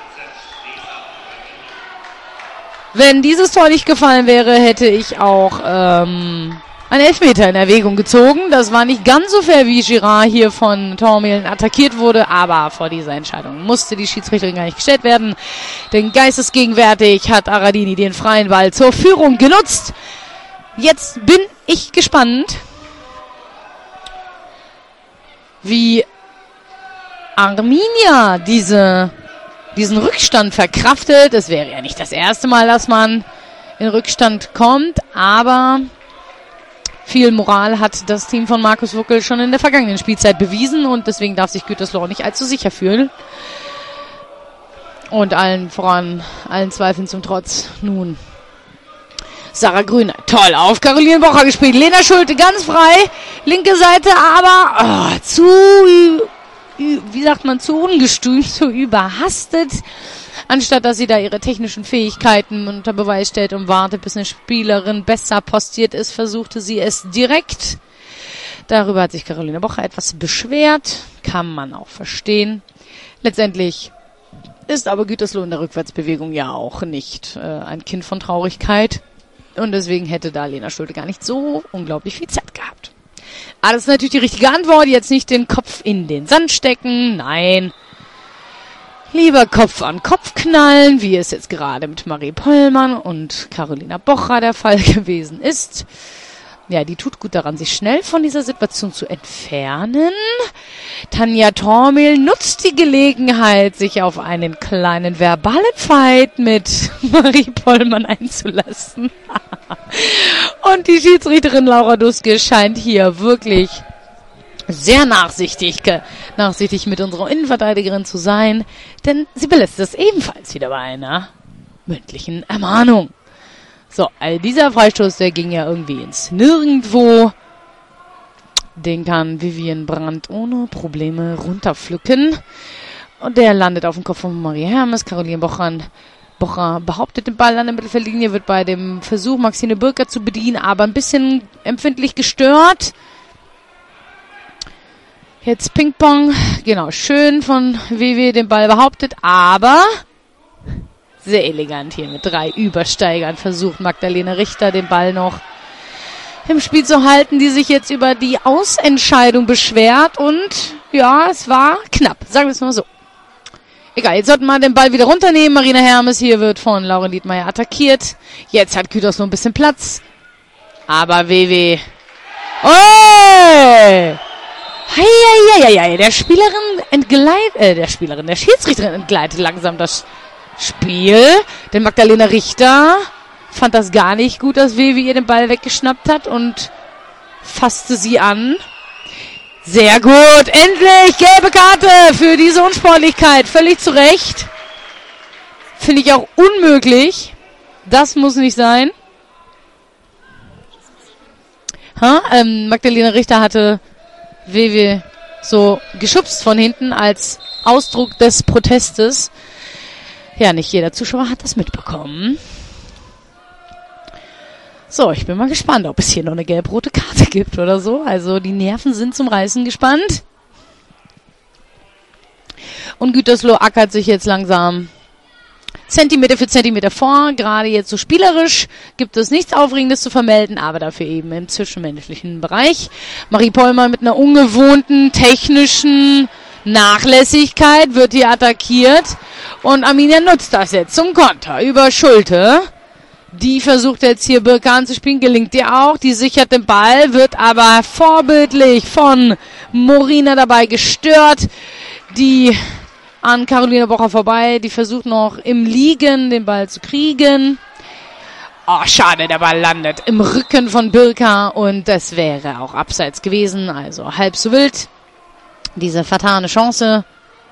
Wenn dieses Tor nicht gefallen wäre, hätte ich auch ähm, einen Elfmeter in Erwägung gezogen. Das war nicht ganz so fair, wie Girard hier von Tormehlen attackiert wurde, aber vor dieser Entscheidung musste die Schiedsrichterin gar nicht gestellt werden. Denn geistesgegenwärtig hat Aradini den freien Ball zur Führung genutzt. Jetzt bin ich gespannt, wie Arminia diese, diesen Rückstand verkraftet. Es wäre ja nicht das erste Mal, dass man in Rückstand kommt, aber viel Moral hat das Team von Markus Wuckel schon in der vergangenen Spielzeit bewiesen und deswegen darf sich Gütersloh nicht allzu sicher fühlen. Und allen voran, allen Zweifeln zum Trotz, nun Sarah Grüner, toll auf Caroline Bocher gespielt. Lena Schulte ganz frei, linke Seite, aber oh, zu, wie sagt man, zu ungestüm, zu überhastet. Anstatt dass sie da ihre technischen Fähigkeiten unter Beweis stellt und wartet, bis eine Spielerin besser postiert ist, versuchte sie es direkt. Darüber hat sich Caroline Bocher etwas beschwert, kann man auch verstehen. Letztendlich ist aber Gütersloh in der Rückwärtsbewegung ja auch nicht äh, ein Kind von Traurigkeit. Und deswegen hätte da Lena Schulte gar nicht so unglaublich viel Zeit gehabt. Aber das ist natürlich die richtige Antwort. Jetzt nicht den Kopf in den Sand stecken. Nein. Lieber Kopf an Kopf knallen, wie es jetzt gerade mit Marie Pollmann und Carolina Bocher der Fall gewesen ist. Ja, die tut gut daran, sich schnell von dieser Situation zu entfernen. Tanja Tormehl nutzt die Gelegenheit, sich auf einen kleinen verbalen Fight mit Marie Pollmann einzulassen. Und die Schiedsrichterin Laura Duske scheint hier wirklich sehr nachsichtig, nachsichtig mit unserer Innenverteidigerin zu sein, denn sie belässt es ebenfalls wieder bei einer mündlichen Ermahnung. So, all dieser Freistoß, der ging ja irgendwie ins Nirgendwo. Den kann Vivian Brandt ohne Probleme runterpflücken. Und der landet auf dem Kopf von Marie Hermes. Caroline Bocher, Bocher behauptet den Ball an der Mittelfeldlinie, wird bei dem Versuch, Maxine Bürker zu bedienen, aber ein bisschen empfindlich gestört. Jetzt Ping-Pong, genau, schön von W W den Ball behauptet, aber sehr elegant hier mit drei Übersteigern versucht Magdalene Richter den Ball noch im Spiel zu halten, die sich jetzt über die Ausentscheidung beschwert und ja, es war knapp, sagen wir es mal so. Egal, jetzt sollten wir den Ball wieder runternehmen. Marina Hermes hier wird von Lauren Liedmeier attackiert. Jetzt hat Gütersloh ein bisschen Platz, aber W W oh! Heieieiei, der Spielerin entgleitet, äh, der Spielerin, der Schiedsrichterin entgleitet langsam das Spiel. Denn Magdalena Richter fand das gar nicht gut, dass W W ihr den Ball weggeschnappt hat und fasste sie an. Sehr gut, endlich gelbe Karte für diese Unsportlichkeit, völlig zu Recht. Finde ich auch unmöglich. Das muss nicht sein. Ha? Ähm, Magdalena Richter hatte W W so geschubst von hinten als Ausdruck des Protestes. Ja, nicht jeder Zuschauer hat das mitbekommen. So, ich bin mal gespannt, ob es hier noch eine gelb-rote Karte gibt oder so. Also die Nerven sind zum Reißen gespannt. Und Gütersloh ackert sich jetzt langsam Zentimeter für Zentimeter vor. Gerade jetzt so spielerisch gibt es nichts Aufregendes zu vermelden, aber dafür eben im zwischenmenschlichen Bereich. Marie Pollmann mit einer ungewohnten technischen Nachlässigkeit wird hier attackiert. Und Arminia nutzt das jetzt zum Konter über Schulte. Die versucht jetzt hier Birka anzuspielen, gelingt ihr auch. Die sichert den Ball, wird aber vorbildlich von Morina dabei gestört. Die an Carolina Bocher vorbei, die versucht noch im Liegen den Ball zu kriegen. Oh, schade, der Ball landet im Rücken von Birka und das wäre auch abseits gewesen, also halb so wild. Diese vertane Chance.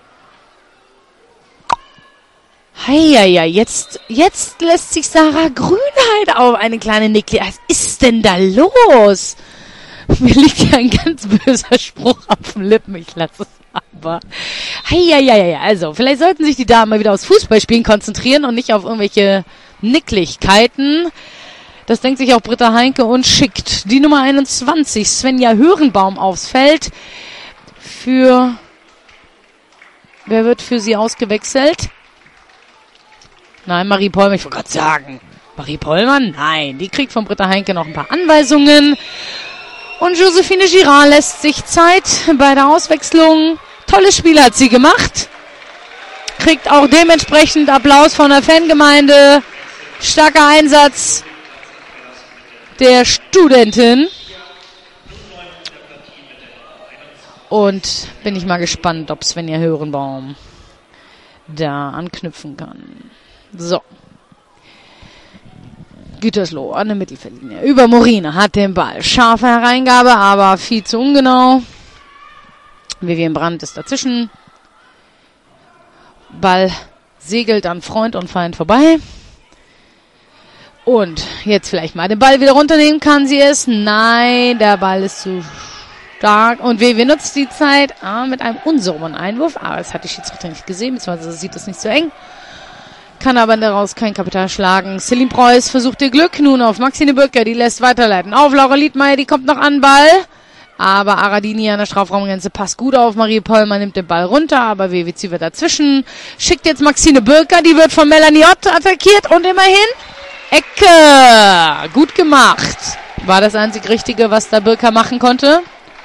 Heieiei, jetzt, jetzt lässt sich Sarah Grünheit auf eine kleine Nickli. Was ist denn da los? Mir liegt ja ein ganz böser Spruch auf den Lippen, ich lasse es aber. Heieiei, also vielleicht sollten sich die Damen mal wieder aufs Fußballspielen konzentrieren und nicht auf irgendwelche Nicklichkeiten. Das denkt sich auch Britta Heinke und schickt die Nummer einundzwanzig, Svenja Hörenbaum, aufs Feld. Für, wer wird für sie ausgewechselt? Nein, Marie Pollmann, ich wollte gerade sagen. Marie Pollmann? Nein, die kriegt von Britta Heinke noch ein paar Anweisungen. Und Josephine Girard lässt sich Zeit bei der Auswechslung. Tolles Spiel hat sie gemacht. Kriegt auch dementsprechend Applaus von der Fangemeinde. Starker Einsatz der Studentin. Und bin ich mal gespannt, ob Svenja Hörenbaum da anknüpfen kann. So. Gütersloh an der Mittelfeldlinie. Über Morina hat den Ball. Scharfe Hereingabe, aber viel zu ungenau. Vivian Brandt ist dazwischen. Ball segelt an Freund und Feind vorbei. Und jetzt vielleicht mal den Ball wieder runternehmen. Kann sie es? Nein, der Ball ist zu stark. Und W W nutzt die Zeit ah, mit einem unsauberen Einwurf. Aber das hat die Schiedsrichter nicht gesehen, beziehungsweise sieht es nicht so eng. Kann aber daraus kein Kapital schlagen. Celine Preuß versucht ihr Glück nun auf Maxine Böcker, die lässt weiterleiten. Auf Laura Liedmeier, die kommt noch an Ball. Aber Aradini an der Strafraumgrenze passt gut auf. Marie Pollmann nimmt den Ball runter, aber W W zieht wird dazwischen. Schickt jetzt Maxine Böcker, die wird von Melanie Ott attackiert und immerhin Ecke. Gut gemacht. War das einzig Richtige, was da Böcker machen konnte.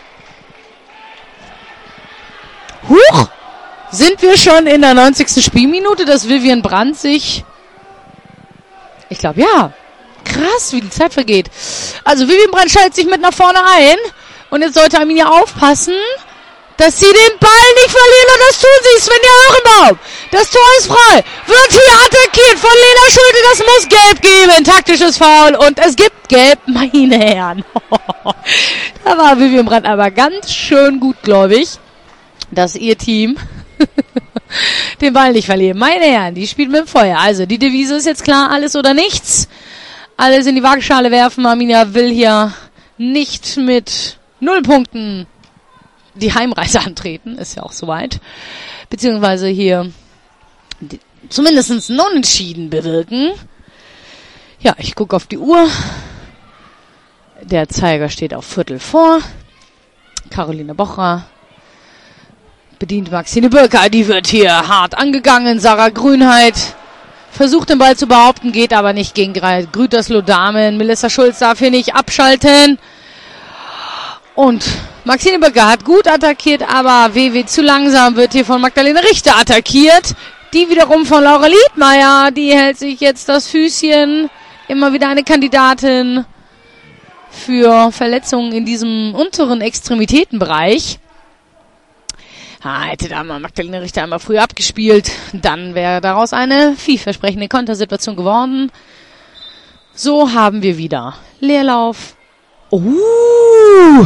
Huch! Sind wir schon in der neunzigsten Spielminute, dass Vivian Brandt sich... Ich glaube, ja. Krass, wie die Zeit vergeht. Also Vivian Brandt schaltet sich mit nach vorne ein. Und jetzt sollte Arminia aufpassen, dass sie den Ball nicht verlieren. Und das tun sie. Svenja Hörenbaum. Das Tor ist frei. Wird hier attackiert von Lena Schulte. Das muss Gelb geben. Taktisches Foul. Und es gibt Gelb, meine Herren. Da war Vivian Brandt aber ganz schön gutgläubig, dass ihr Team den Ball nicht verlieren. Meine Herren, die spielt mit dem Feuer. Also die Devise ist jetzt klar, alles oder nichts. Alles in die Waagschale werfen. Arminia will hier nicht mit null Punkten die Heimreise antreten. Ist ja auch soweit. Beziehungsweise hier die, zumindest ein Unentschieden bewirken. Ja, ich gucke auf die Uhr. Der Zeiger steht auf Viertel vor. Carolina Bocher bedient Maxine Böcker, die wird hier hart angegangen. Sarah Grünheit versucht den Ball zu behaupten, geht aber nicht gegen Gütersloh Damen. Melissa Schulz darf hier nicht abschalten. Und Maxine Böcker hat gut attackiert, aber W W zu langsam, wird hier von Magdalena Richter attackiert. Die wiederum von Laura Liedmeier, die hält sich jetzt das Füßchen. Immer wieder eine Kandidatin für Verletzungen in diesem unteren Extremitätenbereich. Ah, hätte da mal Magdalena Richter einmal früher abgespielt, dann wäre daraus eine vielversprechende Kontersituation geworden. So haben wir wieder Leerlauf. Uh,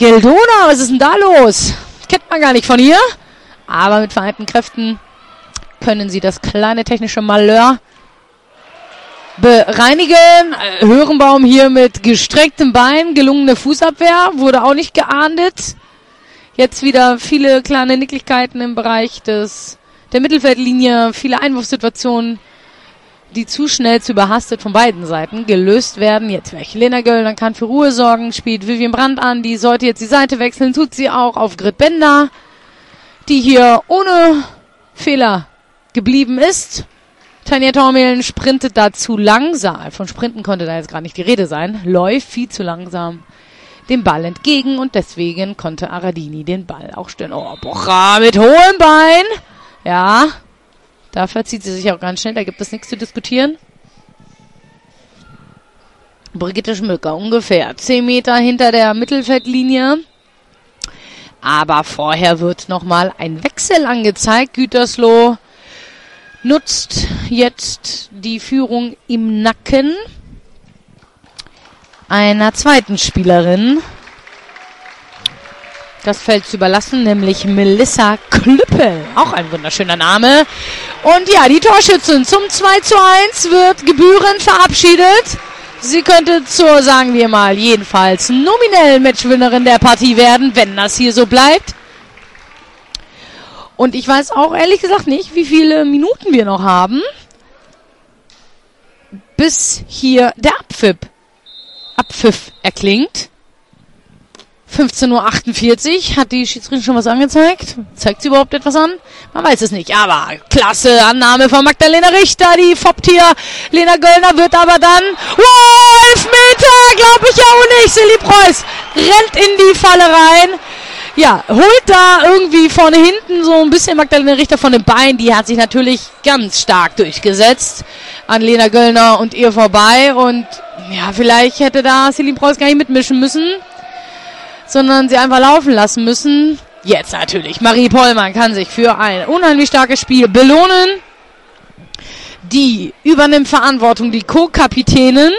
Geldona, was ist denn da los? Kennt man gar nicht von ihr. Aber mit vereinten Kräften können sie das kleine technische Malheur bereinigen. Hörenbaum hier mit gestrecktem Bein, gelungene Fußabwehr, wurde auch nicht geahndet. Jetzt wieder viele kleine Nicklichkeiten im Bereich des der Mittelfeldlinie, viele Einwurfsituationen, die zu schnell, zu überhastet von beiden Seiten gelöst werden. Jetzt wäre Lena Göllner, kann für Ruhe sorgen, spielt Vivian Brandt an, die sollte jetzt die Seite wechseln, tut sie auch auf Grit Bender, die hier ohne Fehler geblieben ist. Tanja Tormelen sprintet da zu langsam, von Sprinten konnte da jetzt gar nicht die Rede sein, läuft viel zu langsam dem Ball entgegen und deswegen konnte Aradini den Ball auch stellen. Oh, Bocha mit hohem Bein, ja, da verzieht sie sich auch ganz schnell, da gibt es nichts zu diskutieren. Brigitte Schmücker ungefähr zehn Meter hinter der Mittelfeldlinie. Aber vorher wird nochmal ein Wechsel angezeigt. Gütersloh nutzt jetzt die Führung im Nacken einer zweiten Spielerin das Feld zu überlassen, nämlich Melissa Klüppel. Auch ein wunderschöner Name. Und ja, die Torschützin zum zwei zu eins wird gebührend verabschiedet. Sie könnte zur, sagen wir mal, jedenfalls nominell Matchwinnerin der Partie werden, wenn das hier so bleibt. Und ich weiß auch ehrlich gesagt nicht, wie viele Minuten wir noch haben, bis hier der Abpfiff, Abpfiff erklingt. fünfzehn Uhr achtundvierzig. Hat die Schiedsrichterin schon was angezeigt? Zeigt sie überhaupt etwas an? Man weiß es nicht. Aber klasse Annahme von Magdalena Richter. Die foppt hier. Lena Göllner wird aber dann... Wow, elf Meter! Glaube ich ja auch nicht. Silly Preuß rennt in die Falle rein. Ja, holt da irgendwie von hinten so ein bisschen Magdalena Richter von den Beinen. Die hat sich natürlich ganz stark durchgesetzt an Lena Göllner und ihr vorbei. Und ja, vielleicht hätte da Silly Preuß gar nicht mitmischen müssen, sondern sie einfach laufen lassen müssen. Jetzt natürlich. Marie Pollmann kann sich für ein unheimlich starkes Spiel belohnen. Die übernimmt Verantwortung, die Co-Kapitänin.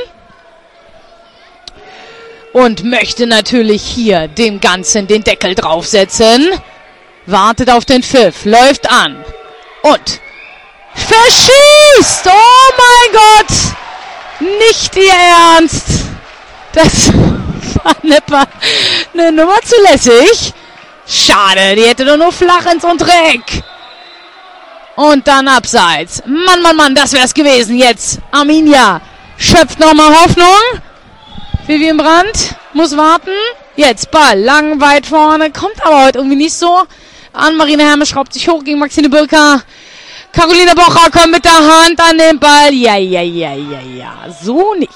Und möchte natürlich hier dem Ganzen den Deckel draufsetzen. Wartet auf den Pfiff, läuft an. Und verschießt! Oh mein Gott! Nicht ihr Ernst! Das... Eine, eine Nummer zu lässig. Schade, die hätte doch nur flach ins untere Eck. Und dann abseits. Mann, Mann, Mann, das wär's gewesen. Jetzt Arminia schöpft nochmal Hoffnung. Vivian Brandt muss warten. Jetzt Ball, lang, weit vorne. Kommt aber heute irgendwie nicht so an. Marina Hermes schraubt sich hoch gegen Maxine Birka. Caroline Bocher kommt mit der Hand an den Ball. Ja, ja, ja, ja, ja. So nicht.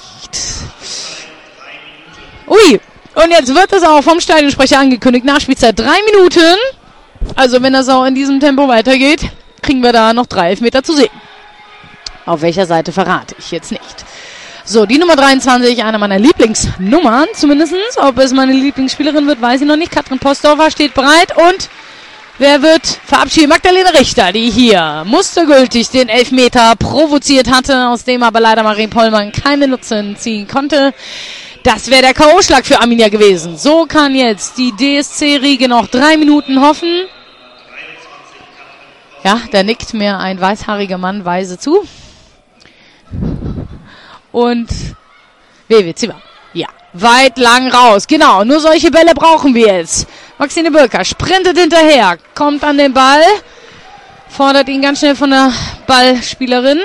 Ui, und jetzt wird es auch vom Stadionsprecher angekündigt. Nachspielzeit drei Minuten. Also wenn das auch in diesem Tempo weitergeht, kriegen wir da noch drei Elfmeter zu sehen. Auf welcher Seite verrate ich jetzt nicht. So, die Nummer dreiundzwanzig, eine meiner Lieblingsnummern zumindestens. Ob es meine Lieblingsspielerin wird, weiß ich noch nicht. Katrin Postdorfer steht bereit und wer wird verabschiedet? Magdalena Richter, die hier mustergültig den Elfmeter provoziert hatte, aus dem aber leider Marie Pollmann keine Nutzen ziehen konnte. Das wäre der K O-Schlag für Arminia gewesen. So kann jetzt die D S C-Riege noch drei Minuten hoffen. Ja, da nickt mir ein weißhaariger Mann weise zu. Und Wewe Zimmer. Ja, weit lang raus. Genau, nur solche Bälle brauchen wir jetzt. Maxine Birka sprintet hinterher, kommt an den Ball, fordert ihn ganz schnell von der Ballspielerin.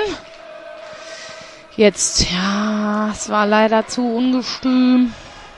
Jetzt, ja, es war leider zu ungestüm.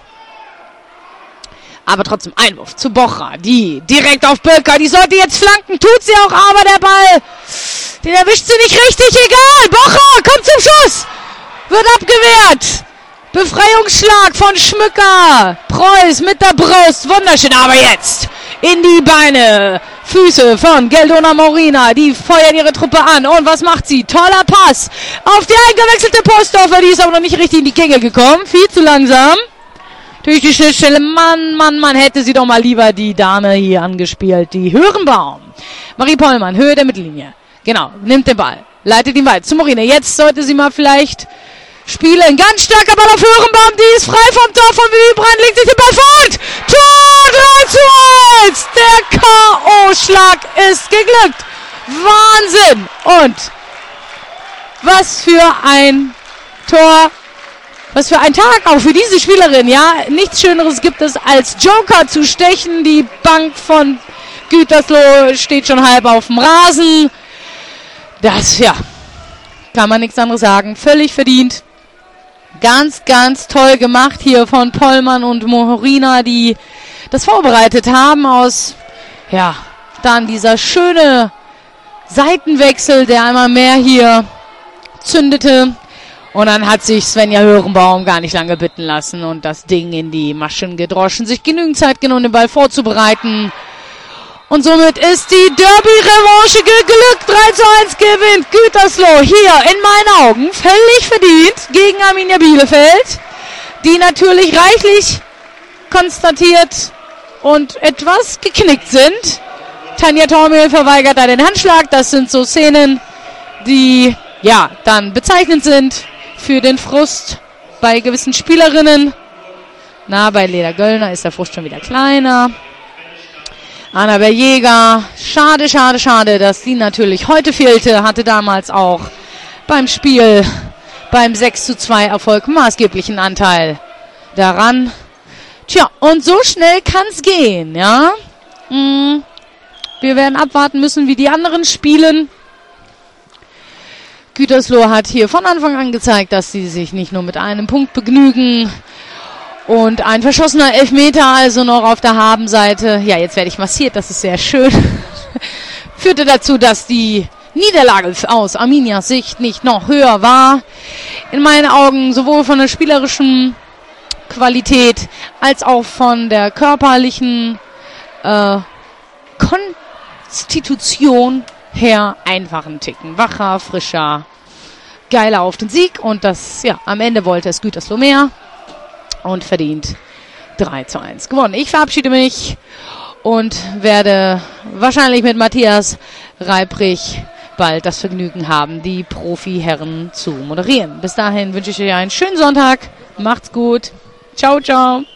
Aber trotzdem Einwurf zu Bocher, die direkt auf Birka, die sollte jetzt flanken, tut sie auch, aber der Ball, den erwischt sie nicht richtig, egal. Bocher kommt zum Schuss, wird abgewehrt. Befreiungsschlag von Schmücker, Preuß mit der Brust, wunderschön, aber jetzt in die Beine. Füße von Geldona Morina, die feuern ihre Truppe an. Und was macht sie? Toller Pass auf die eingewechselte Postdorfer, die ist aber noch nicht richtig in die Gänge gekommen. Viel zu langsam. Durch die Schnittstelle. Mann, Mann, Mann, hätte sie doch mal lieber die Dame hier angespielt. Die Hörenbaum. Marie Pollmann, Höhe der Mittellinie. Genau, nimmt den Ball. Leitet ihn weit zu Morina. Jetzt sollte sie mal vielleicht spielen. Ganz starker Ball auf Hörenbaum. Die ist frei vom Tor von Vivi Brandt. Legt sich den Ball vor und Tor drei zu eins. Der K O-Schlag ist geglückt. Wahnsinn! Und was für ein Tor, was für ein Tag auch für diese Spielerin, ja. Nichts Schöneres gibt es, als Joker zu stechen. Die Bank von Gütersloh steht schon halb auf dem Rasen. Das, ja, kann man nichts anderes sagen. Völlig verdient. Ganz, ganz toll gemacht hier von Pollmann und Mohorina, die das vorbereitet haben aus, ja, dann dieser schöne Seitenwechsel, der einmal mehr hier zündete. Und dann hat sich Svenja Hörenbaum gar nicht lange bitten lassen und das Ding in die Maschen gedroschen, sich genügend Zeit genommen, den Ball vorzubereiten. Und somit ist die Derby-Revanche geglückt. drei zu eins gewinnt Gütersloh hier in meinen Augen völlig verdient gegen Arminia Bielefeld, die natürlich reichlich konstatiert und etwas geknickt sind. Tanja Tormel verweigert da den Handschlag. Das sind so Szenen, die ja dann bezeichnend sind für den Frust bei gewissen Spielerinnen. Na, bei Leda Göllner ist der Frust schon wieder kleiner. Annabel Jäger, schade, schade, schade, dass die natürlich heute fehlte, hatte damals auch beim Spiel, beim sechs zu zwei Erfolg maßgeblichen Anteil daran. Tja, und so schnell kann's gehen, ja. Hm. Wir werden abwarten müssen, wie die anderen spielen. Gütersloh hat hier von Anfang an gezeigt, dass sie sich nicht nur mit einem Punkt begnügen. Und ein verschossener Elfmeter also noch auf der Habenseite. Ja, jetzt werde ich massiert, das ist sehr schön. Führte dazu, dass die Niederlage aus Arminias Sicht nicht noch höher war. In meinen Augen sowohl von der spielerischen Qualität als auch von der körperlichen äh, Konstitution her einfach einen Ticken wacher, frischer, geiler auf den Sieg. Und das, ja, am Ende wollte es Gütersloh mehr. Und verdient drei zu eins gewonnen. Ich verabschiede mich und werde wahrscheinlich mit Matthias Reibrich bald das Vergnügen haben, die Profi-Herren zu moderieren. Bis dahin wünsche ich euch einen schönen Sonntag. Macht's gut. Ciao, ciao.